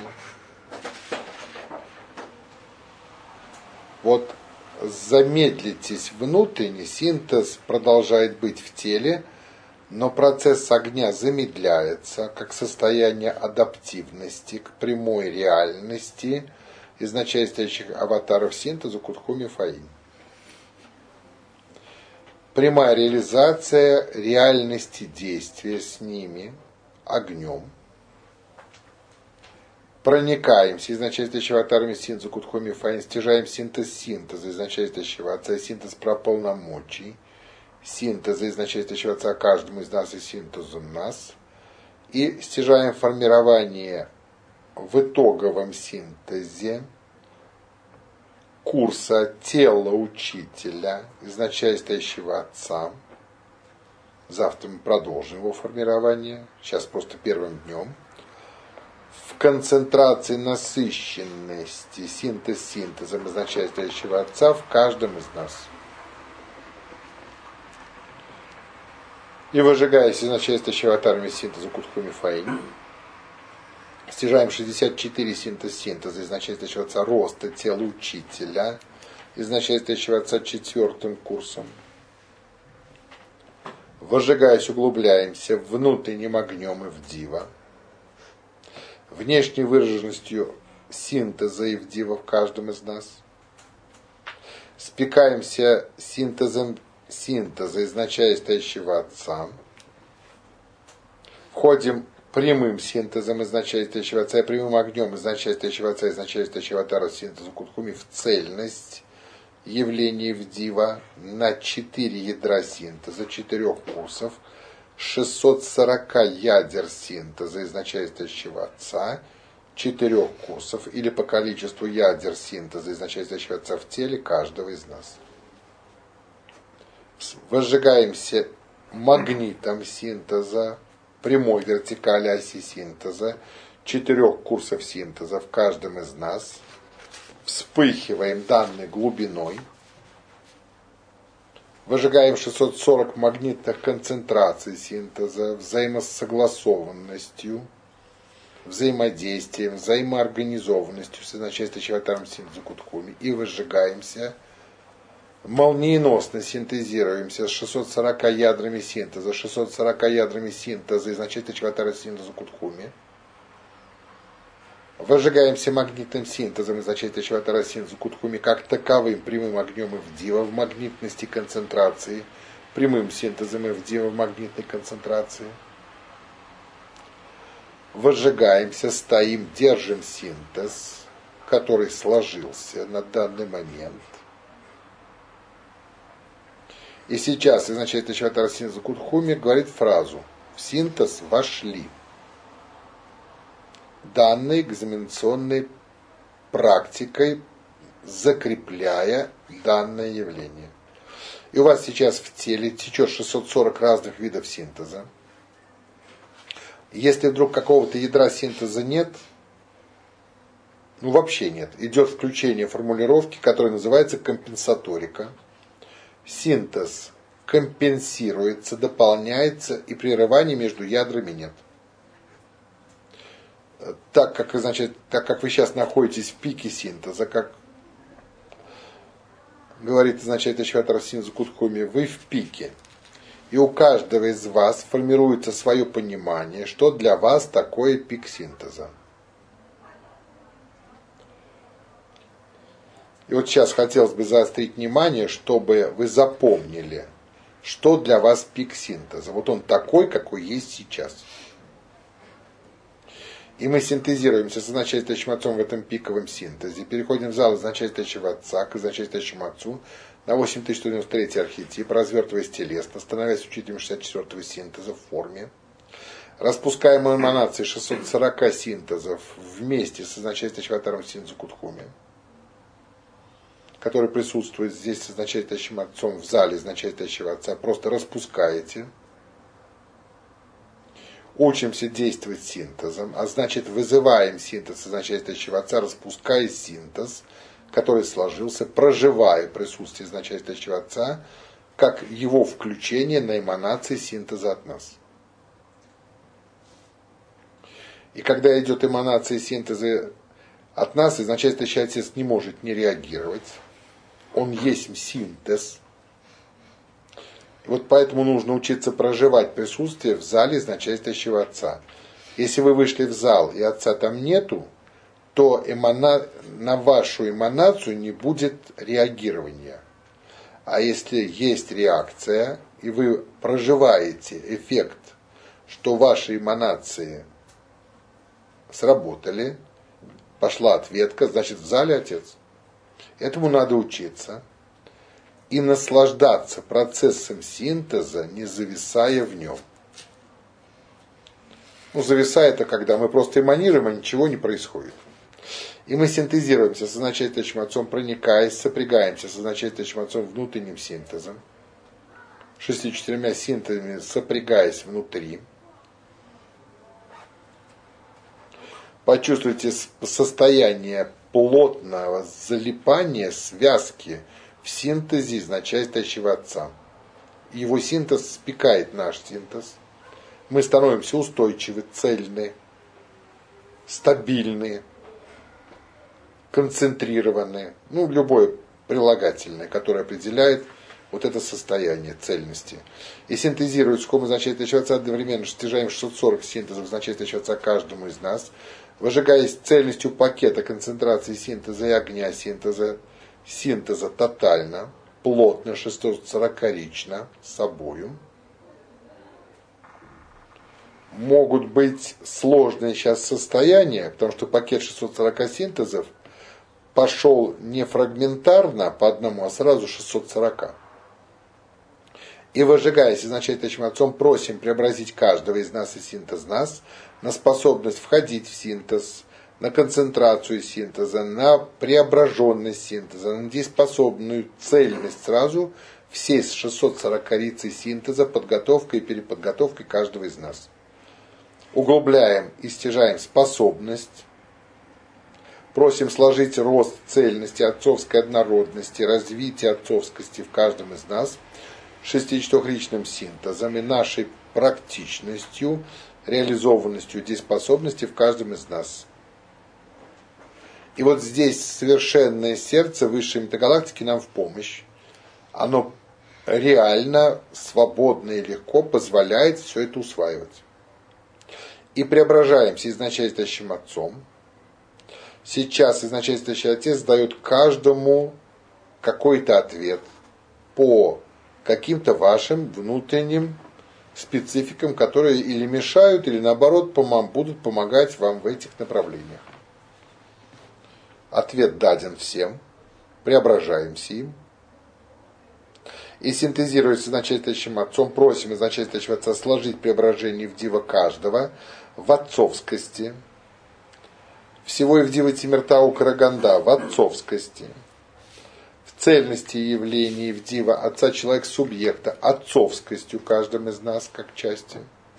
[SPEAKER 1] Вот замедлитесь внутренне, синтез продолжает быть в теле, но процесс огня замедляется, как состояние адаптивности к прямой реальности изначальствующих аватаров синтеза Кутхуми Фаинь. Прямая реализация реальности действия с ними, огнем. Проникаемся изначальствующего аватарами синтеза Кутхуми Фаинь, стяжаем синтез синтеза изначальствующего отца, синтез про полномочий, синтеза изначальствующего отца каждому из нас и синтезу нас, и стяжаем формирование в итоговом синтезе курса тела учителя, изначальствующего отца. Завтра мы продолжим его формирование, сейчас просто первым днем. В концентрации насыщенности синтез синтезом изначальствующего отца в каждом из нас. И выжигаясь изначальствующего аватарами синтеза Кутхуми Фаинь, стяжаем шестьдесят четыре синтез синтеза изначальствующего отца роста тела учителя, изначальствующего отца четвертым курсом. Выжигаясь, углубляемся внутренним огнем и в дива. Внешней выраженностью синтеза и в дива в каждом из нас. Спекаемся синтезом синтеза изначальствующего отца. Входим прямым синтезом изначальствующего отца и прямым огнем изначальствующего отца и изначальствующего аватара синтеза Кутхуми в цельность явлений в дива на четыре ядра синтеза, четырех курсов, шестьсот сорок ядер синтеза изначальствующего отца, четырех курсов, или по количеству ядер синтеза изначальствующего отца в теле каждого из нас. Возжигаемся магнитом синтеза, прямой вертикали оси синтеза, четырех курсов синтеза в каждом из нас. Вспыхиваем данной глубиной. Выжигаем шестьсот сорок магнитных концентраций синтеза взаимосогласованностью, взаимодействием, взаимоорганизованностью с изначальным атомом синтеза Кутхуми. И выжигаемся, молниеносно синтезируемся с шестьсот сорока ядрами синтеза, шестьсот сорока ядрами синтеза изначального атома синтеза Кутхуми. Выжигаемся магнитным синтезом изначального атома синтеза Кутхуми как таковым, прямым огнем Ивдива в магнитности концентрации, прямым синтезом Ивдива в магнитной концентрации. Выжигаемся, стоим, держим синтез, который сложился на данный момент. И сейчас изначального атома синтеза Кутхуми говорит фразу: в синтез вошли. Данной экзаменационной практикой закрепляя данное явление. И у вас сейчас в теле течет шестьсот сорок разных видов синтеза. Если вдруг какого-то ядра синтеза нет, ну вообще нет, идет включение формулировки, которая называется компенсаторика. Синтез компенсируется, дополняется, и прерываний между ядрами нет. Так как, значит, так как вы сейчас находитесь в пике синтеза, как говорит изначальный атом синтеза Кутхуми, вы в пике. И у каждого из вас формируется свое понимание, что для вас такое пик синтеза. И вот сейчас хотелось бы заострить внимание, чтобы вы запомнили, что для вас пик синтеза. Вот он такой, какой есть сейчас. И мы синтезируемся с изначальным отцом в этом пиковом синтезе. Переходим в зал изначального отца к изначальному отцу на восемь тысяч сто девяносто третий архетип, развертываясь телесно, становясь учителем шестьдесят четвёртого синтеза в форме. Распускаем эманации шестьсот сорок синтезов вместе с изначальным атомом синтеза Кутхуми, который присутствует здесь с изначальным отцом в зале изначального отца. Просто распускаете. Учимся действовать синтезом, а значит вызываем синтез изначального отца, распуская синтез, который сложился, проживая присутствие изначального отца, как его включение на эманации синтеза от нас. И когда идет эманация синтеза от нас, изначальный отец не может не реагировать. Он есть синтез. И вот поэтому нужно учиться проживать присутствие в зале изначального отца. Если вы вышли в зал и отца там нету, то эмана... на вашу эманацию не будет реагирования. А если есть реакция, и вы проживаете эффект, что ваши эманации сработали, пошла ответка, значит в зале отец. Этому надо учиться. И наслаждаться процессом синтеза, не зависая в нем. Ну, зависая это когда мы просто эманируем, а ничего не происходит. И мы синтезируемся с изначальным отцом, проникаясь, сопрягаемся с изначальным отцом внутренним синтезом, шестью четырьмя синтезами сопрягаясь внутри. Почувствуйте состояние плотного залипания, связки в синтезе изначального отца. Его синтез спекает наш синтез. Мы становимся устойчивы, цельны, стабильны, концентрированы. Ну, любое прилагательное, которое определяет вот это состояние цельности. И синтезируя схему изначального отца, одновременно стяжаем шестьсот сорок синтезов изначального отца каждому из нас, выжигаясь цельностью пакета концентрации синтеза и огня синтеза, синтеза тотально, плотно, шестьсот сорокарично, с собою. Могут быть сложные сейчас состояния, потому что пакет шестьсот сорок синтезов пошел не фрагментарно по одному, а сразу шестьсот сорок. И выжигаясь изначальным отцом, просим преобразить каждого из нас и синтез нас на способность входить в синтез, на концентрацию синтеза, на преображенность синтеза, на дееспособную цельность сразу всей шестьсот сорокарицей синтеза, подготовкой и переподготовкой каждого из нас. Углубляем и стяжаем способность, просим сложить рост цельности, отцовской однородности, развитие отцовскости в каждом из нас, шестичетырехличным синтезом и нашей практичностью, реализованностью дееспособности в каждом из нас. И вот здесь совершенное сердце высшей метагалактики нам в помощь. Оно реально, свободно и легко позволяет все это усваивать. И преображаемся изначальствующим Отцом. Сейчас изначальствующий Отец дает каждому какой-то ответ по каким-то вашим внутренним спецификам, которые или мешают, или наоборот будут помогать вам в этих направлениях. Ответ даден всем, преображаемся им. И синтезируясь с изначальствующим Отцом, просим изначальствующего Отца сложить преображение в дива каждого в отцовскости. Всего и в дива Тимиртау Караганда в отцовскости. В цельности явлений в дива Отца человек субъекта отцовскостью каждым из нас как части.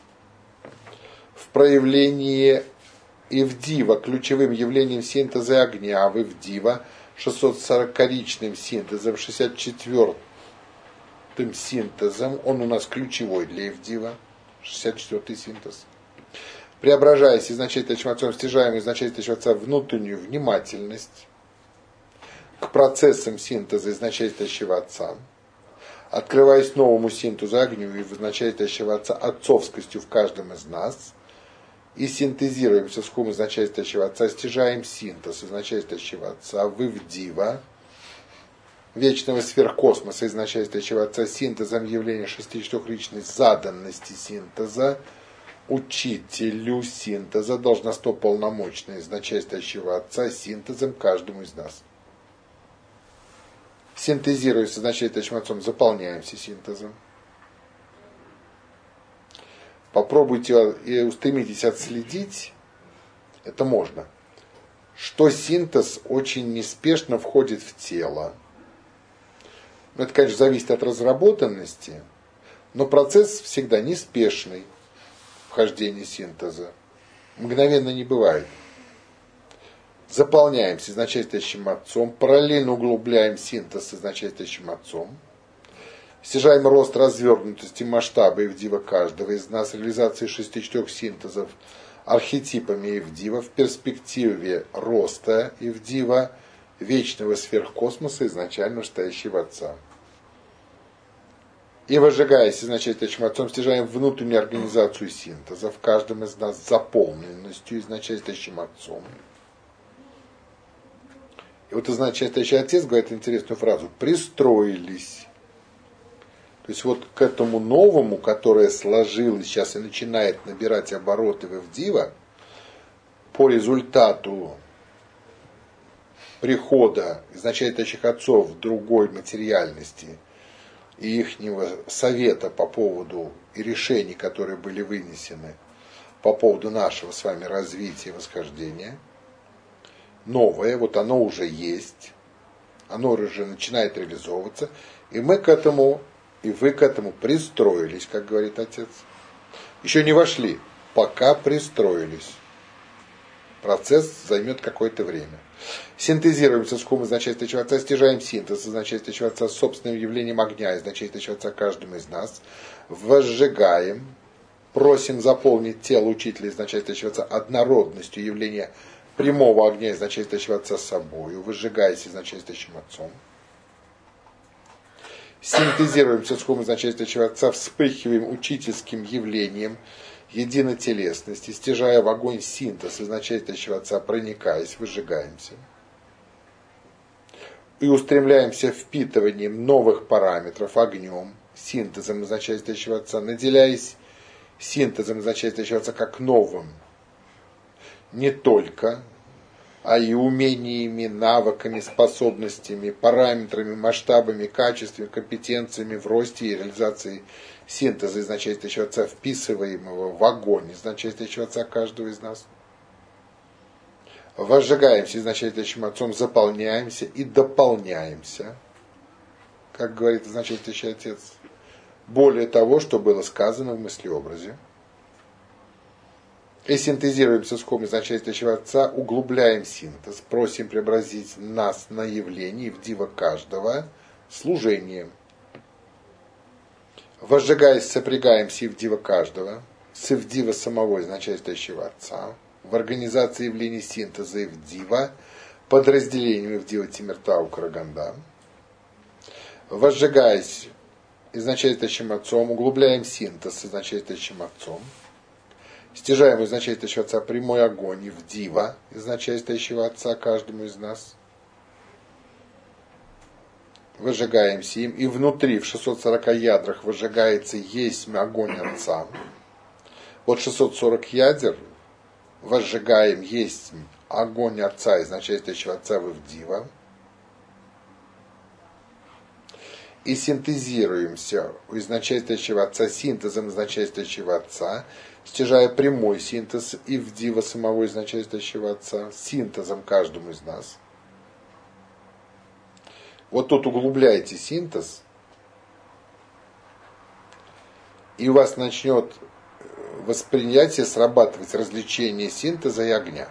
[SPEAKER 1] В проявлении и в дива ключевым явлением синтеза огня, в Ивдива шестисотсорокоричным синтезом, шестьдесят четвёртым синтезом, он у нас ключевой для Ивдива, шестьдесят четвёртый синтез. Преображаясь изначальствующим Отцом, стяжаем изначальствующего Отца внутреннюю внимательность к процессам синтеза изначальствующего Отца, открываясь новому синтезу огню и изначальствующего Отца отцовскостью в каждом из нас, и синтезируемся с хум изначальствующего Отца, стяжаем синтез изначальствующего Отца в Ивдива, вечного сверхкосмоса изначальствующего Отца, синтезом явления шестичетырехличной заданности синтеза, учителю синтеза, должностно полномочной изначальствующего Отца, синтезом каждому из нас. Синтезируясь с изначальствующим Отцом, заполняемся синтезом. Попробуйте и устремитесь отследить, это можно, что синтез очень неспешно входит в тело. Ну, это, конечно, зависит от разработанности, но процесс всегда неспешный, вхождение синтеза. Мгновенно не бывает. Заполняемся изначальствующим Отцом, параллельно углубляем синтез с изначальствующим Отцом, стяжаем рост развернутости масштаба Ивдива каждого из нас, реализации шестичетырех синтезов архетипами Ивдива в перспективе роста Ивдива, вечного сверхкосмоса, изначально стоящего Отца. И возжигаясь изначальствующим Отцом, стяжаем внутреннюю организацию синтеза в каждом из нас заполненностью изначальствующим Отцом. И вот изначальствующий Отец говорит интересную фразу: пристроились. То есть вот к этому новому, которое сложилось сейчас и начинает набирать обороты в Ивдива, по результату прихода изначальствующих Отцов в другой материальности и ихнего совета по поводу и решений, которые были вынесены по поводу нашего с вами развития и восхождения, новое, вот оно уже есть, оно уже начинает реализовываться, и мы к этому, и вы к этому пристроились, как говорит Отец. Еще не вошли, пока пристроились. Процесс займет какое-то время. Синтезируемся с хум изначальствующего Отца, стяжаем синтез изначальствующего Отца с собственным явлением огня изначальствующего Отца каждому из нас, возжигаем, просим заполнить тело учителя изначальствующего Отца однородностью явления прямого огня изначальствующего Отца собою, возжигаясь изначальствующим Отцом. Синтезируемся с хум изначальствующего Отца, вспыхиваем учительским явлением единотелесности, стяжая в огонь синтез изначальствующего Отца, проникаясь, выжигаемся. И устремляемся впитыванием новых параметров огнем, синтезом изначальствующего Отца, наделяясь синтезом изначальствующего Отца как новым, не только, а и умениями, навыками, способностями, параметрами, масштабами, качествами, компетенциями в росте и реализации синтеза изначальствующего Отца, вписываемого в огонь изначальствующего Отца каждого из нас. Возжигаемся изначальствующим Отцом, заполняемся и дополняемся, как говорит изначальствующий Отец, более того, что было сказано в мыслеобразе. И синтезируемся с хом изначальствующего Отца, углубляем синтез, просим преобразить нас на явление в дива каждого служением. Возжигаясь, сопрягаем Сивдива каждого, Сивдива самого, изначальствующего Отца, в организации явлений синтеза Ивдива, подразделением Ивдива Тимиртау Караганда. Возжигаясь изначальствующим Отцом, углубляем синтез изначальствующим Отцом, стяжаем изначальствующего Отца прямой огонь Ивдива, изначальствующего Отца каждому из нас. Выжигаемся им, и внутри, в шестьсот сорока ядрах, выжигается есть огонь Отца. Вот шестьсот сорок ядер возжигаем есть огонь Отца, изначальствующего Отца в Ивдива. И синтезируемся у изначальствующего Отца синтезом изначальствующего Отца, стяжая прямой синтез Ивдива самого изначальствующего Отца, синтезом каждому из нас. Вот тут углубляете синтез, и у вас начнет восприятие срабатывать развлечение синтеза и огня.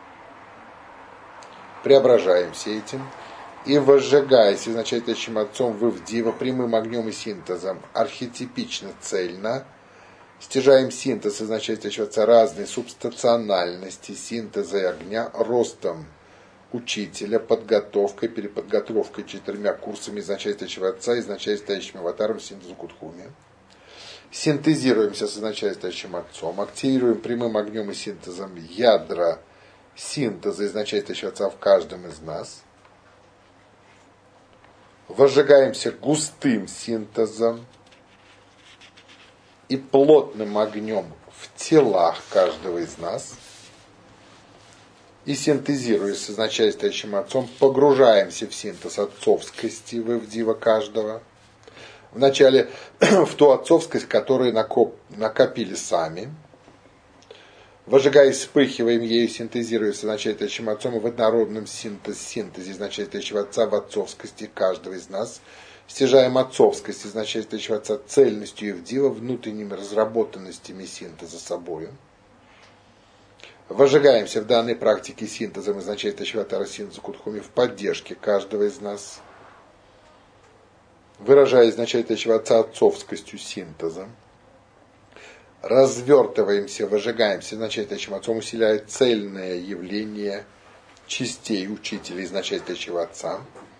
[SPEAKER 1] Преображаемся этим, и возжигаясь изначальствующим Отцом в Ивдива прямым огнем и синтезом, архетипично цельно, стяжаем синтез изначальствующего Отца разной субстанциональности синтеза и огня ростом учителя, подготовкой, переподготовкой четырьмя курсами изначальствующего Отца и изначальствующим аватаром синтезу Кудхуми. Синтезируемся с изначальствующим Отцом, активируем прямым огнем и синтезом ядра синтеза изначальствующего Отца в каждом из нас. Возжигаемся густым синтезом и плотным огнем в телах каждого из нас. И синтезируясь с изначальствующим Отцом, погружаемся в синтез отцовскости в Ивдива каждого. Вначале в ту отцовскость, которую накопили сами. Возжигаясь, вспыхиваем ею, синтезируясь с изначальствующим Отцом и в однородном синтез, синтезе изначальствующего Отца в отцовскости каждого из нас. Стяжаем отцовскость изначальствующего Отца цельностью Ивдива, внутренними разработанностями синтеза собою. Возжигаемся в данной практике синтезом изначальствующего Атара синтеза Кудхуми в поддержке каждого из нас, выражая изначальствующего Отца отцовскостью синтеза. Развертываемся, выжигаемся изначальствующим Отцом, усиляя цельное явление частей учителя изначальствующего Отца.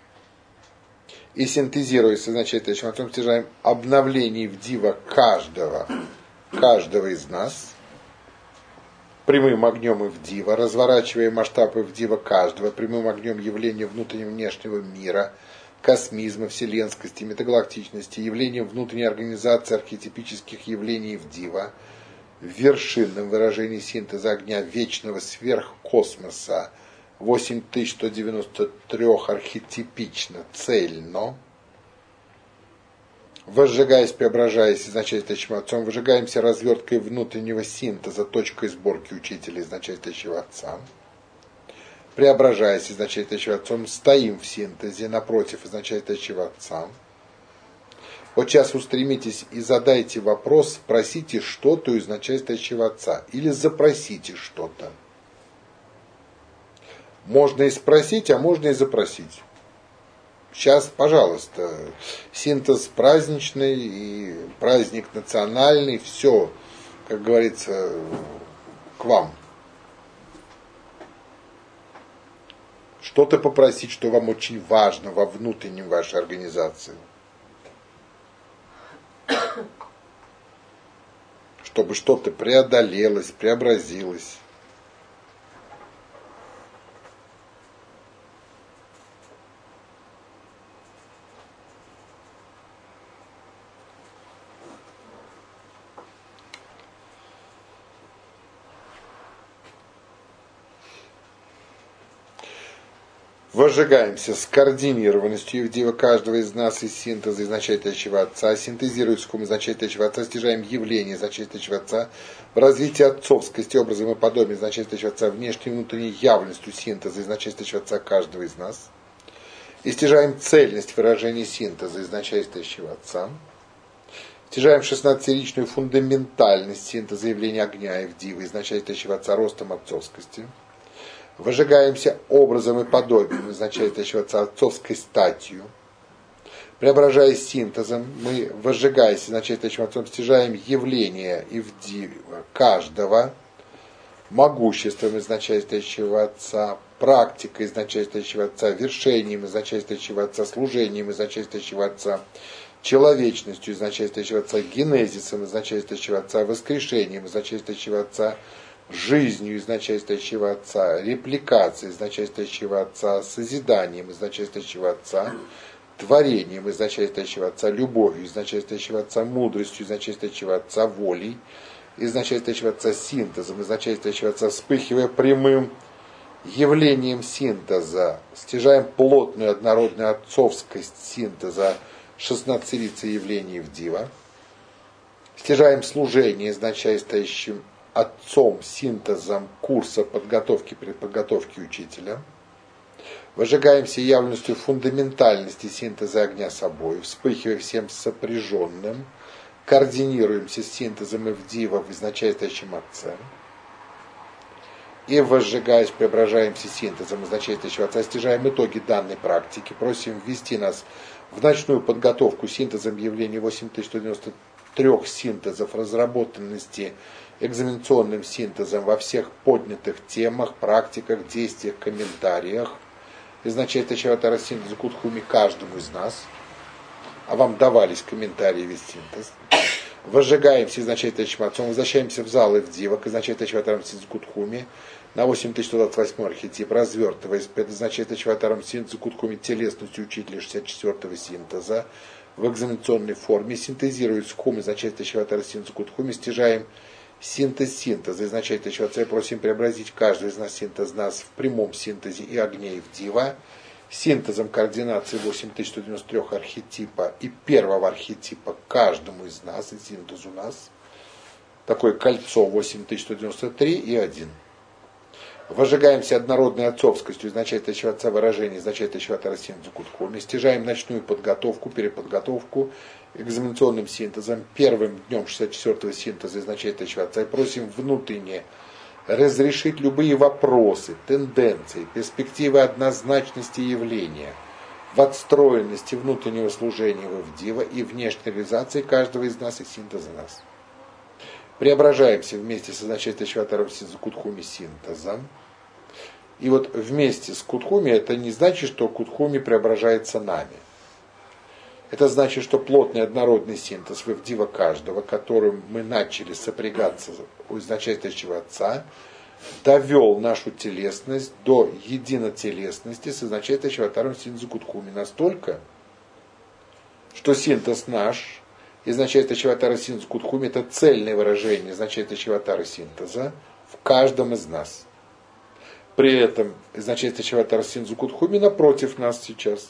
[SPEAKER 1] И синтезируясь с изначальствующим Отцом, стяжаем обновление Ивдива каждого, каждого из нас, прямым огнем Ивдива, разворачивая масштаб Ивдива каждого, прямым огнем явления внутреннего и внешнего мира, космизма, вселенскости, метагалактичности, явлением внутренней организации архетипических явлений Ивдива, в вершинном выражении синтеза огня вечного сверхкосмоса, восемь тысяч сто девяносто три архетипично, цельно, возжигаясь, преображаясь изначальствующим Отцом, выжигаемся разверткой внутреннего синтеза, точкой сборки учителя изначальствующего Отца. Преображаясь изначальствующим Отцом, стоим в синтезе напротив изначальствующего Отца. Вот сейчас устремитесь и задайте вопрос, спросите что-то у изначальствующего Отца или запросите что-то. Можно и спросить, а можно и запросить. Сейчас, пожалуйста, синтез праздничный и праздник национальный, все, как говорится, к вам. Что-то попросить, что вам очень важно во внутреннем вашей организации. Чтобы что-то преодолелось, преобразилось. Возжигаемся с координированностью Ивдива каждого из нас из синтеза изначальствующего Отца, синтезируя с изначальствующего Отца, стяжаем явление изначальствующего Отца в развитии отцовскости, образом и подобием изначальствующего Отца, внешней и внутренней явленностью синтеза изначальствующего Отца каждого из нас, и стяжаем цельность выражения синтеза изначальствующего Отца, стяжаем шестнадцатиричную фундаментальность синтеза явления огня Ивдива изначальствующего Отца ростом отцовскости, выжигаемся образом и подобием изначальствующего Отца отцовской статью, Преображаясь синтезом, мы, возжигаясь изначальным отцом, стяжаем явление Ивдива каждого, могуществом изначального Отца, практикой изначального Отца, вершением изначального Отца, служением изначального Отца, человечностью изначального Отца, генезисом изначального Отца, воскрешением изначального Отца, жизнью изначального Отца, репликацией изначального Отца, созиданием изначального Отца, творением изначального Отца, любовью изначального Отца, мудростью изначального Отца, волей изначального Отца, синтезом изначального Отца, вспыхивая прямым явлением синтеза, стяжаем плотную однородную отцовскость синтеза шестнадцатилицей явлений в Дива, стяжаем служение изначальным Отцом синтезом курса подготовки предподготовки учителя, возжигаемся явленностью фундаментальности синтеза огня собой, вспыхивая всем сопряженным, координируемся с синтезом Ивдива в изначальном Отце, и, возжигаясь, преображаемся синтезом изначального Отца, стяжаем итоги данной практики, просим ввести нас в ночную подготовку синтезом явлений восемь тысяч сто девяносто три синтезов, разработанности экзаменационным синтезом во всех поднятых темах, практиках, действиях, комментариях, изначального Отца синтеза Кутхуми каждому из нас, а вам давались комментарии весь синтез. Возжигаемся изначальным Отцом, возвращаемся в зал Ивдива к изначального Отца синтеза Кутхуми на восемь тысяч сто двадцать восьмой архетип, развертываясь перед изначального Отца синтеза Кутхуми телесностью учителя шестьдесят четвёртого синтеза в экзаменационной форме, синтезируя схум изначального Отца синтеза Кутхуми, стяжаем синтез синтеза изначального Отца и просим преобразить каждый из нас синтез нас в прямом синтезе и огне Ивдива, синтезом координации восемь тысяч сто девяносто три архетипа и первого архетипа каждому из нас, и синтез у нас, такое кольцо восемь тысяч сто девяносто три и один. Возжигаемся однородной отцовскостью изначального Отца выражения изначального Отца синтеза Кутхуми, стяжаем ночную подготовку, переподготовку экзаменационным синтезом, первым днем шестьдесят четвёртого синтеза изначального Отца и просим внутренне разрешить любые вопросы, тенденции, перспективы однозначности явления, в отстроенности внутреннего служения в Ивдива и внешней реализации каждого из нас и синтеза нас. Преображаемся вместе с изначальным Отцом синтеза Кутхуми синтезом. И вот вместе с Кутхуми это не значит, что Кутхуми преображается нами. Это значит, что плотный однородный синтез в Ивдива каждого, которым мы начали сопрягаться у изначального Отца, довел нашу телесность до единотелесности с изначальным Отцом синтеза Кутхуми настолько, что синтез наш, изначального Отца синтеза Кутхуми, это цельное выражение изначального Отца синтеза в каждом из нас. При этом изначального Отца синтеза Кутхуми напротив нас сейчас.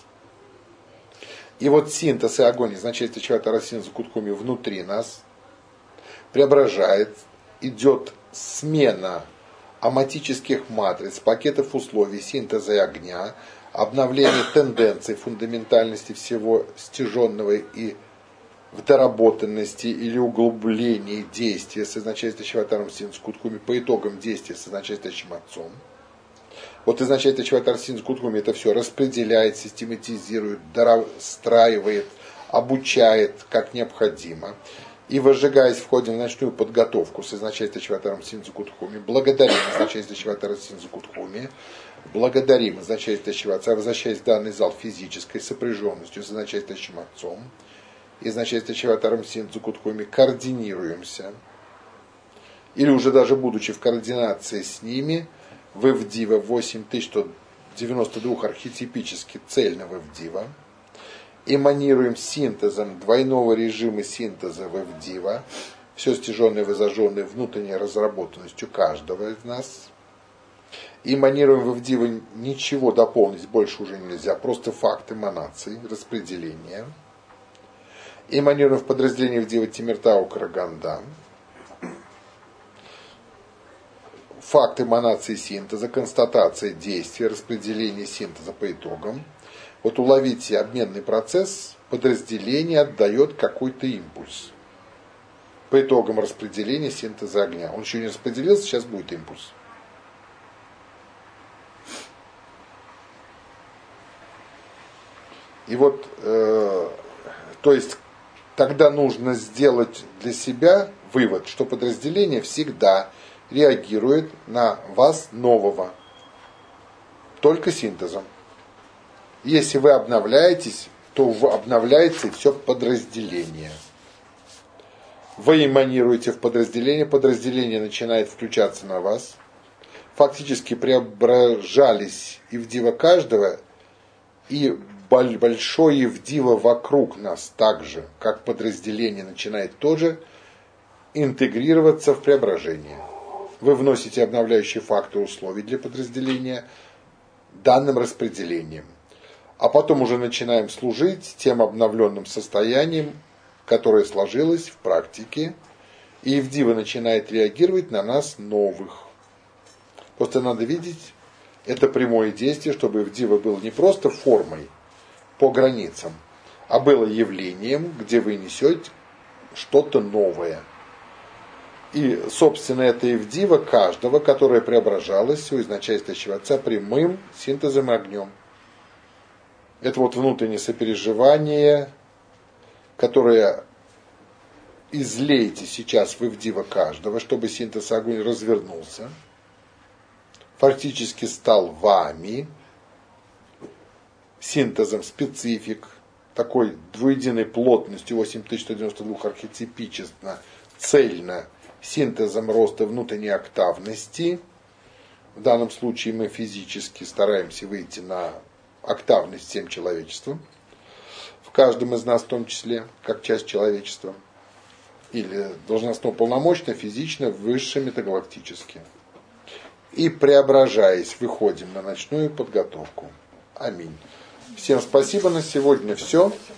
[SPEAKER 1] И вот синтез и огонь изначального Отца синтеза Кутхуми внутри нас преображает, идет смена аматических матриц, пакетов условий синтеза и огня, обновление тенденций фундаментальности всего стяженного и в доработанности или углублении действия с изначальным Отцом синтеза Кутхуми по итогам действия с изначальным Отцом. Вот изначальный Отца синтеза Кутхуми это все распределяет, систематизирует, достраивает, обучает как необходимо. И, возжигаясь, входим в ночную подготовку с изначальным Отцом синтеза Кутхуми, благодарим изначального Отца синтеза Кутхуми, благодарим изначального Отца, возвращаясь в данный зал физической сопряженностью с изначальным Отцом, изначального Отца синтеза Кутхуми, координируемся, или уже даже будучи в координации с ними, в Ивдива восемь тысяч сто девяносто два архетипически цельного Ивдива, эманируем синтезом двойного режима синтеза в Ивдива, все стяженное и зажженное внутренней разработанностью каждого из нас. Эманируем в Ивдива, ничего дополнить больше уже нельзя, просто факт эманации, распределения. Эманируем в подразделении Ивдива Тимиртау Караганда. Факт эманации синтеза, констатация действия, распределение синтеза по итогам. Вот уловите обменный процесс, подразделение отдает какой-то импульс. По итогам распределения синтеза огня. Он еще не распределился, сейчас будет импульс. И вот, э, то есть, тогда нужно сделать для себя вывод, что подразделение всегда реагирует на вас нового. Только синтезом. Если вы обновляетесь, то обновляется и все подразделение. Вы эманируете в подразделение, подразделение начинает включаться на вас. Фактически преображались Ивдива каждого, и большое Ивдива вокруг нас также, как подразделение, начинает тоже интегрироваться в преображение. Вы вносите обновляющие факторы условий для подразделения данным распределением. А потом уже начинаем служить тем обновленным состоянием, которое сложилось в практике, и Ивдива начинает реагировать на нас новых. Просто надо видеть это прямое действие, чтобы Ивдива был не просто формой по границам, а было явлением, где вы несете что-то новое. И, собственно, это Ивдива каждого, которое преображалось у изначальствующего Отца прямым синтезом и огнем. Это вот внутреннее сопереживание, которое излейте сейчас в Ивдива каждого, чтобы синтез огонь развернулся, фактически стал вами, синтезом специфик, такой двуединой плотностью восемь тысяч сто девяносто два архетипично, цельно, синтезом роста внутренней октавности. В данном случае мы физически стараемся выйти на октавность всем человечеством, в каждом из нас в том числе, как часть человечества, или должностно полномочно, физично, выше метагалактически. И преображаясь, выходим на ночную подготовку. Аминь. Всем спасибо, на сегодня все.